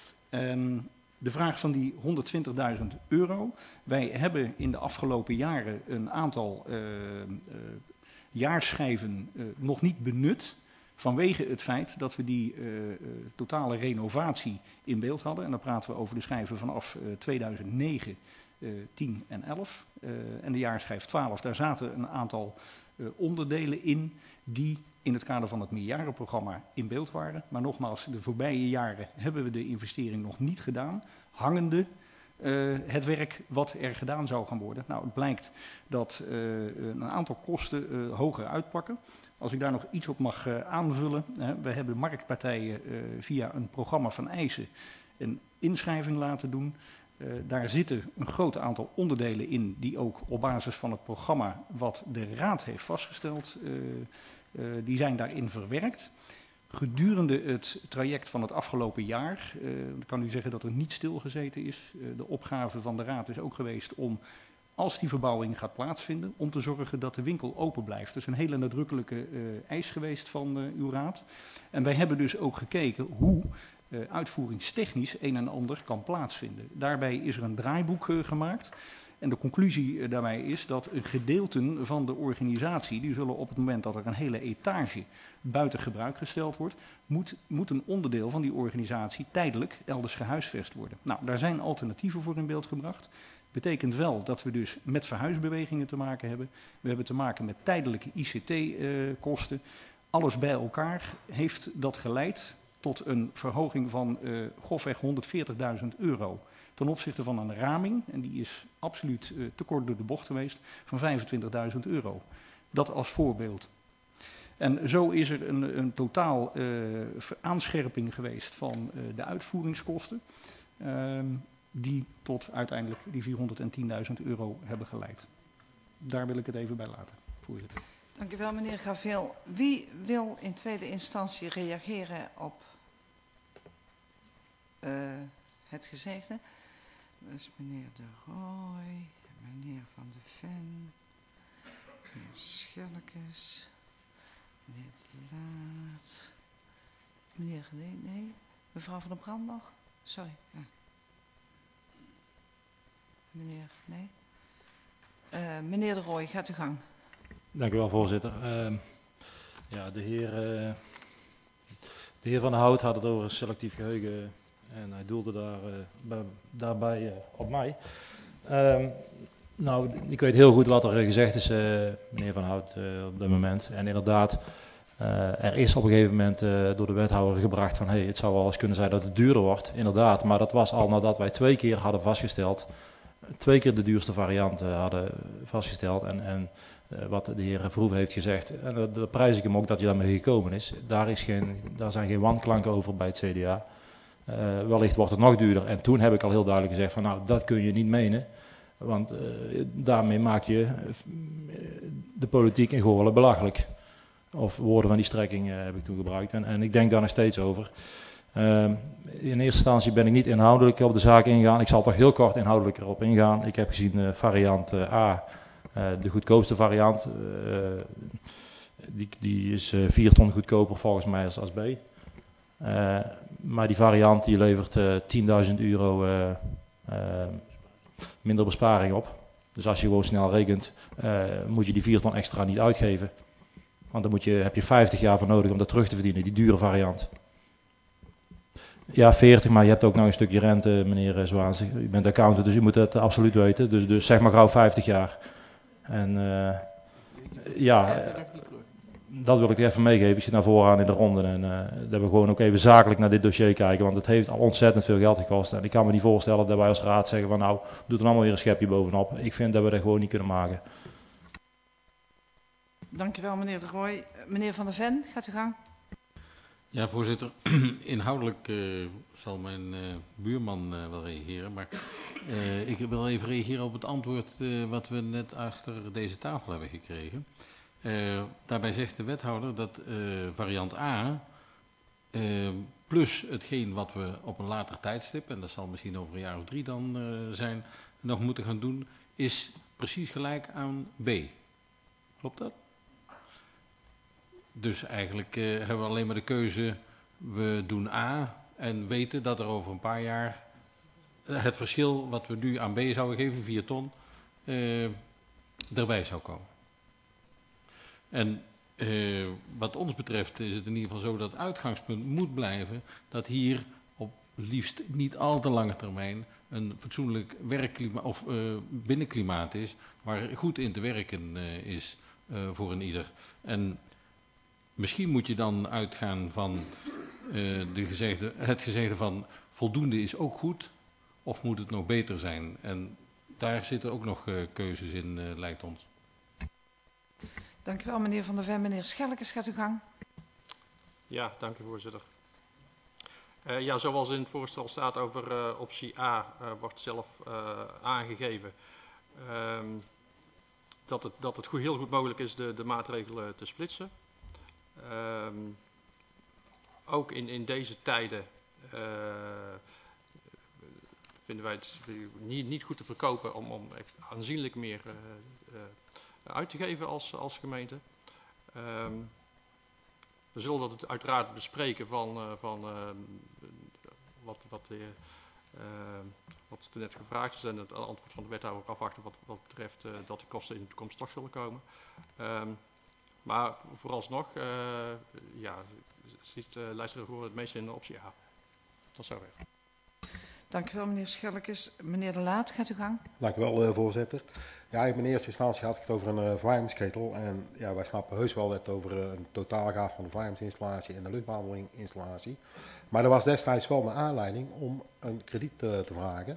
Um, De vraag van die honderdtwintigduizend euro. Wij hebben in de afgelopen jaren een aantal uh, uh, jaarschijven uh, nog niet benut. Vanwege het feit dat we die uh, uh, totale renovatie in beeld hadden. En dan praten we over de schijven vanaf uh, tweeduizend negen, uh, tien en elf. Uh, en de jaarschijf twaalf, daar zaten een aantal uh, onderdelen in die in het kader van het meerjarenprogramma in beeld waren. Maar nogmaals, de voorbije jaren hebben we de investering nog niet gedaan, hangende uh, het werk wat er gedaan zou gaan worden. Nou, het blijkt dat uh, een aantal kosten uh, hoger uitpakken. Als ik daar nog iets op mag uh, aanvullen. Hè, we hebben marktpartijen uh, via een programma van eisen een inschrijving laten doen. Uh, daar zitten een groot aantal onderdelen in die ook op basis van het programma wat de Raad heeft vastgesteld, uh, uh, die zijn daarin verwerkt. Gedurende het traject van het afgelopen jaar uh, kan u zeggen dat er niet stilgezeten is. Uh, de opgave van de Raad is ook geweest om, als die verbouwing gaat plaatsvinden, om te zorgen dat de winkel open blijft. Dat is een hele nadrukkelijke uh, eis geweest van uh, uw Raad. En wij hebben dus ook gekeken hoe uh, uitvoeringstechnisch een en ander kan plaatsvinden. Daarbij is er een draaiboek uh, gemaakt. En de conclusie uh, daarbij is dat gedeelten van de organisatie, die zullen op het moment dat er een hele etage buiten gebruik gesteld wordt, moet, moet een onderdeel van die organisatie tijdelijk elders gehuisvest worden. Nou, daar zijn alternatieven voor in beeld gebracht. Betekent wel dat we dus met verhuisbewegingen te maken hebben. We hebben te maken met tijdelijke I C T-kosten. Uh, Alles bij elkaar heeft dat geleid tot een verhoging van uh, grofweg honderdveertigduizend euro. Ten opzichte van een raming, en die is absoluut uh, te kort door de bocht geweest, van vijfentwintigduizend euro. Dat als voorbeeld. En zo is er een, een totaal uh, aanscherping geweest van uh, de uitvoeringskosten. Uh, die tot uiteindelijk die vierhonderdtienduizend euro hebben geleid. Daar wil ik het even bij laten, voorzitter. Dank u wel, meneer Graveel. Wie wil in tweede instantie reageren op uh, het gezegde? Dus meneer De Rooij, meneer Van de Ven, meneer Schellekes, meneer De Laat, meneer nee, nee, mevrouw Van der Brand nog? Sorry. Ja. Meneer, nee. Uh, meneer De Rooij, gaat uw gang. Dank u wel, voorzitter. Uh, ja, de heer, uh, de heer Van der Hout had het over een selectief geheugen en hij doelde daar, uh, bij, daarbij uh, op mij. Uh, nou, ik weet heel goed wat er gezegd is, uh, meneer Van Hout, uh, op dit moment. En inderdaad, uh, er is op een gegeven moment uh, door de wethouder gebracht van, hey, het zou wel eens kunnen zijn dat het duurder wordt. Inderdaad, maar dat was al nadat wij twee keer hadden vastgesteld, twee keer de duurste variant uh, hadden vastgesteld en... en Uh, wat de heer Verhoeven heeft gezegd, en uh, daar prijs ik hem ook dat hij daarmee gekomen is. Daar, is geen, daar zijn geen wanklanken over bij het C D A. Uh, wellicht wordt het nog duurder. En toen heb ik al heel duidelijk gezegd van nou, dat kun je niet menen. Want uh, daarmee maak je uh, de politiek in Goorlen belachelijk. Of woorden van die strekking uh, heb ik toen gebruikt. En, en ik denk daar nog steeds over. Uh, in eerste instantie ben ik niet inhoudelijk op de zaak ingegaan. Ik zal toch heel kort inhoudelijk erop ingaan. Ik heb gezien uh, variant uh, A. Uh, de goedkoopste variant, uh, die, die is uh, vier ton goedkoper volgens mij als, als B. Uh, maar die variant die levert uh, tienduizend euro uh, uh, minder besparing op. Dus als je gewoon snel rekent, uh, moet je die vier ton extra niet uitgeven. Want dan moet je, heb je vijftig jaar voor nodig om dat terug te verdienen, die dure variant. Ja, veertig, maar je hebt ook nog een stukje rente, meneer Zwaans. U bent accountant, dus u moet dat absoluut weten. Dus, dus zeg maar gauw vijftig jaar. En uh, ja, dat wil ik even meegeven. Ik zit naar voren aan in de ronde en uh, dat we gewoon ook even zakelijk naar dit dossier kijken. Want het heeft al ontzettend veel geld gekost. En ik kan me niet voorstellen dat wij als raad zeggen van nou, doe er allemaal weer een schepje bovenop. Ik vind dat we dat gewoon niet kunnen maken. Dank u wel, meneer De Rooij. Meneer Van der Ven, gaat u gang. Ja, voorzitter. Inhoudelijk uh, zal mijn uh, buurman uh, wel reageren, maar uh, ik wil even reageren op het antwoord uh, wat we net achter deze tafel hebben gekregen. Uh, daarbij zegt de wethouder dat uh, variant A uh, plus hetgeen wat we op een later tijdstip, en dat zal misschien over een jaar of drie dan uh, zijn, nog moeten gaan doen, is precies gelijk aan B. Klopt dat? Dus eigenlijk uh, hebben we alleen maar de keuze, we doen A en weten dat er over een paar jaar het verschil wat we nu aan B zouden geven, vier ton, uh, erbij zou komen. En uh, wat ons betreft is het in ieder geval zo dat het uitgangspunt moet blijven dat hier op liefst niet al te lange termijn een fatsoenlijk werkklimaat of uh, binnenklimaat is waar goed in te werken uh, is uh, voor een ieder. En misschien moet je dan uitgaan van uh, de gezegde, het gezegde van voldoende is ook goed, of moet het nog beter zijn? En daar zitten ook nog uh, keuzes in, uh, lijkt ons. Dank u wel, meneer Van der Ven. Meneer Schellekes, gaat uw gang. Ja, dank u, voorzitter. Uh, ja, zoals in het voorstel staat over uh, optie A, uh, wordt zelf uh, aangegeven uh, dat het, dat het goed, heel goed mogelijk is de, de maatregelen te splitsen. Uh, ook in, in deze tijden uh, vinden wij het niet, niet goed te verkopen om, om aanzienlijk meer uh, uh, uit te geven als, als gemeente. Uh, we zullen dat uiteraard bespreken van, uh, van uh, wat, wat, uh, uh, wat er net gevraagd is en het antwoord van de wethouder ook afwachten wat, wat betreft uh, dat de kosten in de toekomst toch zullen komen. Um, maar vooralsnog, uh, ja, ziet uh, Leidster voor het meeste in de optie A. Tot zover. Dank u wel, meneer Schellekes. Meneer De Laat, gaat u gang. Dank u wel, uh, voorzitter. Ja, in eerste instantie had ik het over een uh, verwarmingsketel. En ja, wij snappen heus wel dat het over uh, een totaal gaat van de verwarmingsinstallatie en de luchtbehandelinginstallatie. Maar er was destijds wel een aanleiding om een krediet uh, te vragen.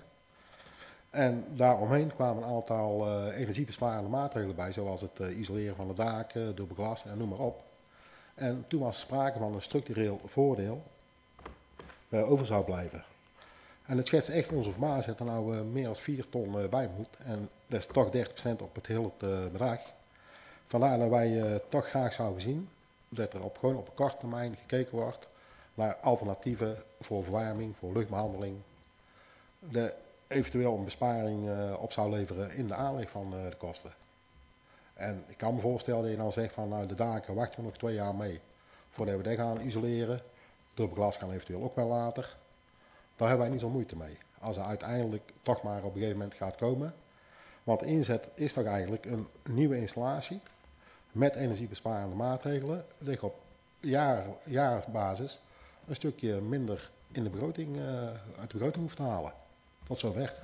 En daaromheen kwamen een aantal uh, energiebesparende maatregelen bij, zoals het uh, isoleren van de daken, dubbel glas en noem maar op. En toen was er sprake van een structureel voordeel uh, over zou blijven. En het schetst echt onze vermaak dat er nou uh, meer dan vier ton uh, bij moet. En dat is toch dertig procent op het hele uh, bedrag. Vandaar dat wij uh, toch graag zouden zien dat er op, gewoon op een korte termijn gekeken wordt naar alternatieven voor verwarming, voor luchtbehandeling. De eventueel een besparing uh, op zou leveren in de aanleg van uh, de kosten. En ik kan me voorstellen dat je dan zegt van nou de daken wachten we nog twee jaar mee voordat we dat gaan isoleren. Dubbel glas kan eventueel ook wel later. Daar hebben wij niet zo moeite mee. Als er uiteindelijk toch maar op een gegeven moment gaat komen. Want de inzet is toch eigenlijk een nieuwe installatie met energiebesparende maatregelen. Dat je op jaar, jaarbasis een stukje minder in de begroting, uh, uit de begroting hoeft te halen. Tot zover.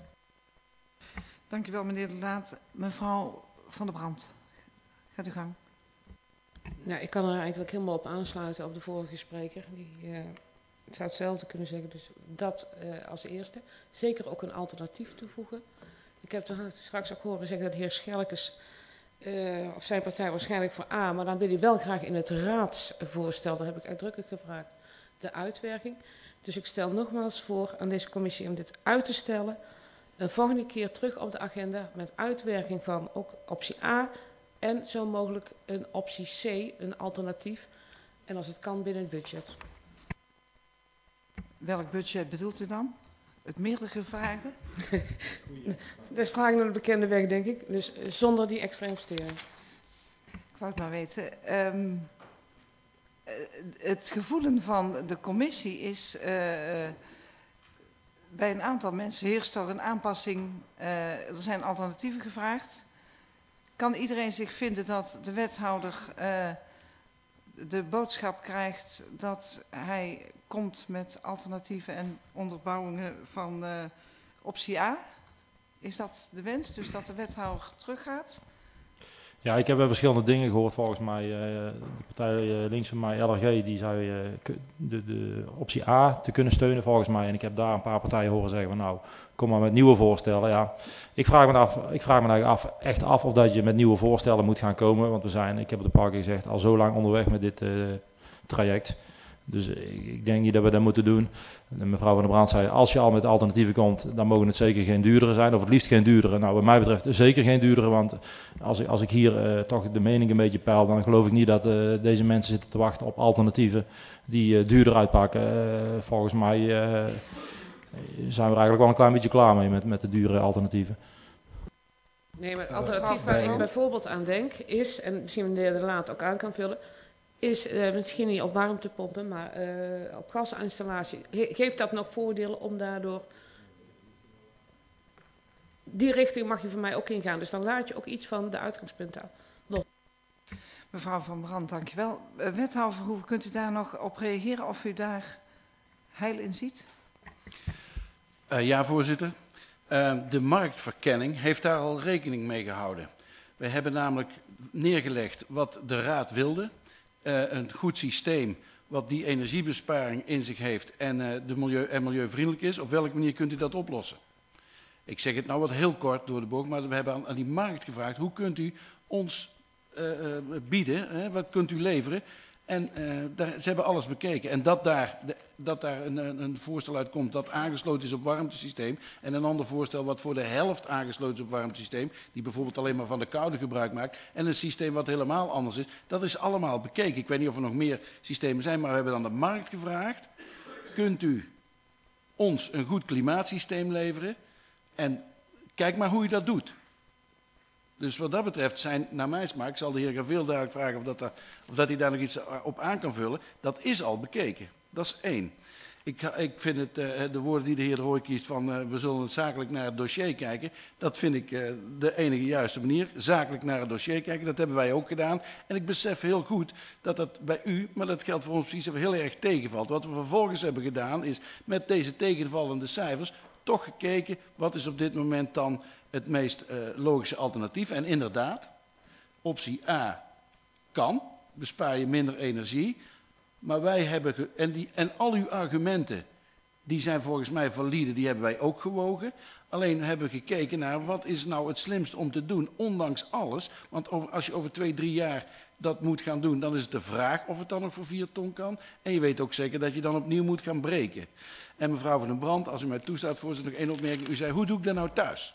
Dank u wel, meneer De Laat. Mevrouw Van der Brand, gaat u gang. Nou, ik kan er eigenlijk helemaal op aansluiten op de vorige spreker. Die uh, zou hetzelfde kunnen zeggen. Dus dat uh, als eerste. Zeker ook een alternatief toevoegen. Ik heb er straks ook horen zeggen dat de heer Schellekes uh, of zijn partij waarschijnlijk voor A, maar dan wil hij wel graag in het raadsvoorstel, daar heb ik uitdrukkelijk gevraagd, de uitwerking. Dus ik stel nogmaals voor aan deze commissie om dit uit te stellen. Een volgende keer terug op de agenda met uitwerking van ook optie A en zo mogelijk een optie C, een alternatief. En als het kan binnen het budget. Welk budget bedoelt u dan? Het meerdere vragen? Dat is vragen naar de bekende weg, denk ik. Dus zonder die extra investering. Ik wou het maar weten. Um, het gevoelen van de commissie is... Uh, bij een aantal mensen heerst er een aanpassing. Uh, er zijn alternatieven gevraagd. Kan iedereen zich vinden dat de wethouder uh, de boodschap krijgt dat hij komt met alternatieven en onderbouwingen van uh, optie A? Is dat de wens, dus dat de wethouder teruggaat? Ja, ik heb wel verschillende dingen gehoord volgens mij. Uh, de partij uh, links van mij, L R G, die zei uh, de, de optie A te kunnen steunen volgens mij. En ik heb daar een paar partijen horen zeggen van nou, kom maar met nieuwe voorstellen. Ja, ik vraag me af, ik vraag me eigenlijk af, echt af of dat je met nieuwe voorstellen moet gaan komen. Want we zijn, ik heb het een paar keer gezegd, al zo lang onderweg met dit uh, traject. Dus ik, ik denk niet dat we dat moeten doen. En mevrouw Van der Brand zei, als je al met alternatieven komt, dan mogen het zeker geen duurdere zijn. Of het liefst geen duurdere. Nou, wat mij betreft zeker geen duurdere. Want als ik, als ik hier uh, toch de mening een beetje peil, dan geloof ik niet dat uh, deze mensen zitten te wachten op alternatieven die uh, duurder uitpakken. Uh, volgens mij uh, zijn we er eigenlijk wel een klein beetje klaar mee met, met de dure alternatieven. Nee, maar het alternatief waar ik bijvoorbeeld aan denk is, en misschien meneer De Laat ook aan kan vullen, is uh, misschien niet op warmtepompen, maar uh, op gasinstallatie. Ge geeft dat nog voordelen om daardoor... Die richting mag je voor mij ook ingaan. Dus dan laat je ook iets van de uitgangspunten los. Mevrouw Van Brand, dankjewel. Uh, wethouder Verhoeven, kunt u daar nog op reageren of u daar heil in ziet? Uh, ja, voorzitter. Uh, de marktverkenning heeft daar al rekening mee gehouden. We hebben namelijk neergelegd wat de raad wilde. Uh, een goed systeem wat die energiebesparing in zich heeft en, uh, de milieu, en milieuvriendelijk is. Op welke manier kunt u dat oplossen? Ik zeg het nou wat heel kort door de bocht, maar we hebben aan, aan die markt gevraagd. Hoe kunt u ons uh, uh, bieden? Hè? Wat kunt u leveren? En uh, daar, ze hebben alles bekeken. En dat daar, de, dat daar een, een voorstel uitkomt dat aangesloten is op warmtesysteem. En een ander voorstel wat voor de helft aangesloten is op warmtesysteem. Die bijvoorbeeld alleen maar van de koude gebruik maakt. En een systeem wat helemaal anders is. Dat is allemaal bekeken. Ik weet niet of er nog meer systemen zijn, maar we hebben aan de markt gevraagd. Kunt u ons een goed klimaatsysteem leveren? En kijk maar hoe u dat doet. Dus wat dat betreft zijn, naar mijn smaak, ik zal de heer Graveel duidelijk vragen of, dat, of dat hij daar nog iets op aan kan vullen. Dat is al bekeken. Dat is één. Ik, ik vind het, uh, de woorden die de heer De Rooij kiest van uh, we zullen het zakelijk naar het dossier kijken, dat vind ik uh, de enige juiste manier. Zakelijk naar het dossier kijken, dat hebben wij ook gedaan. En ik besef heel goed dat dat bij u, maar dat geldt voor ons precies, heel erg tegenvalt. Wat we vervolgens hebben gedaan is met deze tegenvallende cijfers toch gekeken wat is op dit moment dan het meest uh, logische alternatief. En inderdaad, optie A kan, bespaar je minder energie. Maar wij hebben, ge en, die, en al uw argumenten, die zijn volgens mij valide, die hebben wij ook gewogen. Alleen hebben we gekeken naar wat is nou het slimst om te doen, ondanks alles. Want over, als je over twee, drie jaar dat moet gaan doen, dan is het de vraag of het dan nog voor vier ton kan. En je weet ook zeker dat je dan opnieuw moet gaan breken. En mevrouw Van den Brand, als u mij toestaat, voorzitter, nog één opmerking. U zei, hoe doe ik dat nou thuis?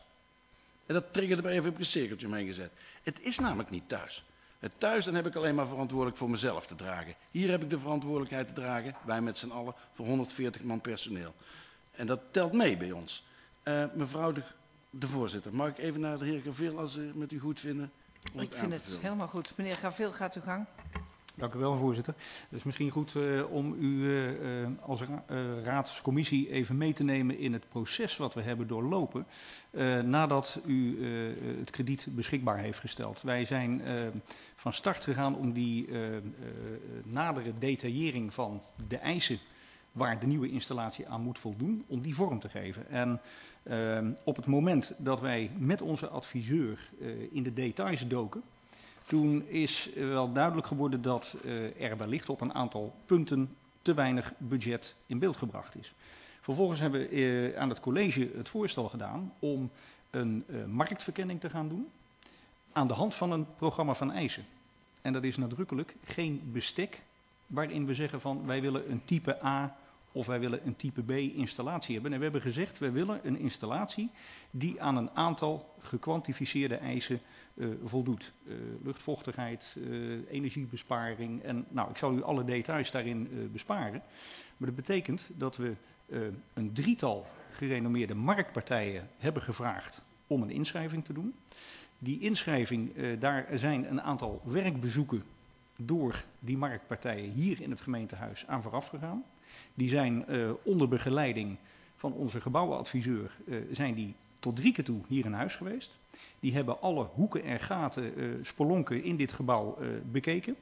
En dat triggerde mij even op een cirkeltje omheen gezet. Het is namelijk niet thuis. Het thuis, dan heb ik alleen maar verantwoordelijk voor mezelf te dragen. Hier heb ik de verantwoordelijkheid te dragen, wij met z'n allen, voor honderdveertig man personeel. En dat telt mee bij ons. Uh, mevrouw de, de voorzitter, mag ik even naar de heer Graveel, als u met u goed vinden? Ik vind het helemaal goed. Meneer Graveel, gaat uw gang. Dank u wel, voorzitter. Het is misschien goed uh, om u uh, als ra uh, raadscommissie even mee te nemen in het proces wat we hebben doorlopen uh, nadat u uh, het krediet beschikbaar heeft gesteld. Wij zijn uh, van start gegaan om die uh, uh, nadere detaillering van de eisen waar de nieuwe installatie aan moet voldoen, om die vorm te geven. En uh, op het moment dat wij met onze adviseur uh, in de details doken, toen is wel duidelijk geworden dat uh, er wellicht op een aantal punten te weinig budget in beeld gebracht is. Vervolgens hebben we uh, aan het college het voorstel gedaan om een uh, marktverkenning te gaan doen aan de hand van een programma van eisen. En dat is nadrukkelijk geen bestek waarin we zeggen van wij willen een type A of wij willen een type B installatie hebben. En we hebben gezegd wij willen een installatie die aan een aantal gekwantificeerde eisen Uh, voldoet. Uh, luchtvochtigheid, uh, energiebesparing en nou, ik zal u alle details daarin uh, besparen. Maar dat betekent dat we uh, een drietal gerenommeerde marktpartijen hebben gevraagd om een inschrijving te doen. Die inschrijving, uh, daar zijn een aantal werkbezoeken door die marktpartijen hier in het gemeentehuis aan vooraf gegaan. Die zijn uh, onder begeleiding van onze gebouwenadviseur uh, zijn die tot drie keer toe hier in huis geweest. Die hebben alle hoeken en gaten, uh, spelonken in dit gebouw uh, bekeken.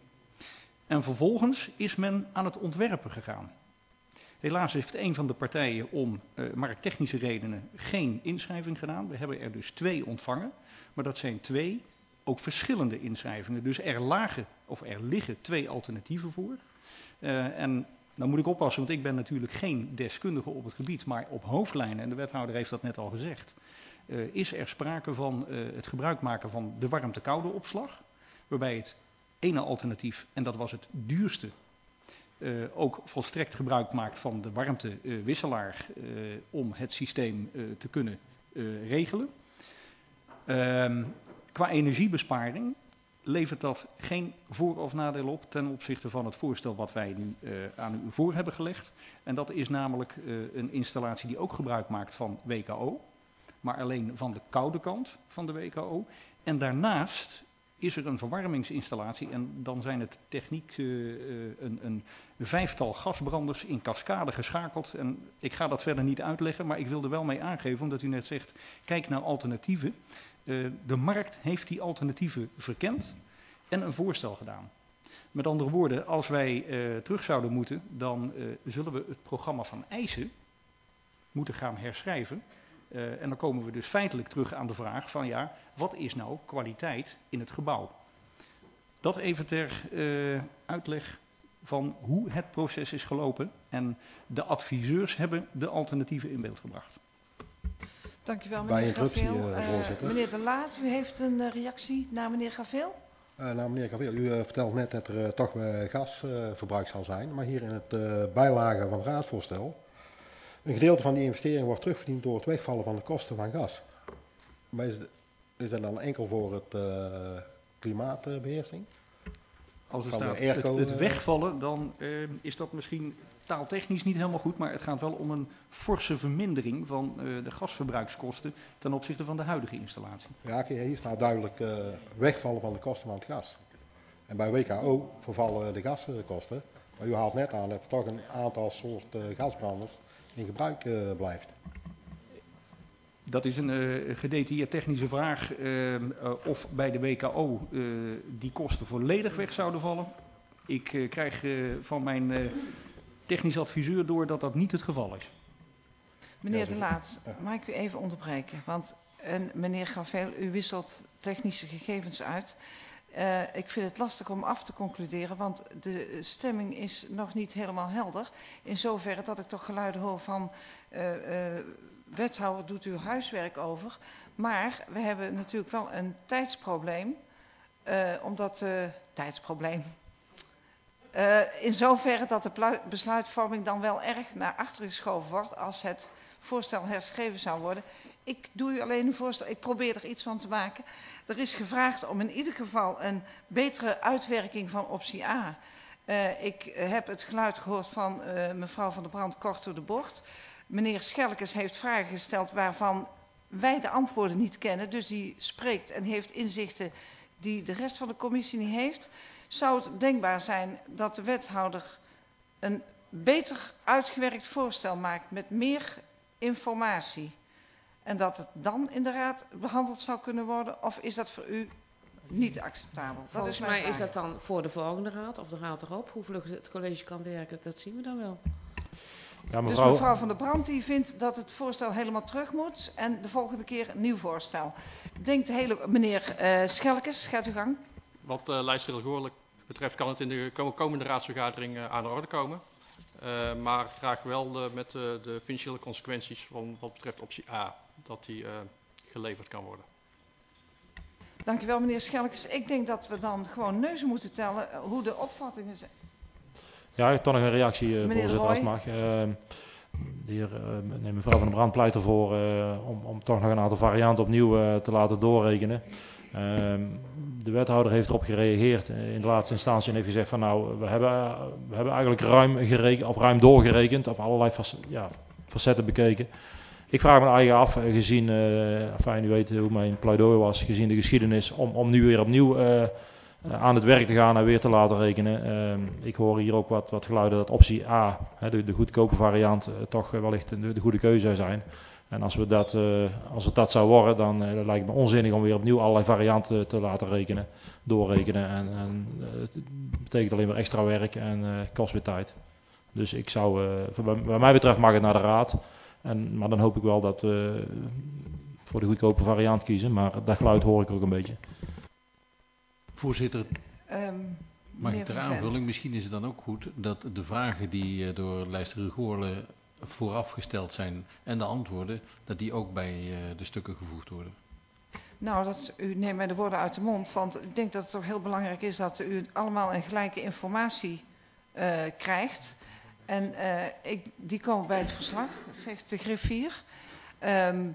En vervolgens is men aan het ontwerpen gegaan. Helaas heeft een van de partijen om uh, markttechnische redenen geen inschrijving gedaan. We hebben er dus twee ontvangen. Maar dat zijn twee, ook verschillende inschrijvingen. Dus er lagen, of er liggen twee alternatieven voor. Uh, en nou moet ik oppassen, want ik ben natuurlijk geen deskundige op het gebied. Maar op hoofdlijnen, en de wethouder heeft dat net al gezegd, Uh, is er sprake van uh, het gebruik maken van de warmte-koude opslag, waarbij het ene alternatief, en dat was het duurste, uh, ook volstrekt gebruik maakt van de warmtewisselaar uh, om het systeem uh, te kunnen uh, regelen. Uh, qua energiebesparing levert dat geen voor- of nadeel op ten opzichte van het voorstel wat wij nu uh, aan u voor hebben gelegd. En dat is namelijk uh, een installatie die ook gebruik maakt van W K O. Maar alleen van de koude kant van de W K O. En daarnaast is er een verwarmingsinstallatie en dan zijn het techniek uh, een, een vijftal gasbranders in cascade geschakeld. En ik ga dat verder niet uitleggen, maar ik wil er wel mee aangeven, omdat u net zegt, kijk naar alternatieven. Uh, de markt heeft die alternatieven verkend en een voorstel gedaan. Met andere woorden, als wij uh, terug zouden moeten, dan uh, zullen we het programma van eisen moeten gaan herschrijven. Uh, en dan komen we dus feitelijk terug aan de vraag van ja, wat is nou kwaliteit in het gebouw? Dat even ter uh, uitleg van hoe het proces is gelopen. En de adviseurs hebben de alternatieven in beeld gebracht. Dank u wel, meneer Graveel. Uh, uh, meneer De Laat, u heeft een uh, reactie naar meneer Graveel? Uh, nou, meneer Graveel, u uh, vertelt net dat er uh, toch uh, gasverbruik uh, zal zijn. Maar hier in het uh, bijlage van het raadsvoorstel, een gedeelte van die investering wordt terugverdiend door het wegvallen van de kosten van gas. Maar is, is dat dan enkel voor het uh, klimaatbeheersing? Als er staat het, het wegvallen, dan uh, is dat misschien taaltechnisch niet helemaal goed, maar het gaat wel om een forse vermindering van uh, de gasverbruikskosten ten opzichte van de huidige installatie. Ja, hier staat duidelijk uh, wegvallen van de kosten van het gas. En bij W K O vervallen de gaskosten Maar u haalt net aan dat er toch een aantal soorten gasbranders in gebruik uh, blijft. Dat is een uh, gedetailleerd technische vraag uh, uh, of bij de W K O uh, die kosten volledig weg zouden vallen. Ik uh, krijg uh, van mijn uh, technisch adviseur door dat dat niet het geval is. Meneer De Laat, mag ik u even onderbreken? Want en meneer Graveel, u wisselt technische gegevens uit. Uh, ik vind het lastig om af te concluderen, want de stemming is nog niet helemaal helder. In zoverre dat ik toch geluiden hoor van uh, uh, wethouder doet uw huiswerk over. Maar we hebben natuurlijk wel een tijdsprobleem, uh, omdat uh, tijdsprobleem. Uh, in zoverre dat de besluitvorming dan wel erg naar achteren geschoven wordt als het voorstel herschreven zou worden. Ik doe u alleen een voorstel, ik probeer er iets van te maken. Er is gevraagd om in ieder geval een betere uitwerking van optie A. Uh, ik heb het geluid gehoord van uh, mevrouw Van der Brand kort door de bocht. Meneer Schelkes heeft vragen gesteld waarvan wij de antwoorden niet kennen. Dus die spreekt en heeft inzichten die de rest van de commissie niet heeft. Zou het denkbaar zijn dat de wethouder een beter uitgewerkt voorstel maakt met meer informatie en dat het dan in de raad behandeld zou kunnen worden? Of is dat voor u niet acceptabel? Dat Volgens is mijn mij vraag. is dat dan voor de volgende raad of de raad erop. Hoe vlug het college kan werken, dat zien we dan wel. Ja, mevrouw... Dus mevrouw Van der Brand die vindt dat het voorstel helemaal terug moet en de volgende keer een nieuw voorstel. Denkt de hele meneer uh, Schelkes, gaat uw gang. Wat uh, lijsttrechter Goorlijk betreft kan het in de komende raadsvergadering uh, aan de orde komen. Uh, maar graag wel uh, met uh, de financiële consequenties van wat betreft optie A, dat die uh, geleverd kan worden. Dank u wel, meneer Schelkes. Ik denk dat we dan gewoon neuzen moeten tellen uh, hoe de opvattingen zijn. Ja, ik heb toch nog een reactie, uh, Meneer voorzitter, als het mag. Uh, de heer, uh, nee, mevrouw Van der Brand pleit ervoor uh, om, om toch nog een aantal varianten opnieuw uh, te laten doorrekenen. Uh, de wethouder heeft erop gereageerd in de laatste instantie en heeft gezegd van nou, we hebben, we hebben eigenlijk ruim, gerekend, of ruim doorgerekend, op allerlei fac ja, facetten bekeken. Ik vraag me eigenlijk af, gezien, uh, enfin, u weet hoe mijn pleidooi was, gezien de geschiedenis, om, om nu weer opnieuw uh, aan het werk te gaan en weer te laten rekenen. Uh, ik hoor hier ook wat, wat geluiden dat optie A, hè, de, de goedkope variant, uh, toch wellicht de, de goede keuze zou zijn. En als, we dat, uh, als het dat zou worden, dan uh, lijkt het me onzinnig om weer opnieuw allerlei varianten te laten rekenen, doorrekenen. En, en uh, het betekent alleen maar extra werk en uh, kost weer tijd. Dus ik zou, uh, wat mij, mij betreft mag het naar de raad. En, maar dan hoop ik wel dat we uh, voor de goedkope variant kiezen. Maar dat geluid hoor ik ook een beetje. Voorzitter, um, mag ik ter aanvulling? Misschien is het dan ook goed dat de vragen die uh, door lijsttrechter Goorle vooraf gesteld zijn en de antwoorden, dat die ook bij uh, de stukken gevoegd worden. Nou, dat, u neemt mij de woorden uit de mond, want ik denk dat het toch heel belangrijk is dat u allemaal een gelijke informatie uh, krijgt. En uh, ik, die komen bij het verslag, zegt de griffier. Um,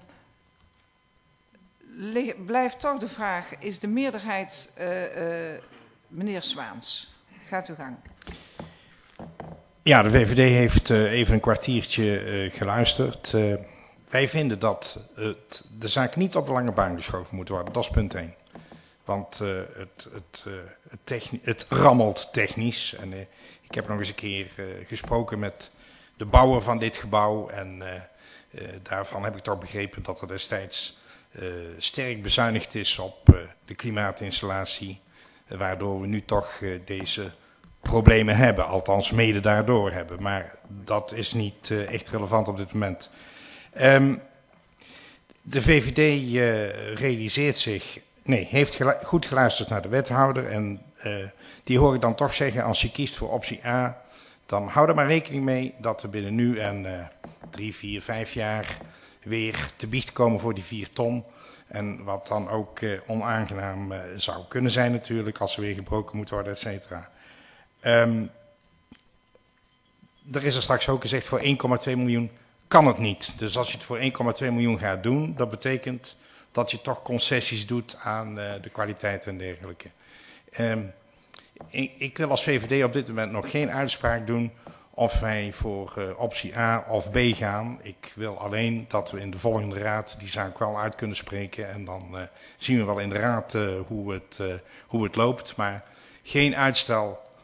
blijft toch de vraag, is de meerderheid, uh, uh, meneer Zwaans, gaat uw gang. Ja, de V V D heeft uh, even een kwartiertje uh, geluisterd. Uh, wij vinden dat het, de zaak niet op de lange baan geschoven moet worden, dat is punt één. Want uh, het, het, uh, het, techni- het rammelt technisch. En, uh, ik heb nog eens een keer uh, gesproken met de bouwer van dit gebouw. En uh, uh, daarvan heb ik toch begrepen dat er destijds uh, sterk bezuinigd is op uh, de klimaatinstallatie. Uh, waardoor we nu toch uh, deze problemen hebben. Althans mede daardoor hebben. Maar dat is niet uh, echt relevant op dit moment. Um, de V V D uh, realiseert zich... Nee, heeft gelu- goed geluisterd naar de wethouder. En uh, die hoor ik dan toch zeggen, als je kiest voor optie A, dan hou er maar rekening mee dat we binnen nu en uh, drie, vier, vijf jaar weer te biecht komen voor die vier ton. En wat dan ook uh, onaangenaam uh, zou kunnen zijn natuurlijk, als ze weer gebroken moet worden, et cetera. Um, er is er straks ook gezegd, voor één komma twee miljoen kan het niet. Dus als je het voor één komma twee miljoen gaat doen, dat betekent dat je toch concessies doet aan uh, de kwaliteit en dergelijke. Um, ik, ik wil als V V D op dit moment nog geen uitspraak doen of wij voor uh, optie A of B gaan. Ik wil alleen dat we in de volgende raad die zaak wel uit kunnen spreken. En dan uh, zien we wel in de raad uh, hoe, het, uh, hoe het loopt. Maar geen uitstel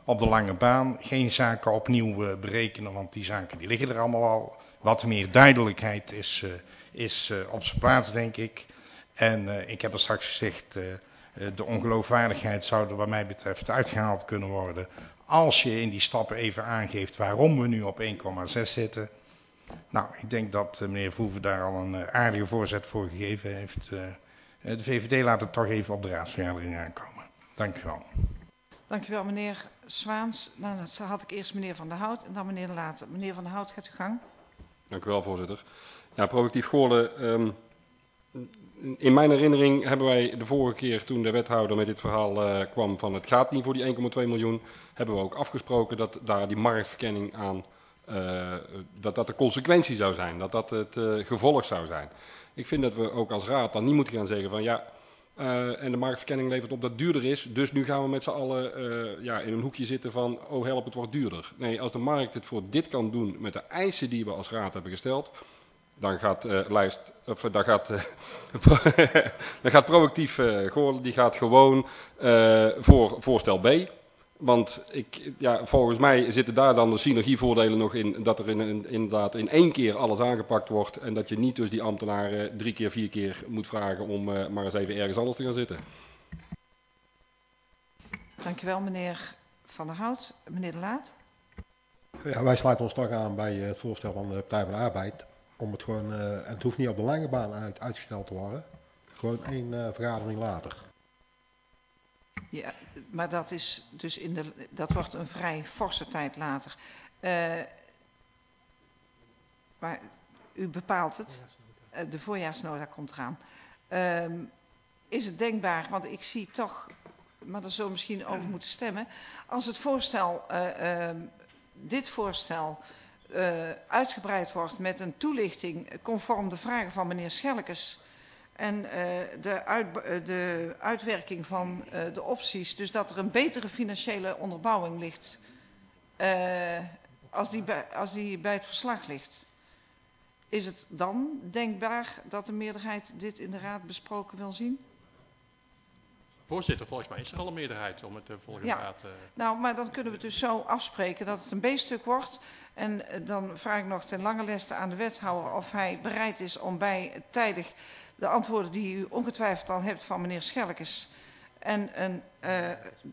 op de lange baan. Geen zaken opnieuw uh, berekenen, want die zaken die liggen er allemaal al. Wat meer duidelijkheid is, uh, is uh, op zijn plaats, denk ik. En uh, ik heb er straks gezegd, uh, uh, de ongeloofwaardigheid zou er wat mij betreft uitgehaald kunnen worden. Als je in die stappen even aangeeft waarom we nu op één komma zes zitten. Nou, ik denk dat uh, meneer Verhoeven daar al een uh, aardige voorzet voor gegeven heeft. Uh, de V V D laat het toch even op de raadsvergadering aankomen. Dank u wel. Dank u wel, meneer Zwaans. Nou, dan had ik eerst meneer Van der Hout en dan meneer De Laat. Meneer Van der Hout, gaat uw gang. Dank u wel, voorzitter. Ja, Productief Goorlen. Um, in mijn herinnering hebben wij de vorige keer, toen de wethouder met dit verhaal uh, kwam van het gaat niet voor die één komma twee miljoen, hebben we ook afgesproken dat daar die marktverkenning aan, uh, dat dat de consequentie zou zijn, dat dat het uh, gevolg zou zijn. Ik vind dat we ook als raad dan niet moeten gaan zeggen van ja, uh, en de marktverkenning levert op dat het duurder is, dus nu gaan we met z'n allen uh, ja, in een hoekje zitten van oh help, het wordt duurder. Nee, als de markt het voor dit kan doen met de eisen die we als raad hebben gesteld, dan gaat uh, lijst, of, dan gaat, uh, dan gaat Proactief uh, Goorlen, die gaat gewoon uh, voor voorstel B. Want ik, ja, volgens mij zitten daar dan de synergievoordelen nog in, dat er in, in, inderdaad in één keer alles aangepakt wordt en dat je niet dus die ambtenaren drie keer, vier keer moet vragen om uh, maar eens even ergens anders te gaan zitten. Dankjewel, meneer Van der Hout. Meneer De Laat. Ja, wij sluiten ons toch aan bij het voorstel van de Partij van de Arbeid. Om het gewoon, uh, het hoeft niet op de lange baan uit, uitgesteld te worden. Gewoon één uh, vergadering later. Ja, maar dat is dus in de, dat wordt een vrij forse tijd later. Uh, maar u bepaalt het. Uh, de voorjaarsnota komt eraan. Uh, is het denkbaar, want ik zie toch, maar daar zullen we misschien over moeten stemmen. Als het voorstel, uh, uh, dit voorstel, uh, uitgebreid wordt met een toelichting conform de vragen van meneer Schelkes. En uh, de, uit, uh, de uitwerking van uh, de opties, dus dat er een betere financiële onderbouwing ligt, uh, als, die bij, als die bij het verslag ligt. Is het dan denkbaar dat de meerderheid dit in de raad besproken wil zien? Voorzitter, volgens mij is er al een meerderheid om het de volgende ja. raad... Uh... Nou, maar dan kunnen we het dus zo afspreken dat het een B-stuk wordt. En uh, dan vraag ik nog ten lange leste aan de wethouder of hij bereid is om bij tijdig de antwoorden die u ongetwijfeld al hebt van meneer Schelkes en, een, uh,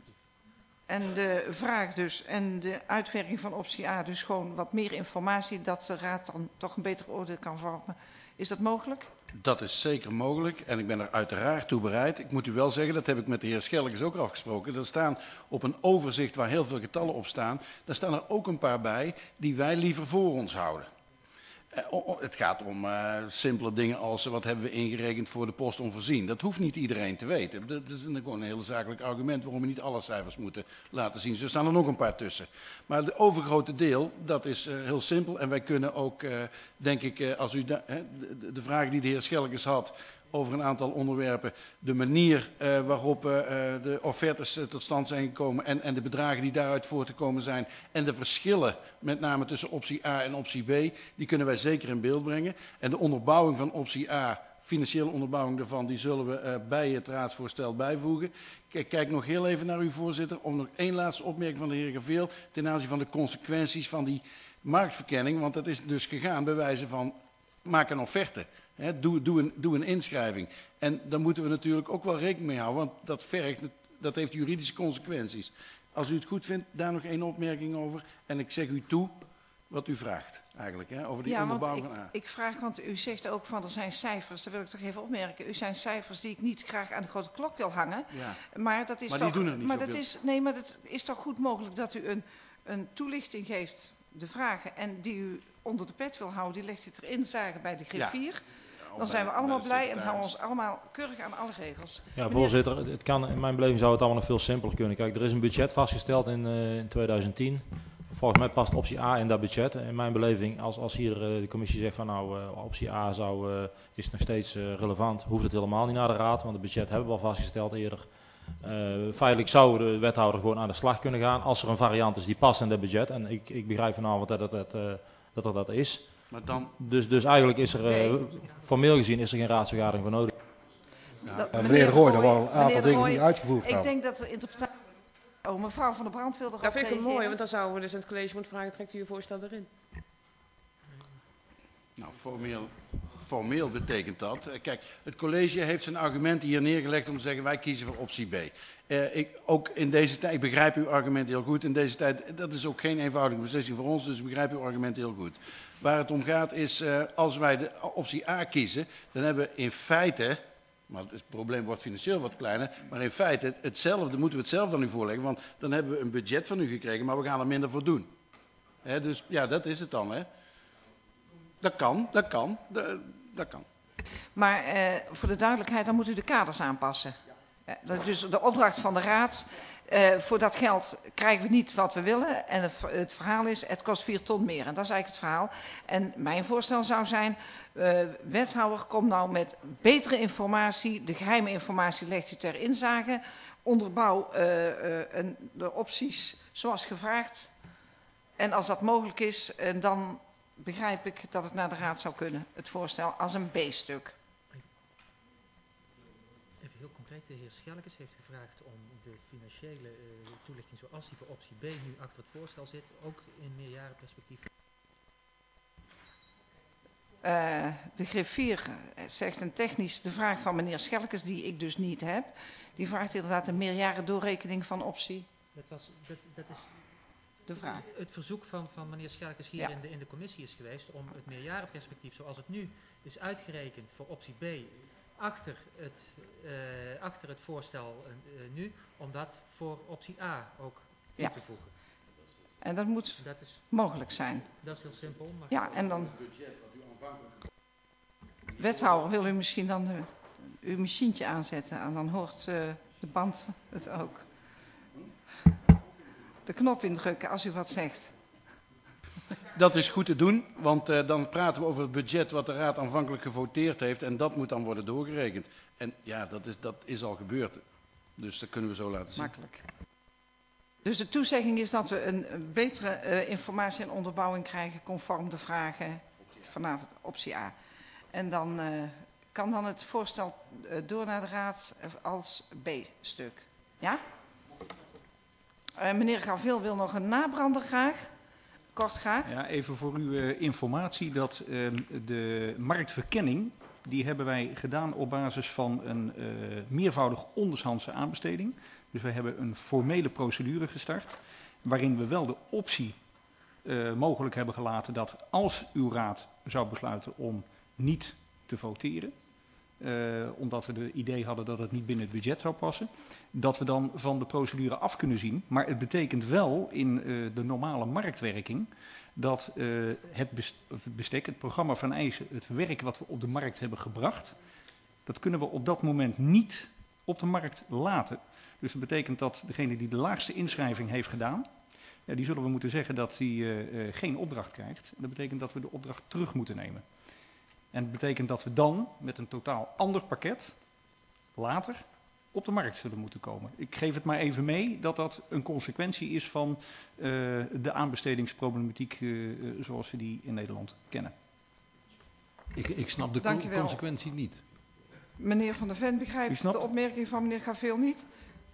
en de vraag dus en de uitwerking van optie A, dus gewoon wat meer informatie, dat de raad dan toch een beter oordeel kan vormen. Is dat mogelijk? Dat is zeker mogelijk en ik ben er uiteraard toe bereid. Ik moet u wel zeggen, dat heb ik met de heer Schelkes ook afgesproken. Er staan op een overzicht waar heel veel getallen op staan, daar staan er ook een paar bij die wij liever voor ons houden. Uh, het gaat om uh, simpele dingen als wat hebben we ingerekend voor de post onvoorzien. Dat hoeft niet iedereen te weten. Dat is een, gewoon een heel zakelijk argument waarom we niet alle cijfers moeten laten zien. Zo staan er nog een paar tussen. Maar het overgrote deel, dat is uh, heel simpel. En wij kunnen ook, uh, denk ik, uh, als u da, hè, de, de vragen die de heer Schelkes had over een aantal onderwerpen, de manier uh, waarop uh, de offertes uh, tot stand zijn gekomen en, en de bedragen die daaruit voortgekomen zijn en de verschillen, met name tussen optie A en optie B, die kunnen wij zeker in beeld brengen. En de onderbouwing van optie A, financiële onderbouwing daarvan, die zullen we uh, bij het raadsvoorstel bijvoegen. Ik kijk nog heel even naar u, voorzitter, om nog één laatste opmerking van de heer Geveel ten aanzien van de consequenties van die marktverkenning, want dat is dus gegaan bij wijze van maak een offerte. He, doe, doe, een, doe een inschrijving. En daar moeten we natuurlijk ook wel rekening mee houden, want dat vergt, dat heeft juridische consequenties. Als u het goed vindt, daar nog één opmerking over. En ik zeg u toe wat u vraagt, eigenlijk, hè, over die ja, onderbouwing want van A. Ik, ik vraag, want u zegt ook van er zijn cijfers, dat wil ik toch even opmerken. U zijn cijfers die ik niet graag aan de grote klok wil hangen. Ja. Maar dat is maar toch, die doen er niet maar dat zoveel. is, nee, maar dat is toch goed mogelijk dat u een, een toelichting geeft, de vragen, en die u onder de pet wil houden, die legt het erin, zagen bij de griffier. Ja. Dan zijn we allemaal blij en houden ons allemaal keurig aan alle regels. Ja, voorzitter, het kan, in mijn beleving zou het allemaal nog veel simpeler kunnen. Kijk, er is een budget vastgesteld in, uh, in tweeduizend tien. Volgens mij past optie A in dat budget. In mijn beleving, als, als hier uh, de commissie zegt van nou, uh, optie A zou, uh, is nog steeds uh, relevant, hoeft het helemaal niet naar de raad, want het budget hebben we al vastgesteld eerder. Uh, feitelijk zou de wethouder gewoon aan de slag kunnen gaan als er een variant is die past in dat budget. En ik, ik begrijp vanavond dat, het, dat, uh, dat er dat is. Maar dan... dus, dus eigenlijk is er, uh, formeel gezien, is er geen raadsvergadering voor nodig. Ja, meneer, meneer Roy, er waren een aantal dingen Roy, die uitgevoerd ik denk dat de interpretatie... Oh, mevrouw Van der Brand wilde erop Dat vind ik reageren. mooi, want dan zouden we dus aan het college moeten vragen, trekt u uw voorstel erin? Nou, formeel, formeel betekent dat. eh, Kijk, het college heeft zijn argumenten hier neergelegd om te zeggen wij kiezen voor optie B. Eh, ik, ook in deze tijd, ik begrijp uw argument heel goed. In deze tijd, dat is ook geen eenvoudige beslissing voor ons, dus ik begrijp uw argument heel goed. Waar het om gaat is, uh, als wij de optie A kiezen, dan hebben we in feite, maar het probleem wordt financieel wat kleiner, maar in feite hetzelfde, moeten we hetzelfde aan u voorleggen, want dan hebben we een budget van u gekregen, maar we gaan er minder voor doen. Hè, dus ja, dat is het dan, hè. Dat kan, dat kan, dat, dat kan. Maar uh, voor de duidelijkheid, dan moet u de kaders aanpassen. Uh, dat dus de opdracht van de raad, uh, voor dat geld krijgen we niet wat we willen. En het, het verhaal is, het kost vier ton meer. En dat is eigenlijk het verhaal. En mijn voorstel zou zijn, uh, wethouder, kom nou met betere informatie. De geheime informatie legt u ter inzage. Onderbouw uh, uh, een, de opties zoals gevraagd. En als dat mogelijk is, uh, dan begrijp ik dat het naar de raad zou kunnen, het voorstel, als een B-stuk. Even heel concreet, de heer Schelkes heeft gevraagd om de financiële uh, toelichting zoals die voor optie B nu achter het voorstel zit, ook in meerjarenperspectief. Uh, de griffier zegt een technisch, de vraag van meneer Schelkes, die ik dus niet heb, die vraagt inderdaad een meerjaren doorrekening van optie. Dat, was, dat, dat is de vraag. Het verzoek van, van meneer Schelkes hier ja. in, de, in de commissie is geweest om het meerjarenperspectief zoals het nu is uitgerekend voor optie B achter het, uh, achter het voorstel uh, nu, om dat voor optie A ook ja. toe te voegen. En dat moet dat is, mogelijk zijn. Dat is heel simpel. Maar ja, en dan... Wethouder, wil u misschien dan uh, uw machientje aanzetten en dan hoort uh, de band het ook. De knop indrukken als u wat zegt. Dat is goed te doen, want uh, dan praten we over het budget wat de raad aanvankelijk gevoteerd heeft en dat moet dan worden doorgerekend. En ja, dat is, dat is al gebeurd. Dus dat kunnen we zo laten zien. Makkelijk. Dus de toezegging is dat we een, een betere uh, informatie en onderbouwing krijgen conform de vragen vanavond optie A. En dan uh, kan dan het voorstel uh, door naar de raad als B-stuk. Ja? Uh, meneer Gavil wil nog een nabrander graag. Kort graag. Ja, even voor uw uh, informatie dat uh, de marktverkenning, die hebben wij gedaan op basis van een uh, meervoudig ondershandse aanbesteding. Dus wij hebben een formele procedure gestart, waarin we wel de optie uh, mogelijk hebben gelaten dat als uw raad zou besluiten om niet te voteren, uh, omdat we het idee hadden dat het niet binnen het budget zou passen, dat we dan van de procedure af kunnen zien. Maar het betekent wel in uh, de normale marktwerking dat uh, het bestek, het programma van eisen, het werk wat we op de markt hebben gebracht, dat kunnen we op dat moment niet op de markt laten. Dus dat betekent dat degene die de laagste inschrijving heeft gedaan, ja, die zullen we moeten zeggen dat die uh, uh, geen opdracht krijgt. Dat betekent dat we de opdracht terug moeten nemen. En dat betekent dat we dan met een totaal ander pakket later op de markt zullen moeten komen. Ik geef het maar even mee dat dat een consequentie is van uh, de aanbestedingsproblematiek uh, zoals we die in Nederland kennen. Ik, ik snap de co consequentie niet. Meneer Van der Ven begrijpt de opmerking van meneer Gavil niet?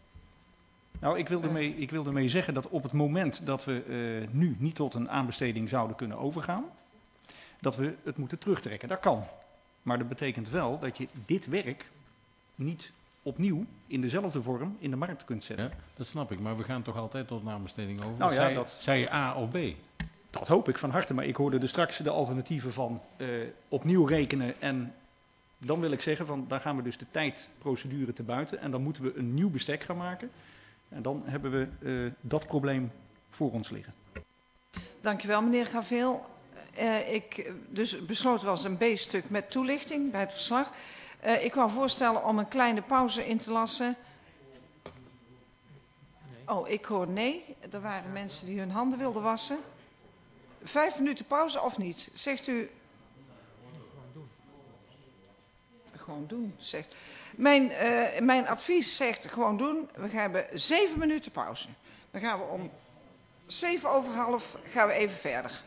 Nou, ik wil, ermee, ik wil ermee zeggen dat op het moment dat we uh, nu niet tot een aanbesteding zouden kunnen overgaan, dat we het moeten terugtrekken. Dat kan. Maar dat betekent wel dat je dit werk niet opnieuw in dezelfde vorm in de markt kunt zetten. Ja, dat snap ik, maar we gaan toch altijd tot een aanbesteding over? Nou ja, zij, dat, zij je A of B? Dat hoop ik van harte, maar ik hoorde dus straks de alternatieven van uh, opnieuw rekenen en dan wil ik zeggen, van, daar gaan we dus de tijdprocedure te buiten en dan moeten we een nieuw bestek gaan maken. En dan hebben we uh, dat probleem voor ons liggen. Dank u wel, meneer Gavil. Uh, ik dus besloten was een B-stuk met toelichting bij het verslag. Uh, ik wou voorstellen om een kleine pauze in te lassen. Oh, ik hoor nee. Er waren mensen die hun handen wilden wassen. Vijf minuten pauze of niet? Zegt u... Gewoon doen, zegt. Mijn, uh, mijn advies zegt gewoon doen. We hebben zeven minuten pauze. Dan gaan we om zeven over half gaan we even verder.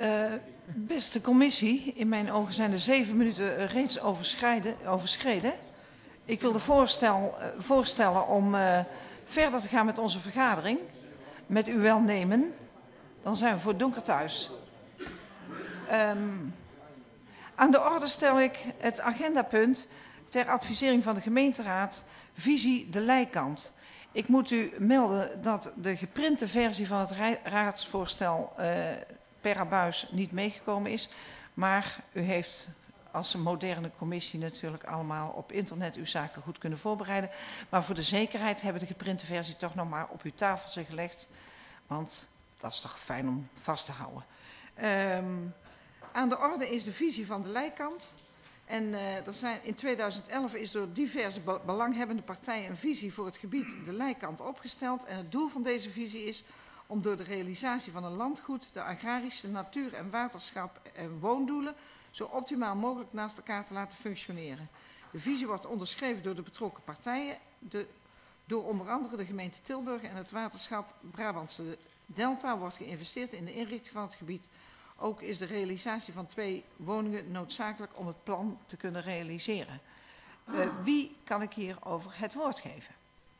Uh, beste commissie, in mijn ogen zijn de zeven minuten reeds overschreden. Ik wilde voorstel, uh, voorstellen om uh, verder te gaan met onze vergadering. Met uw welnemen. Dan zijn we voor donker thuis. Um, aan de orde stel ik het agendapunt ter advisering van de gemeenteraad, visie de Leikant. Ik moet u melden dat de geprinte versie van het raadsvoorstel uh, per abuis niet meegekomen is. Maar u heeft als een moderne commissie natuurlijk allemaal op internet uw zaken goed kunnen voorbereiden. Maar voor de zekerheid hebben we de geprinte versie toch nog maar op uw tafel gelegd. Want dat is toch fijn om vast te houden. Um, aan de orde is de visie van de Leikant. En uh, er zijn, in tweeduizend elf is door diverse be belanghebbende partijen een visie voor het gebied de Leikant opgesteld. En het doel van deze visie is om door de realisatie van een landgoed de agrarische natuur- en waterschap en woondoelen zo optimaal mogelijk naast elkaar te laten functioneren. De visie wordt onderschreven door de betrokken partijen, de, door onder andere de gemeente Tilburg en het waterschap Brabantse Delta wordt geïnvesteerd in de inrichting van het gebied. Ook is de realisatie van twee woningen noodzakelijk om het plan te kunnen realiseren. Uh, wie kan ik hierover het woord geven?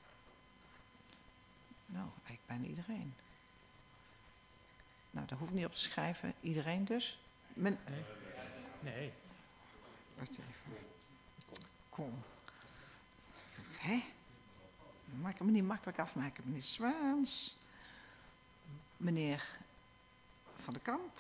Nou, eigenlijk bijna iedereen. Nou, daar hoef ik niet op te schrijven. Iedereen dus. Men... Nee. Nee. Wacht even. Kom. Hé? Maak hem niet makkelijk afmaken. Meneer Zwaans. Meneer Van der Kamp.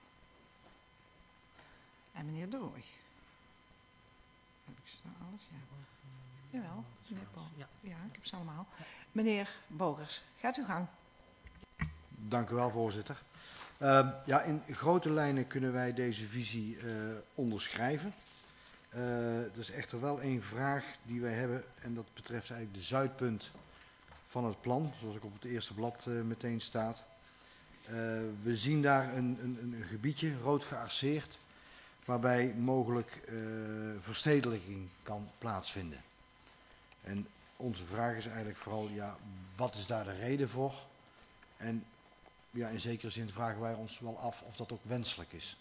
En meneer De Rooij. Heb ik ze nou alles? Ja. Jawel, meneer Bo. Ja. ja, ik heb ze allemaal. Meneer Bogers, gaat uw gang. Dank u wel, voorzitter. Uh, ja, in grote lijnen kunnen wij deze visie uh, onderschrijven. Uh, er is echter wel één vraag die wij hebben en dat betreft eigenlijk de zuidpunt van het plan, zoals ik op het eerste blad uh, meteen staat. Uh, we zien daar een, een, een gebiedje, rood gearceerd, waarbij mogelijk uh, verstedelijking kan plaatsvinden. En onze vraag is eigenlijk vooral, ja, wat is daar de reden voor? En ja, in zekere zin vragen wij ons wel af of dat ook wenselijk is.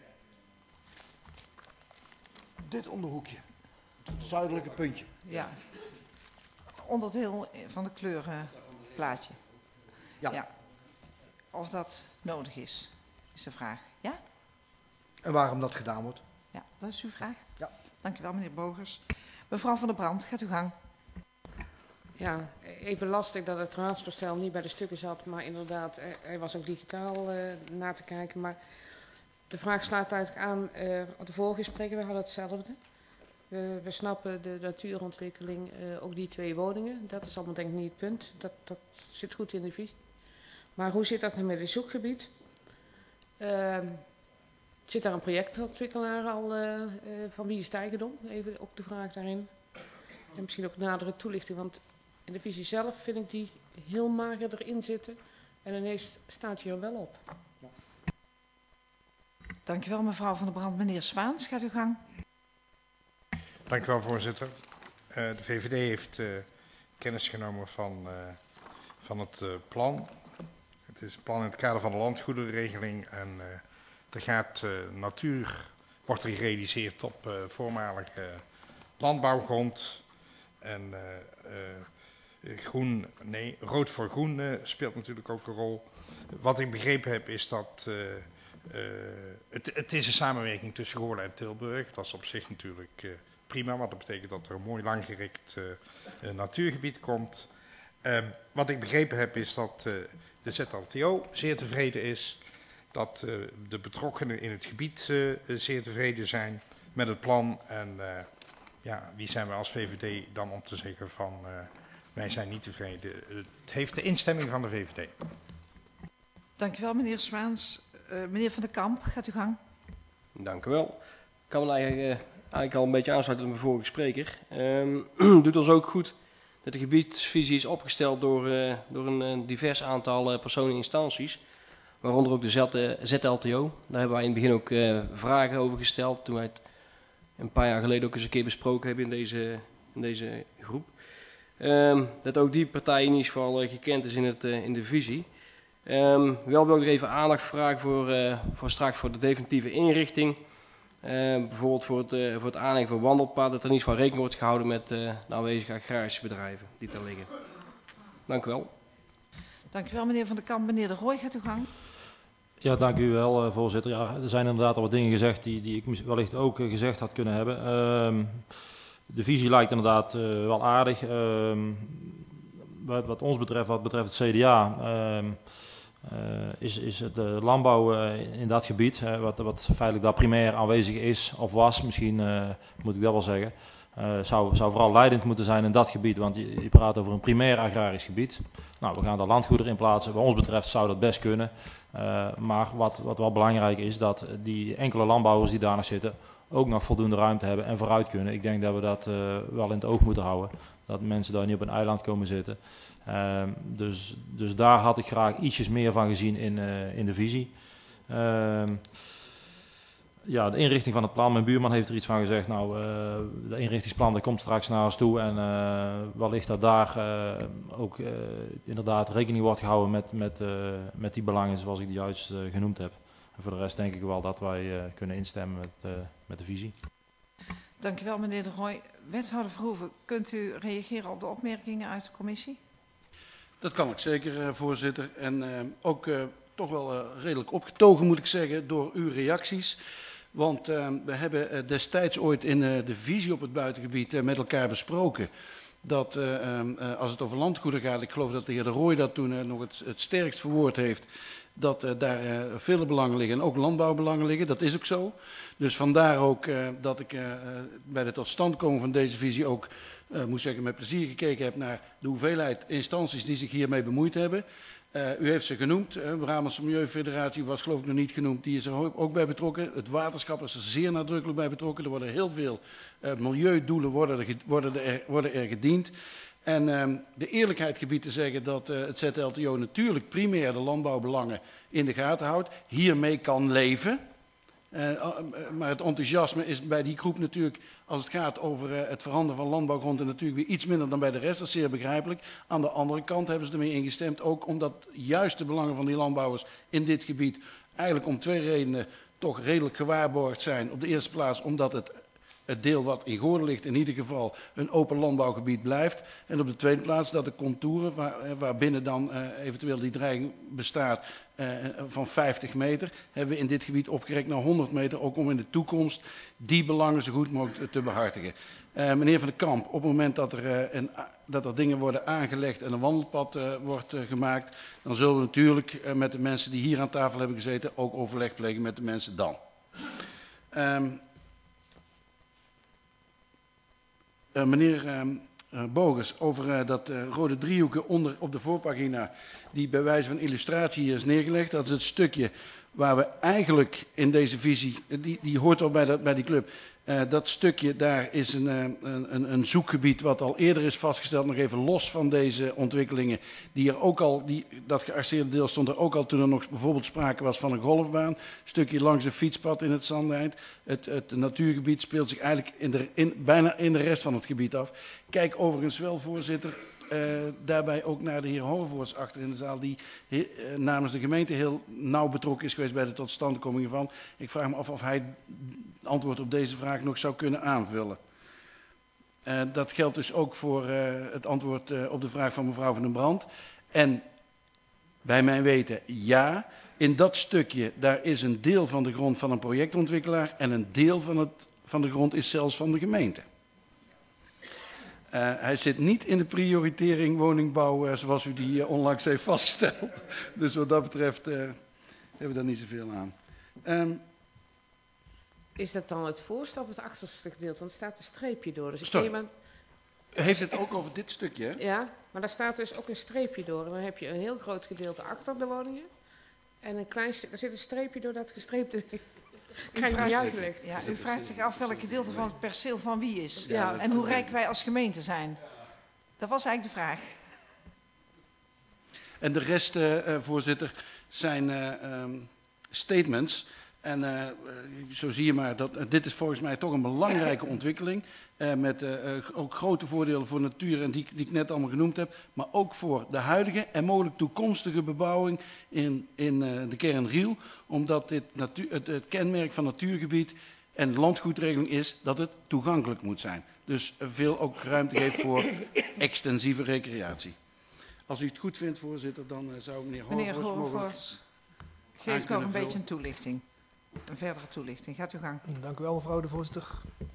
Dit onderhoekje, het zuidelijke puntje. Ja, onderdeel van de kleurenplaatje. Ja. ja. Of dat nodig is, is de vraag. Ja? En waarom dat gedaan wordt? Ja, dat is uw vraag. Ja. Dank u wel, meneer Bogers. Mevrouw Van der Brand, gaat uw gang. Ja, even lastig dat het raadsvoorstel niet bij de stukken zat, maar inderdaad, er was ook digitaal uh, na te kijken. Maar de vraag sluit eigenlijk aan uh, op de vorige gesprekken, we hadden hetzelfde. Uh, we snappen de natuurontwikkeling, uh, ook die twee woningen, dat is allemaal denk ik niet het punt. Dat, dat zit goed in de visie. Maar hoe zit dat nu met het zoekgebied? Uh, zit daar een projectontwikkelaar al, uh, uh, van wie is het eigendom? Even ook de vraag daarin. En misschien ook nadere toelichting, want in de visie zelf vind ik die heel mager erin zitten. En ineens staat hij er wel op. Ja. Dank u wel, mevrouw Van der Brand. Meneer Zwaans, gaat uw gang. Dank u wel, voorzitter. Uh, de V V D heeft uh, kennis genomen van, uh, van het uh, plan. Het is een plan in het kader van de landgoederenregeling. En uh, er gaat uh, natuur, wordt er gerealiseerd op uh, voormalige uh, landbouwgrond. En uh, uh, groen, nee, rood voor groen uh, speelt natuurlijk ook een rol. Wat ik begrepen heb is dat uh, uh, het, het is een samenwerking tussen Goorlen en Tilburg. Dat is op zich natuurlijk uh, prima, want dat betekent dat er een mooi langgerekt uh, uh, natuurgebied komt. Uh, wat ik begrepen heb is dat uh, de Z L T O zeer tevreden is. Dat uh, de betrokkenen in het gebied uh, zeer tevreden zijn met het plan. En uh, ja, wie zijn we als V V D dan om te zeggen van uh, wij zijn niet tevreden. Het heeft de instemming van de V V D. Dank u wel, meneer Zwaans. Uh, meneer Van der Kamp, gaat uw gang. Dank u wel. Ik kan me eigenlijk, uh, eigenlijk al een beetje aansluiten met mijn vorige spreker. Um, doet ons ook goed dat de gebiedsvisie is opgesteld door, uh, door een uh, divers aantal uh, personen en instanties. Waaronder ook de Z L T O. Daar hebben wij in het begin ook uh, vragen over gesteld. Toen wij het een paar jaar geleden ook eens een keer besproken hebben in deze, in deze groep. Um, dat ook die partij in ieder geval uh, gekend is in, het, uh, in de visie. Um, wel wil ik even aandacht vragen voor, uh, voor straks voor de definitieve inrichting. Uh, bijvoorbeeld voor het, uh, voor het aanleggen van wandelpaden, dat er niet van rekening wordt gehouden met uh, de aanwezige agrarische bedrijven die daar liggen. Dank u wel. Dank u wel, meneer Van der Kamp. Meneer De Rooij, gaat uw gang. Ja, dank u wel, uh, voorzitter. Ja, er zijn inderdaad al wat dingen gezegd die, die ik wellicht ook uh, gezegd had kunnen hebben. Um, de visie lijkt inderdaad uh, wel aardig. Um, wat, wat ons betreft, wat betreft het C D A, um, uh, is, is de landbouw uh, in dat gebied, uh, wat, wat feitelijk daar primair aanwezig is of was, misschien uh, moet ik dat wel zeggen, uh, zou, zou vooral leidend moeten zijn in dat gebied, want je, je praat over een primair agrarisch gebied. Nou, we gaan daar landgoederen in plaatsen. Wat ons betreft zou dat best kunnen. Uh, maar wat, wat wel belangrijk is, dat die enkele landbouwers die daar nog zitten ook nog voldoende ruimte hebben en vooruit kunnen. Ik denk dat we dat uh, wel in het oog moeten houden. Dat mensen daar niet op een eiland komen zitten. Uh, dus, dus daar had ik graag ietsjes meer van gezien in, uh, in de visie. Uh, ja, de inrichting van het plan. Mijn buurman heeft er iets van gezegd. Nou, uh, de inrichtingsplan dat komt straks naar ons toe. En uh, wellicht dat daar uh, ook uh, inderdaad rekening wordt gehouden met, met, uh, met die belangen zoals ik die juist uh, genoemd heb. En voor de rest denk ik wel dat wij uh, kunnen instemmen met, uh, met de visie. Dank u wel, meneer De Rooij. Wethouder Verhoeven, kunt u reageren op de opmerkingen uit de commissie? Dat kan ik zeker, uh, voorzitter. En uh, ook uh, toch wel uh, redelijk opgetogen, moet ik zeggen, door uw reacties. Want uh, we hebben uh, destijds ooit in uh, de visie op het buitengebied uh, met elkaar besproken dat uh, uh, als het over landgoederen gaat, ik geloof dat de heer De Rooij dat toen uh, nog het, het sterkst verwoord heeft, dat uh, daar uh, vele belangen liggen en ook landbouwbelangen liggen. Dat is ook zo. Dus vandaar ook uh, dat ik uh, bij de totstandkoming van deze visie ook, uh, moet zeggen, met plezier gekeken heb naar de hoeveelheid instanties die zich hiermee bemoeid hebben. Uh, u heeft ze genoemd. De Brabantse Milieufederatie was geloof ik nog niet genoemd. Die is er ook bij betrokken. Het waterschap is er zeer nadrukkelijk bij betrokken. Er worden heel veel uh, milieudoelen worden er, worden er, worden er gediend. En uh, de eerlijkheid gebied te zeggen dat uh, het Z L T O natuurlijk primair de landbouwbelangen in de gaten houdt. Hiermee kan leven. Uh, uh, maar het enthousiasme is bij die groep natuurlijk, als het gaat over uh, het veranderen van landbouwgronden, natuurlijk weer iets minder dan bij de rest. Dat is zeer begrijpelijk. Aan de andere kant hebben ze ermee ingestemd, ook omdat juist de belangen van die landbouwers in dit gebied eigenlijk om twee redenen toch redelijk gewaarborgd zijn. Op de eerste plaats omdat het, het deel wat in Goorlen ligt in ieder geval een open landbouwgebied blijft. En op de tweede plaats dat de contouren waar, waarbinnen dan uh, eventueel die dreiging bestaat uh, van vijftig meter, hebben we in dit gebied opgerekt naar honderd meter, ook om in de toekomst die belangen zo goed mogelijk te behartigen. Uh, meneer Van der Kamp, op het moment dat er, uh, een, dat er dingen worden aangelegd en een wandelpad uh, wordt uh, gemaakt, dan zullen we natuurlijk uh, met de mensen die hier aan tafel hebben gezeten ook overleg plegen met de mensen dan. Um, Uh, meneer uh, uh, Bogus, over uh, dat uh, rode driehoeken onder, op de voorpagina, die bij wijze van illustratie hier is neergelegd. Dat is het stukje waar we eigenlijk in deze visie, die, die hoort al bij, de, bij die club, uh, dat stukje daar is een, uh, een, een zoekgebied wat al eerder is vastgesteld, nog even los van deze ontwikkelingen. Die er ook al, die, dat gearseerde deel stond er ook al toen er nog bijvoorbeeld sprake was van een golfbaan. Een stukje langs een fietspad in het Zandeind. Het, het natuurgebied speelt zich eigenlijk in de, in, bijna in de rest van het gebied af. Kijk overigens wel, voorzitter, uh, daarbij ook naar de heer Horvoorts achter in de zaal, die he, uh, namens de gemeente heel nauw betrokken is geweest bij de totstandkoming ervan. Ik vraag me af of hij het antwoord op deze vraag nog zou kunnen aanvullen. Uh, dat geldt dus ook voor uh, het antwoord uh, op de vraag van mevrouw Van den Brand. En bij mijn weten, ja, in dat stukje, daar is een deel van de grond van een projectontwikkelaar en een deel van, het, van de grond is zelfs van de gemeente. Uh, hij zit niet in de prioritering woningbouw uh, zoals u die uh, onlangs heeft vastgesteld. Dus wat dat betreft uh, hebben we daar niet zoveel aan. Um, Is dat dan het voorste of het achterste gedeelte? Want er staat een streepje door. Dus ik Sorry. neem aan... Heeft het ook over dit stukje? Hè? Ja, maar daar staat dus ook een streepje door. En dan heb je een heel groot gedeelte achter de woningen. En een klein, er zit een streepje door dat gestreepte. U Krijg ik niet vraagt, uitgelegd. ja, u vraagt zich af welk gedeelte van het perceel van wie is. Ja, Ja, en hoe rijk wij als gemeente zijn. Dat was eigenlijk de vraag. En de rest, uh, uh, voorzitter, zijn uh, um, statements. En uh, zo zie je maar, dat uh, dit is volgens mij toch een belangrijke ontwikkeling. Uh, met uh, uh, ook grote voordelen voor natuur en die, die ik net allemaal genoemd heb. Maar ook voor de huidige en mogelijk toekomstige bebouwing in, in uh, de kern Riel. Omdat dit natuur, het, het kenmerk van natuurgebied en de landgoedregeling is dat het toegankelijk moet zijn. Dus uh, veel ook ruimte geeft voor extensieve recreatie. Als u het goed vindt, voorzitter, dan uh, zou meneer Horvoors... Meneer Horvoors, geef nog een beetje een toelichting. Een verdere toelichting. Gaat uw gang. Dank u wel, mevrouw de voorzitter.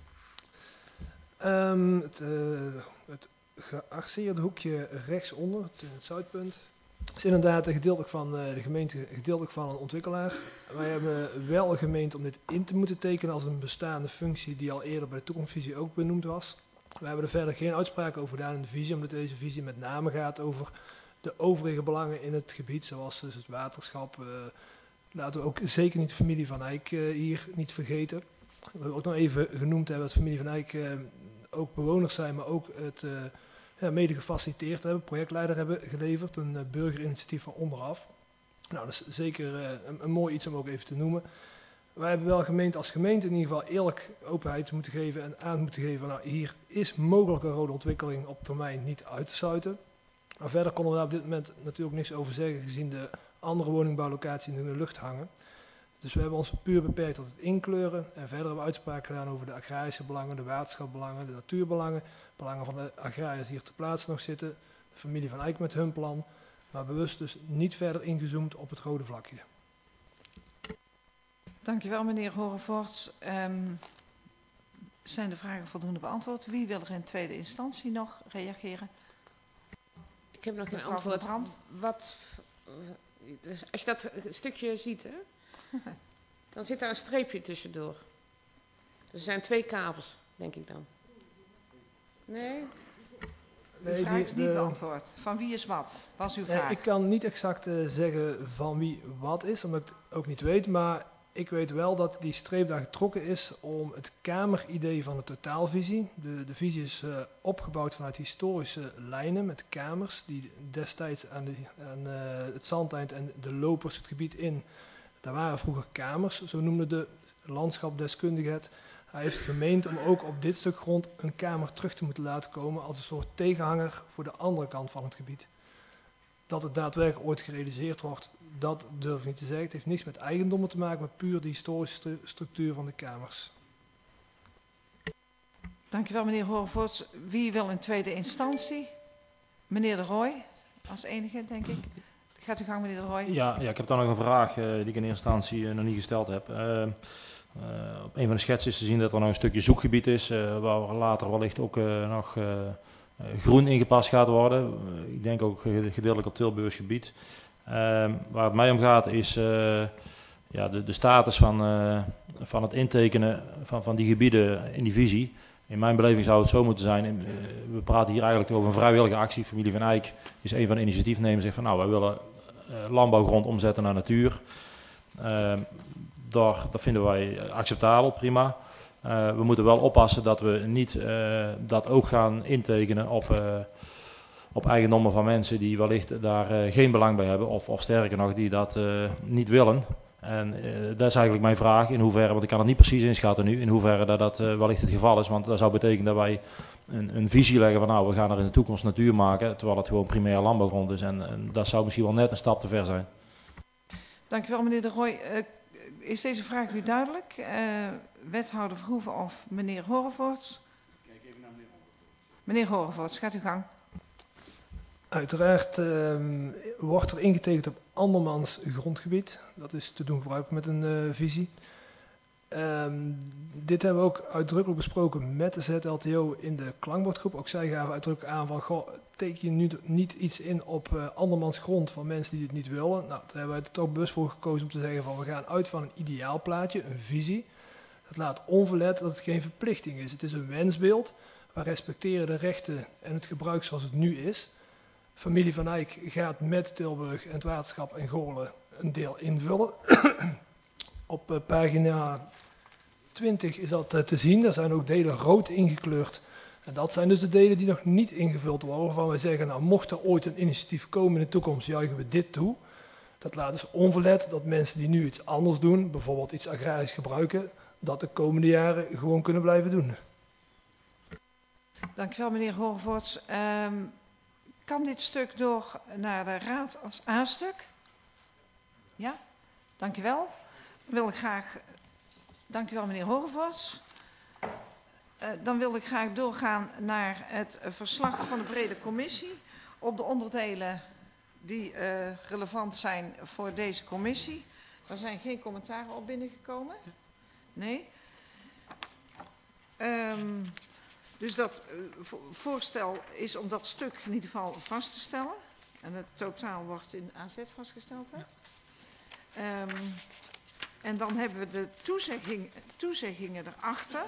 Um, het, uh, het gearceerde hoekje rechtsonder, het, het zuidpunt, is inderdaad gedeeltelijk van uh, de gemeente, gedeeltelijk van een ontwikkelaar. Wij hebben wel gemeend om dit in te moeten tekenen als een bestaande functie die al eerder bij de toekomstvisie ook benoemd was. Wij hebben er verder geen uitspraken over gedaan in de visie, omdat deze visie met name gaat over de overige belangen in het gebied, zoals dus het waterschap. Uh, laten we ook zeker niet de familie Van Eyck uh, hier niet vergeten. We hebben ook nog even genoemd hebben dat familie Van Eyck uh, ook bewoners zijn, maar ook het uh, ja, mede gefaciliteerd hebben, projectleider hebben geleverd, een uh, burgerinitiatief van onderaf. Nou, dat is zeker uh, een, een mooi iets om ook even te noemen. Wij hebben wel gemeente als gemeente in ieder geval eerlijk openheid moeten geven en aan moeten geven, nou, hier is mogelijk een rode ontwikkeling op termijn niet uit te sluiten. Maar verder konden we daar op dit moment natuurlijk niks over zeggen, gezien de andere woningbouwlocaties in de lucht hangen. Dus we hebben ons puur beperkt tot het inkleuren en verder hebben we uitspraken gedaan over de agrarische belangen, de waterschapsbelangen, de natuurbelangen, belangen van de agrariërs die hier ter plaatse nog zitten, de familie Van Eyck met hun plan, maar bewust dus niet verder ingezoomd op het rode vlakje. Dankjewel meneer Horvoors. Um, zijn de vragen voldoende beantwoord? Wie wil er in tweede instantie nog reageren? Ik heb nog geen Mevrouw antwoord. Van Wat, dus als je dat stukje ziet, hè, dan zit daar een streepje tussendoor. Er zijn twee kavels, denk ik dan. Nee? De vraag is niet beantwoord. Van wie is wat? Was uw vraag? Nee, ik kan niet exact uh, zeggen van wie wat is, omdat ik het ook niet weet. Maar ik weet wel dat die streep daar getrokken is om het kameridee van de totaalvisie. De, de visie is uh, opgebouwd vanuit historische lijnen met kamers die destijds aan, de, aan uh, het zandeind en de lopers het gebied in. Daar waren vroeger kamers, zo noemde de landschapdeskundige het. Hij heeft gemeend om ook op dit stuk grond een kamer terug te moeten laten komen als een soort tegenhanger voor de andere kant van het gebied. Dat het daadwerkelijk ooit gerealiseerd wordt, dat durf ik niet te zeggen. Het heeft niks met eigendommen te maken, maar puur de historische structuur van de kamers. Dankjewel meneer Horvoors. Wie wil in tweede instantie? Meneer De Rooij, als enige denk ik. Gaat u gang meneer De Rooij. Ja, ja, ik heb dan nog een vraag uh, die ik in eerste instantie uh, nog niet gesteld heb. Uh, uh, op een van de schetsen is te zien dat er nog een stukje zoekgebied is, uh, waar later wellicht ook uh, nog uh, uh, groen ingepast gaat worden. Uh, ik denk ook gedeeltelijk op Tilburgs gebied. Uh, waar het mij om gaat is uh, ja, de, de status van, uh, van het intekenen van, van die gebieden in die visie. In mijn beleving zou het zo moeten zijn, uh, we praten hier eigenlijk over een vrijwillige actie. Familie Van Eyck is een van de initiatiefnemers, zegt van nou wij willen uh, landbouwgrond omzetten naar natuur. Uh, daar, dat vinden wij acceptabel, prima. Uh, we moeten wel oppassen dat we niet uh, dat ook gaan intekenen op... Uh, op eigendommen van mensen die wellicht daar uh, geen belang bij hebben of, of sterker nog die dat uh, niet willen. En uh, dat is eigenlijk mijn vraag in hoeverre, want ik kan het niet precies inschatten nu, in hoeverre dat, dat uh, wellicht het geval is. Want dat zou betekenen dat wij een, een visie leggen van nou we gaan er in de toekomst natuur maken, terwijl het gewoon primair landbouwgrond is. En, en dat zou misschien wel net een stap te ver zijn. Dankjewel meneer De Rooij. Uh, is deze vraag u duidelijk? Uh, wethouder Verhoeven of meneer Horvoors? Kijk even naar meneer Horvoors. Meneer Horvoors, gaat uw gang. Uiteraard uh, wordt er ingetekend op andermans grondgebied. Dat is te doen gebruiken met een uh, visie. Um, dit hebben we ook uitdrukkelijk besproken met de Z L T O in de klankbordgroep. Ook zij gaven uitdrukkelijk aan van, goh, teken je nu niet iets in op uh, andermans grond van mensen die het niet willen. Nou, daar hebben wij er toch bewust voor gekozen om te zeggen van, we gaan uit van een ideaalplaatje, een visie. Dat laat onverlet dat het geen verplichting is. Het is een wensbeeld. We respecteren de rechten en het gebruik zoals het nu is. Familie Van Eyck gaat met Tilburg en het waterschap en Goorlen een deel invullen. Op uh, pagina twintig is dat uh, te zien. Daar zijn ook delen rood ingekleurd. En dat zijn dus de delen die nog niet ingevuld worden. Waarvan wij zeggen, nou, mocht er ooit een initiatief komen in de toekomst, juichen we dit toe. Dat laat dus onverlet dat mensen die nu iets anders doen, bijvoorbeeld iets agrarisch gebruiken, dat de komende jaren gewoon kunnen blijven doen. Dank u wel, meneer Hogevorts. Um, kan dit stuk door naar de raad als A-stuk? Ja? Dank u wel. Dan wil ik graag... Dank u wel, meneer Hogevorts. Uh, dan wil ik graag doorgaan naar het uh, verslag van de brede commissie op de onderdelen die uh, relevant zijn voor deze commissie. Er zijn geen commentaren op binnengekomen. Nee. Um, dus dat uh, voorstel is om dat stuk in ieder geval vast te stellen. En het totaal wordt in A Z vastgesteld. Hè? Um, en dan hebben we de toezegging, toezeggingen erachter.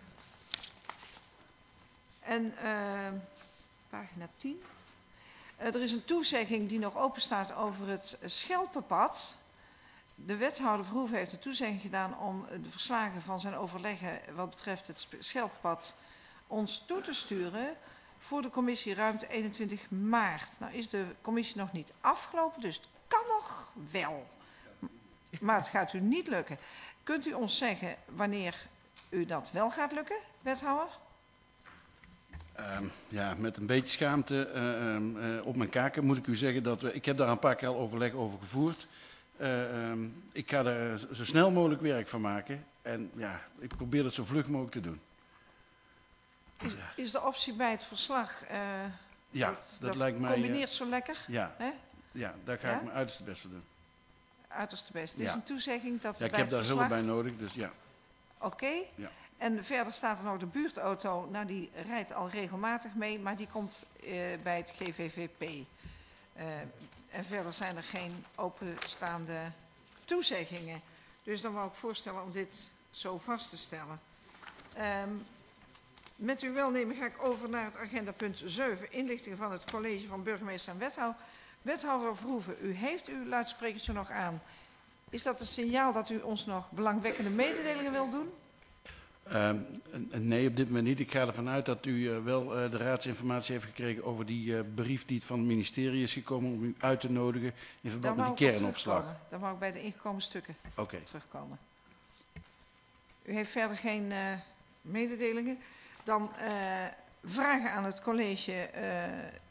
En uh, pagina tien. Uh, er is een toezegging die nog open staat over het Schelpenpad. De wethouder Verhoeven heeft een toezegging gedaan om de verslagen van zijn overleggen wat betreft het Schelpenpad ons toe te sturen voor de commissie ruimte eenentwintig maart. Nou is de commissie nog niet afgelopen, dus het kan nog wel. Maar het gaat u niet lukken. Kunt u ons zeggen wanneer u dat wel gaat lukken, wethouder? Um, ja, met een beetje schaamte uh, uh, op mijn kaken moet ik u zeggen dat we, ik heb daar een paar keer al overleg over gevoerd. Uh, um, ik ga er zo snel mogelijk werk van maken en ja, ik probeer het zo vlug mogelijk te doen. Is, is de optie bij het verslag, uh, ja, dat, dat, dat lijkt mij... combineert uh, zo lekker? Ja, hè? Ja, daar ga ja? ik mijn uiterste best voor doen. Uiterste best. Het ja. is een toezegging dat ja, ik bij heb het daar verslag... hulp bij nodig, dus ja. Oké. Okay. Ja. En verder staat er nog de buurtauto, nou die rijdt al regelmatig mee, maar die komt uh, bij het G V V P. Uh, en verder zijn er geen openstaande toezeggingen. Dus dan wou ik voorstellen om dit zo vast te stellen. Um, met uw welnemen ga ik over naar het agendapunt zeven, inlichtingen van het college van burgemeester en wethouder. Wethouder Verhoeven, u heeft uw luidsprekertje nog aan. Is dat een signaal dat u ons nog belangwekkende mededelingen wilt doen? Uh, nee, op dit moment niet. Ik ga ervan uit dat u uh, wel uh, de raadsinformatie heeft gekregen over die uh, brief die van het ministerie is gekomen om u uit te nodigen in verband met die kernopslag. Dan wou ik bij de ingekomen stukken okay. terugkomen. U heeft verder geen uh, mededelingen. Dan uh, vragen aan het college. Uh,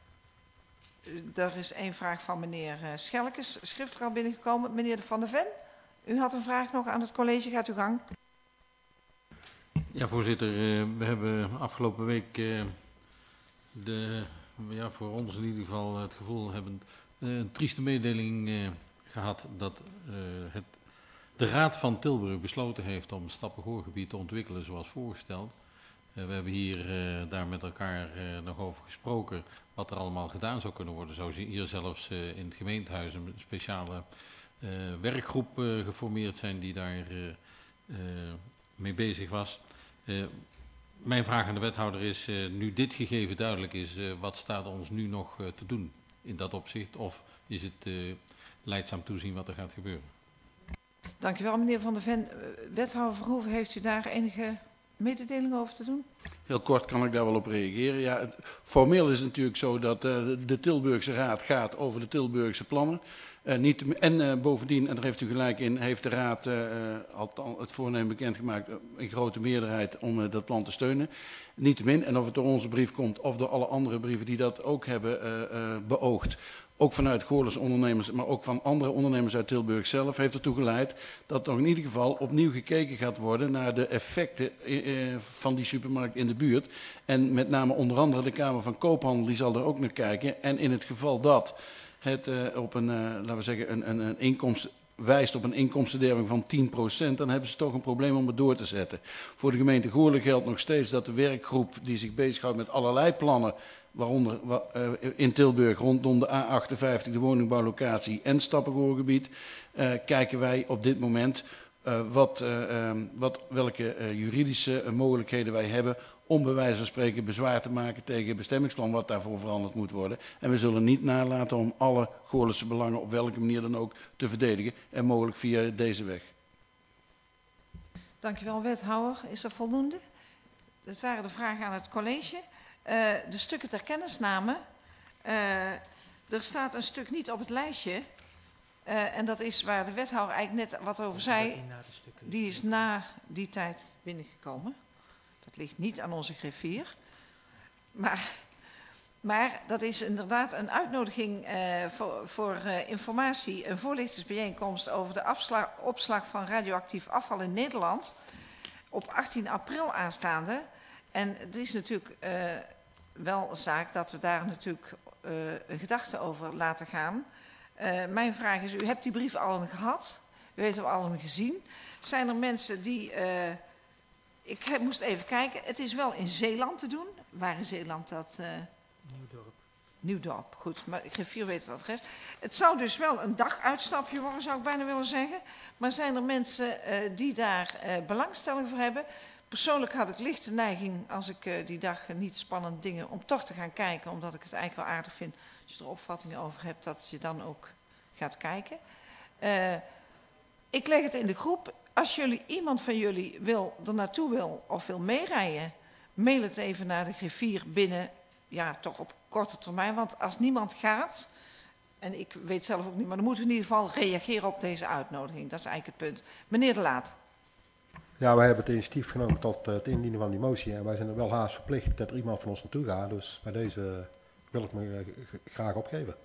er is één vraag van meneer uh, Schelkes, schriftelijk al binnengekomen. Meneer de Van der Ven, u had een vraag nog aan het college. Gaat uw gang. Ja, voorzitter. Uh, we hebben afgelopen week uh, de, ja, voor ons in ieder geval het gevoel hebben uh, een trieste mededeling uh, gehad dat uh, het, de Raad van Tilburg besloten heeft om het Stappengoorgebied te ontwikkelen zoals voorgesteld. Uh, we hebben hier uh, daar met elkaar uh, nog over gesproken wat er allemaal gedaan zou kunnen worden. Zo hier zelfs uh, in het gemeentehuis een speciale uh, werkgroep uh, geformeerd zijn die daar uh, uh, mee bezig was. Uh, mijn vraag aan de wethouder is, uh, nu dit gegeven duidelijk is, uh, wat staat ons nu nog uh, te doen in dat opzicht? Of is het uh, leidzaam toezien wat er gaat gebeuren? Dank u wel, meneer Van der Ven. Wethouder Verhoeven, heeft u daar enige mededeling over te doen? Heel kort kan ik daar wel op reageren. Ja, het, formeel is het natuurlijk zo dat uh, de Tilburgse Raad gaat over de Tilburgse plannen. Uh, niet, en uh, bovendien, en daar heeft u gelijk in, heeft de Raad uh, al het voornemen bekendgemaakt uh, in grote meerderheid om uh, dat plan te steunen. Niettemin, en of het door onze brief komt of door alle andere brieven die dat ook hebben uh, uh, beoogd. Ook vanuit Goorlense ondernemers, maar ook van andere ondernemers uit Tilburg zelf, heeft ertoe geleid dat er in ieder geval opnieuw gekeken gaat worden naar de effecten uh, van die supermarkt in de buurt. En met name onder andere de Kamer van Koophandel, die zal er ook naar kijken. En in het geval dat het uh, op een, uh, laten we zeggen, een, een, een inkomst wijst op een inkomstenderving van tien procent, dan hebben ze toch een probleem om het door te zetten. Voor de gemeente Goorlen geldt nog steeds dat de werkgroep die zich bezighoudt met allerlei plannen, waaronder uh, in Tilburg rondom de A achtenvijftig, de woningbouwlocatie en Stappengoorgebied, uh, kijken wij op dit moment uh, wat, uh, um, wat, welke uh, juridische uh, mogelijkheden wij hebben om bij wijze van spreken bezwaar te maken tegen het bestemmingsplan wat daarvoor veranderd moet worden. En we zullen niet nalaten om alle Goorlense belangen op welke manier dan ook te verdedigen en mogelijk via deze weg. Dank u wel, wethouder. Is dat voldoende? Dat waren de vragen aan het college. Uh, de stukken ter kennisname. Uh, er staat een stuk niet op het lijstje. Uh, en dat is waar de wethouder eigenlijk net wat over zei. Die is na die tijd binnengekomen. Dat ligt niet aan onze griffier. maar, maar dat is inderdaad een uitnodiging uh, voor, voor uh, informatie, een voorlichtingsbijeenkomst over de afslag, opslag van radioactief afval in Nederland op achttien april aanstaande. En het is natuurlijk uh, wel een zaak dat we daar natuurlijk uh, een gedachte over laten gaan. Uh, mijn vraag is, u hebt die brief al gehad, u heeft hem al gezien. Zijn er mensen die... Uh, ik heb, moest even kijken, het is wel in Zeeland te doen. Waar in Zeeland dat... Uh, Nieuwdorp. Nieuwdorp, goed. Maar ik geef vier weten het adres. Het zou dus wel een daguitstapje worden, zou ik bijna willen zeggen. Maar zijn er mensen uh, die daar uh, belangstelling voor hebben? Persoonlijk had ik licht de neiging, als ik uh, die dag uh, niet spannende dingen, om toch te gaan kijken. Omdat ik het eigenlijk wel aardig vind, als je er opvattingen over hebt, dat je dan ook gaat kijken. Uh, ik leg het in de groep. Als jullie, iemand van jullie wil, er naartoe wil of wil meerijden, mail het even naar de griffier binnen, ja, toch op korte termijn. Want als niemand gaat, en ik weet zelf ook niet, maar dan moeten we in ieder geval reageren op deze uitnodiging. Dat is eigenlijk het punt. Meneer De Laat. Ja, wij hebben het initiatief genomen tot uh, het indienen van die motie. En wij zijn er wel haast verplicht dat er iemand van ons naartoe gaat. Dus bij deze wil ik me uh, graag opgeven.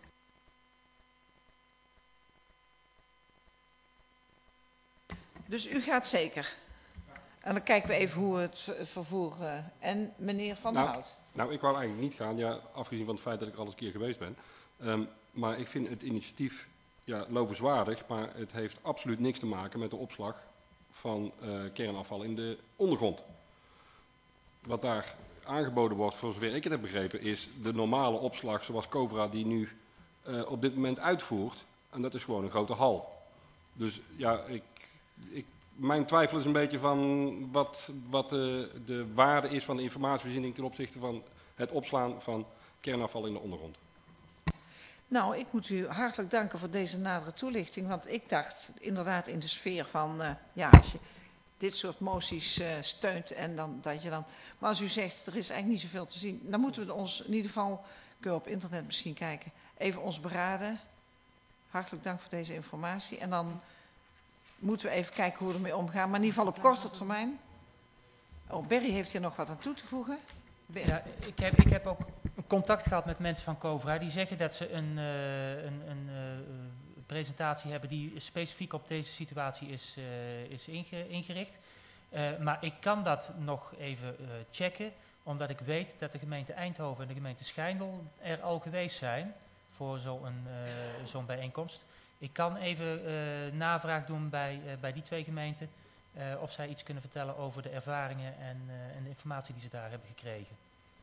Dus u gaat zeker. En dan kijken we even hoe het, het vervoer... Uh, en meneer Van der nou, Hout. Nou, ik wou eigenlijk niet gaan, ja, afgezien van het feit dat ik al eens een keer geweest ben. Um, maar ik vind het initiatief ja, lovenswaardig, maar het heeft absoluut niks te maken met de opslag van uh, kernafval in de ondergrond. Wat daar aangeboden wordt, voor zover ik het heb begrepen, is de normale opslag zoals Cobra die nu uh, op dit moment uitvoert. En dat is gewoon een grote hal. Dus ja, ik, ik, mijn twijfel is een beetje van wat, wat de, de waarde is van de informatievoorziening ten opzichte van het opslaan van kernafval in de ondergrond. Nou, ik moet u hartelijk danken voor deze nadere toelichting, want ik dacht inderdaad in de sfeer van, uh, ja, als je dit soort moties uh, steunt en dan dat je dan... Maar als u zegt, er is eigenlijk niet zoveel te zien, dan moeten we ons in ieder geval, kunnen we op internet misschien kijken, even ons beraden. Hartelijk dank voor deze informatie. En dan moeten we even kijken hoe we ermee omgaan, maar in ieder geval op korte termijn. Oh, Berry heeft hier nog wat aan toe te voegen. Berry. Ja, ik heb, ik heb ook contact gehad met mensen van Cobra. Die zeggen dat ze een, uh, een, een uh, presentatie hebben die specifiek op deze situatie is, uh, is inge, ingericht. Uh, maar ik kan dat nog even uh, checken, omdat ik weet dat de gemeente Eindhoven en de gemeente Schijndel er al geweest zijn voor zo'n uh, zo'n bijeenkomst. Ik kan even uh, navraag doen bij, uh, bij die twee gemeenten uh, of zij iets kunnen vertellen over de ervaringen en, uh, en de informatie die ze daar hebben gekregen.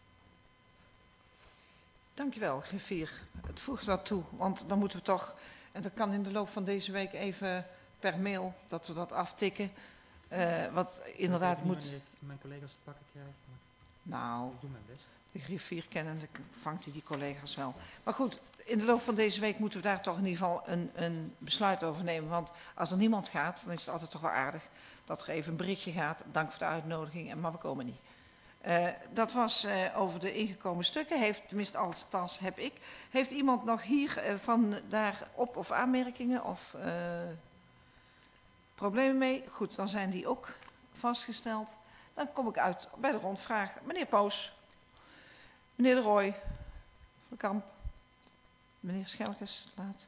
Dankjewel, griffier. Het voegt wat toe, want dan moeten we toch, en dat kan in de loop van deze week even per mail, dat we dat aftikken. Uh, wat inderdaad moet... Ik mijn collega's te pakken krijgen. Nou, ik doe mijn best. De griffier kennende vangt hij die collega's wel. Maar goed, in de loop van deze week moeten we daar toch in ieder geval een, een besluit over nemen. Want als er niemand gaat, dan is het altijd toch wel aardig dat er even een berichtje gaat. Dank voor de uitnodiging, maar we komen niet. Uh, dat was uh, over de ingekomen stukken. Heeft, tenminste, althans heb ik. Heeft iemand nog hier uh, van daar op- of aanmerkingen of uh, problemen mee? Goed, dan zijn die ook vastgesteld. Dan kom ik uit bij de rondvraag. Meneer Poos, meneer De Rooij, Van Kamp, meneer Schelkes, laat.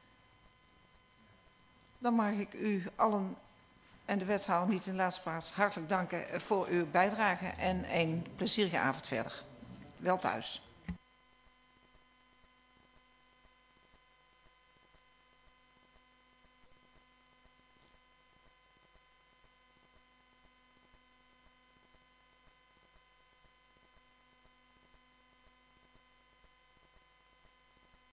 Dan mag ik u allen en de wethouder niet in de laatste plaats hartelijk danken voor uw bijdrage en een plezierige avond verder. Wel thuis.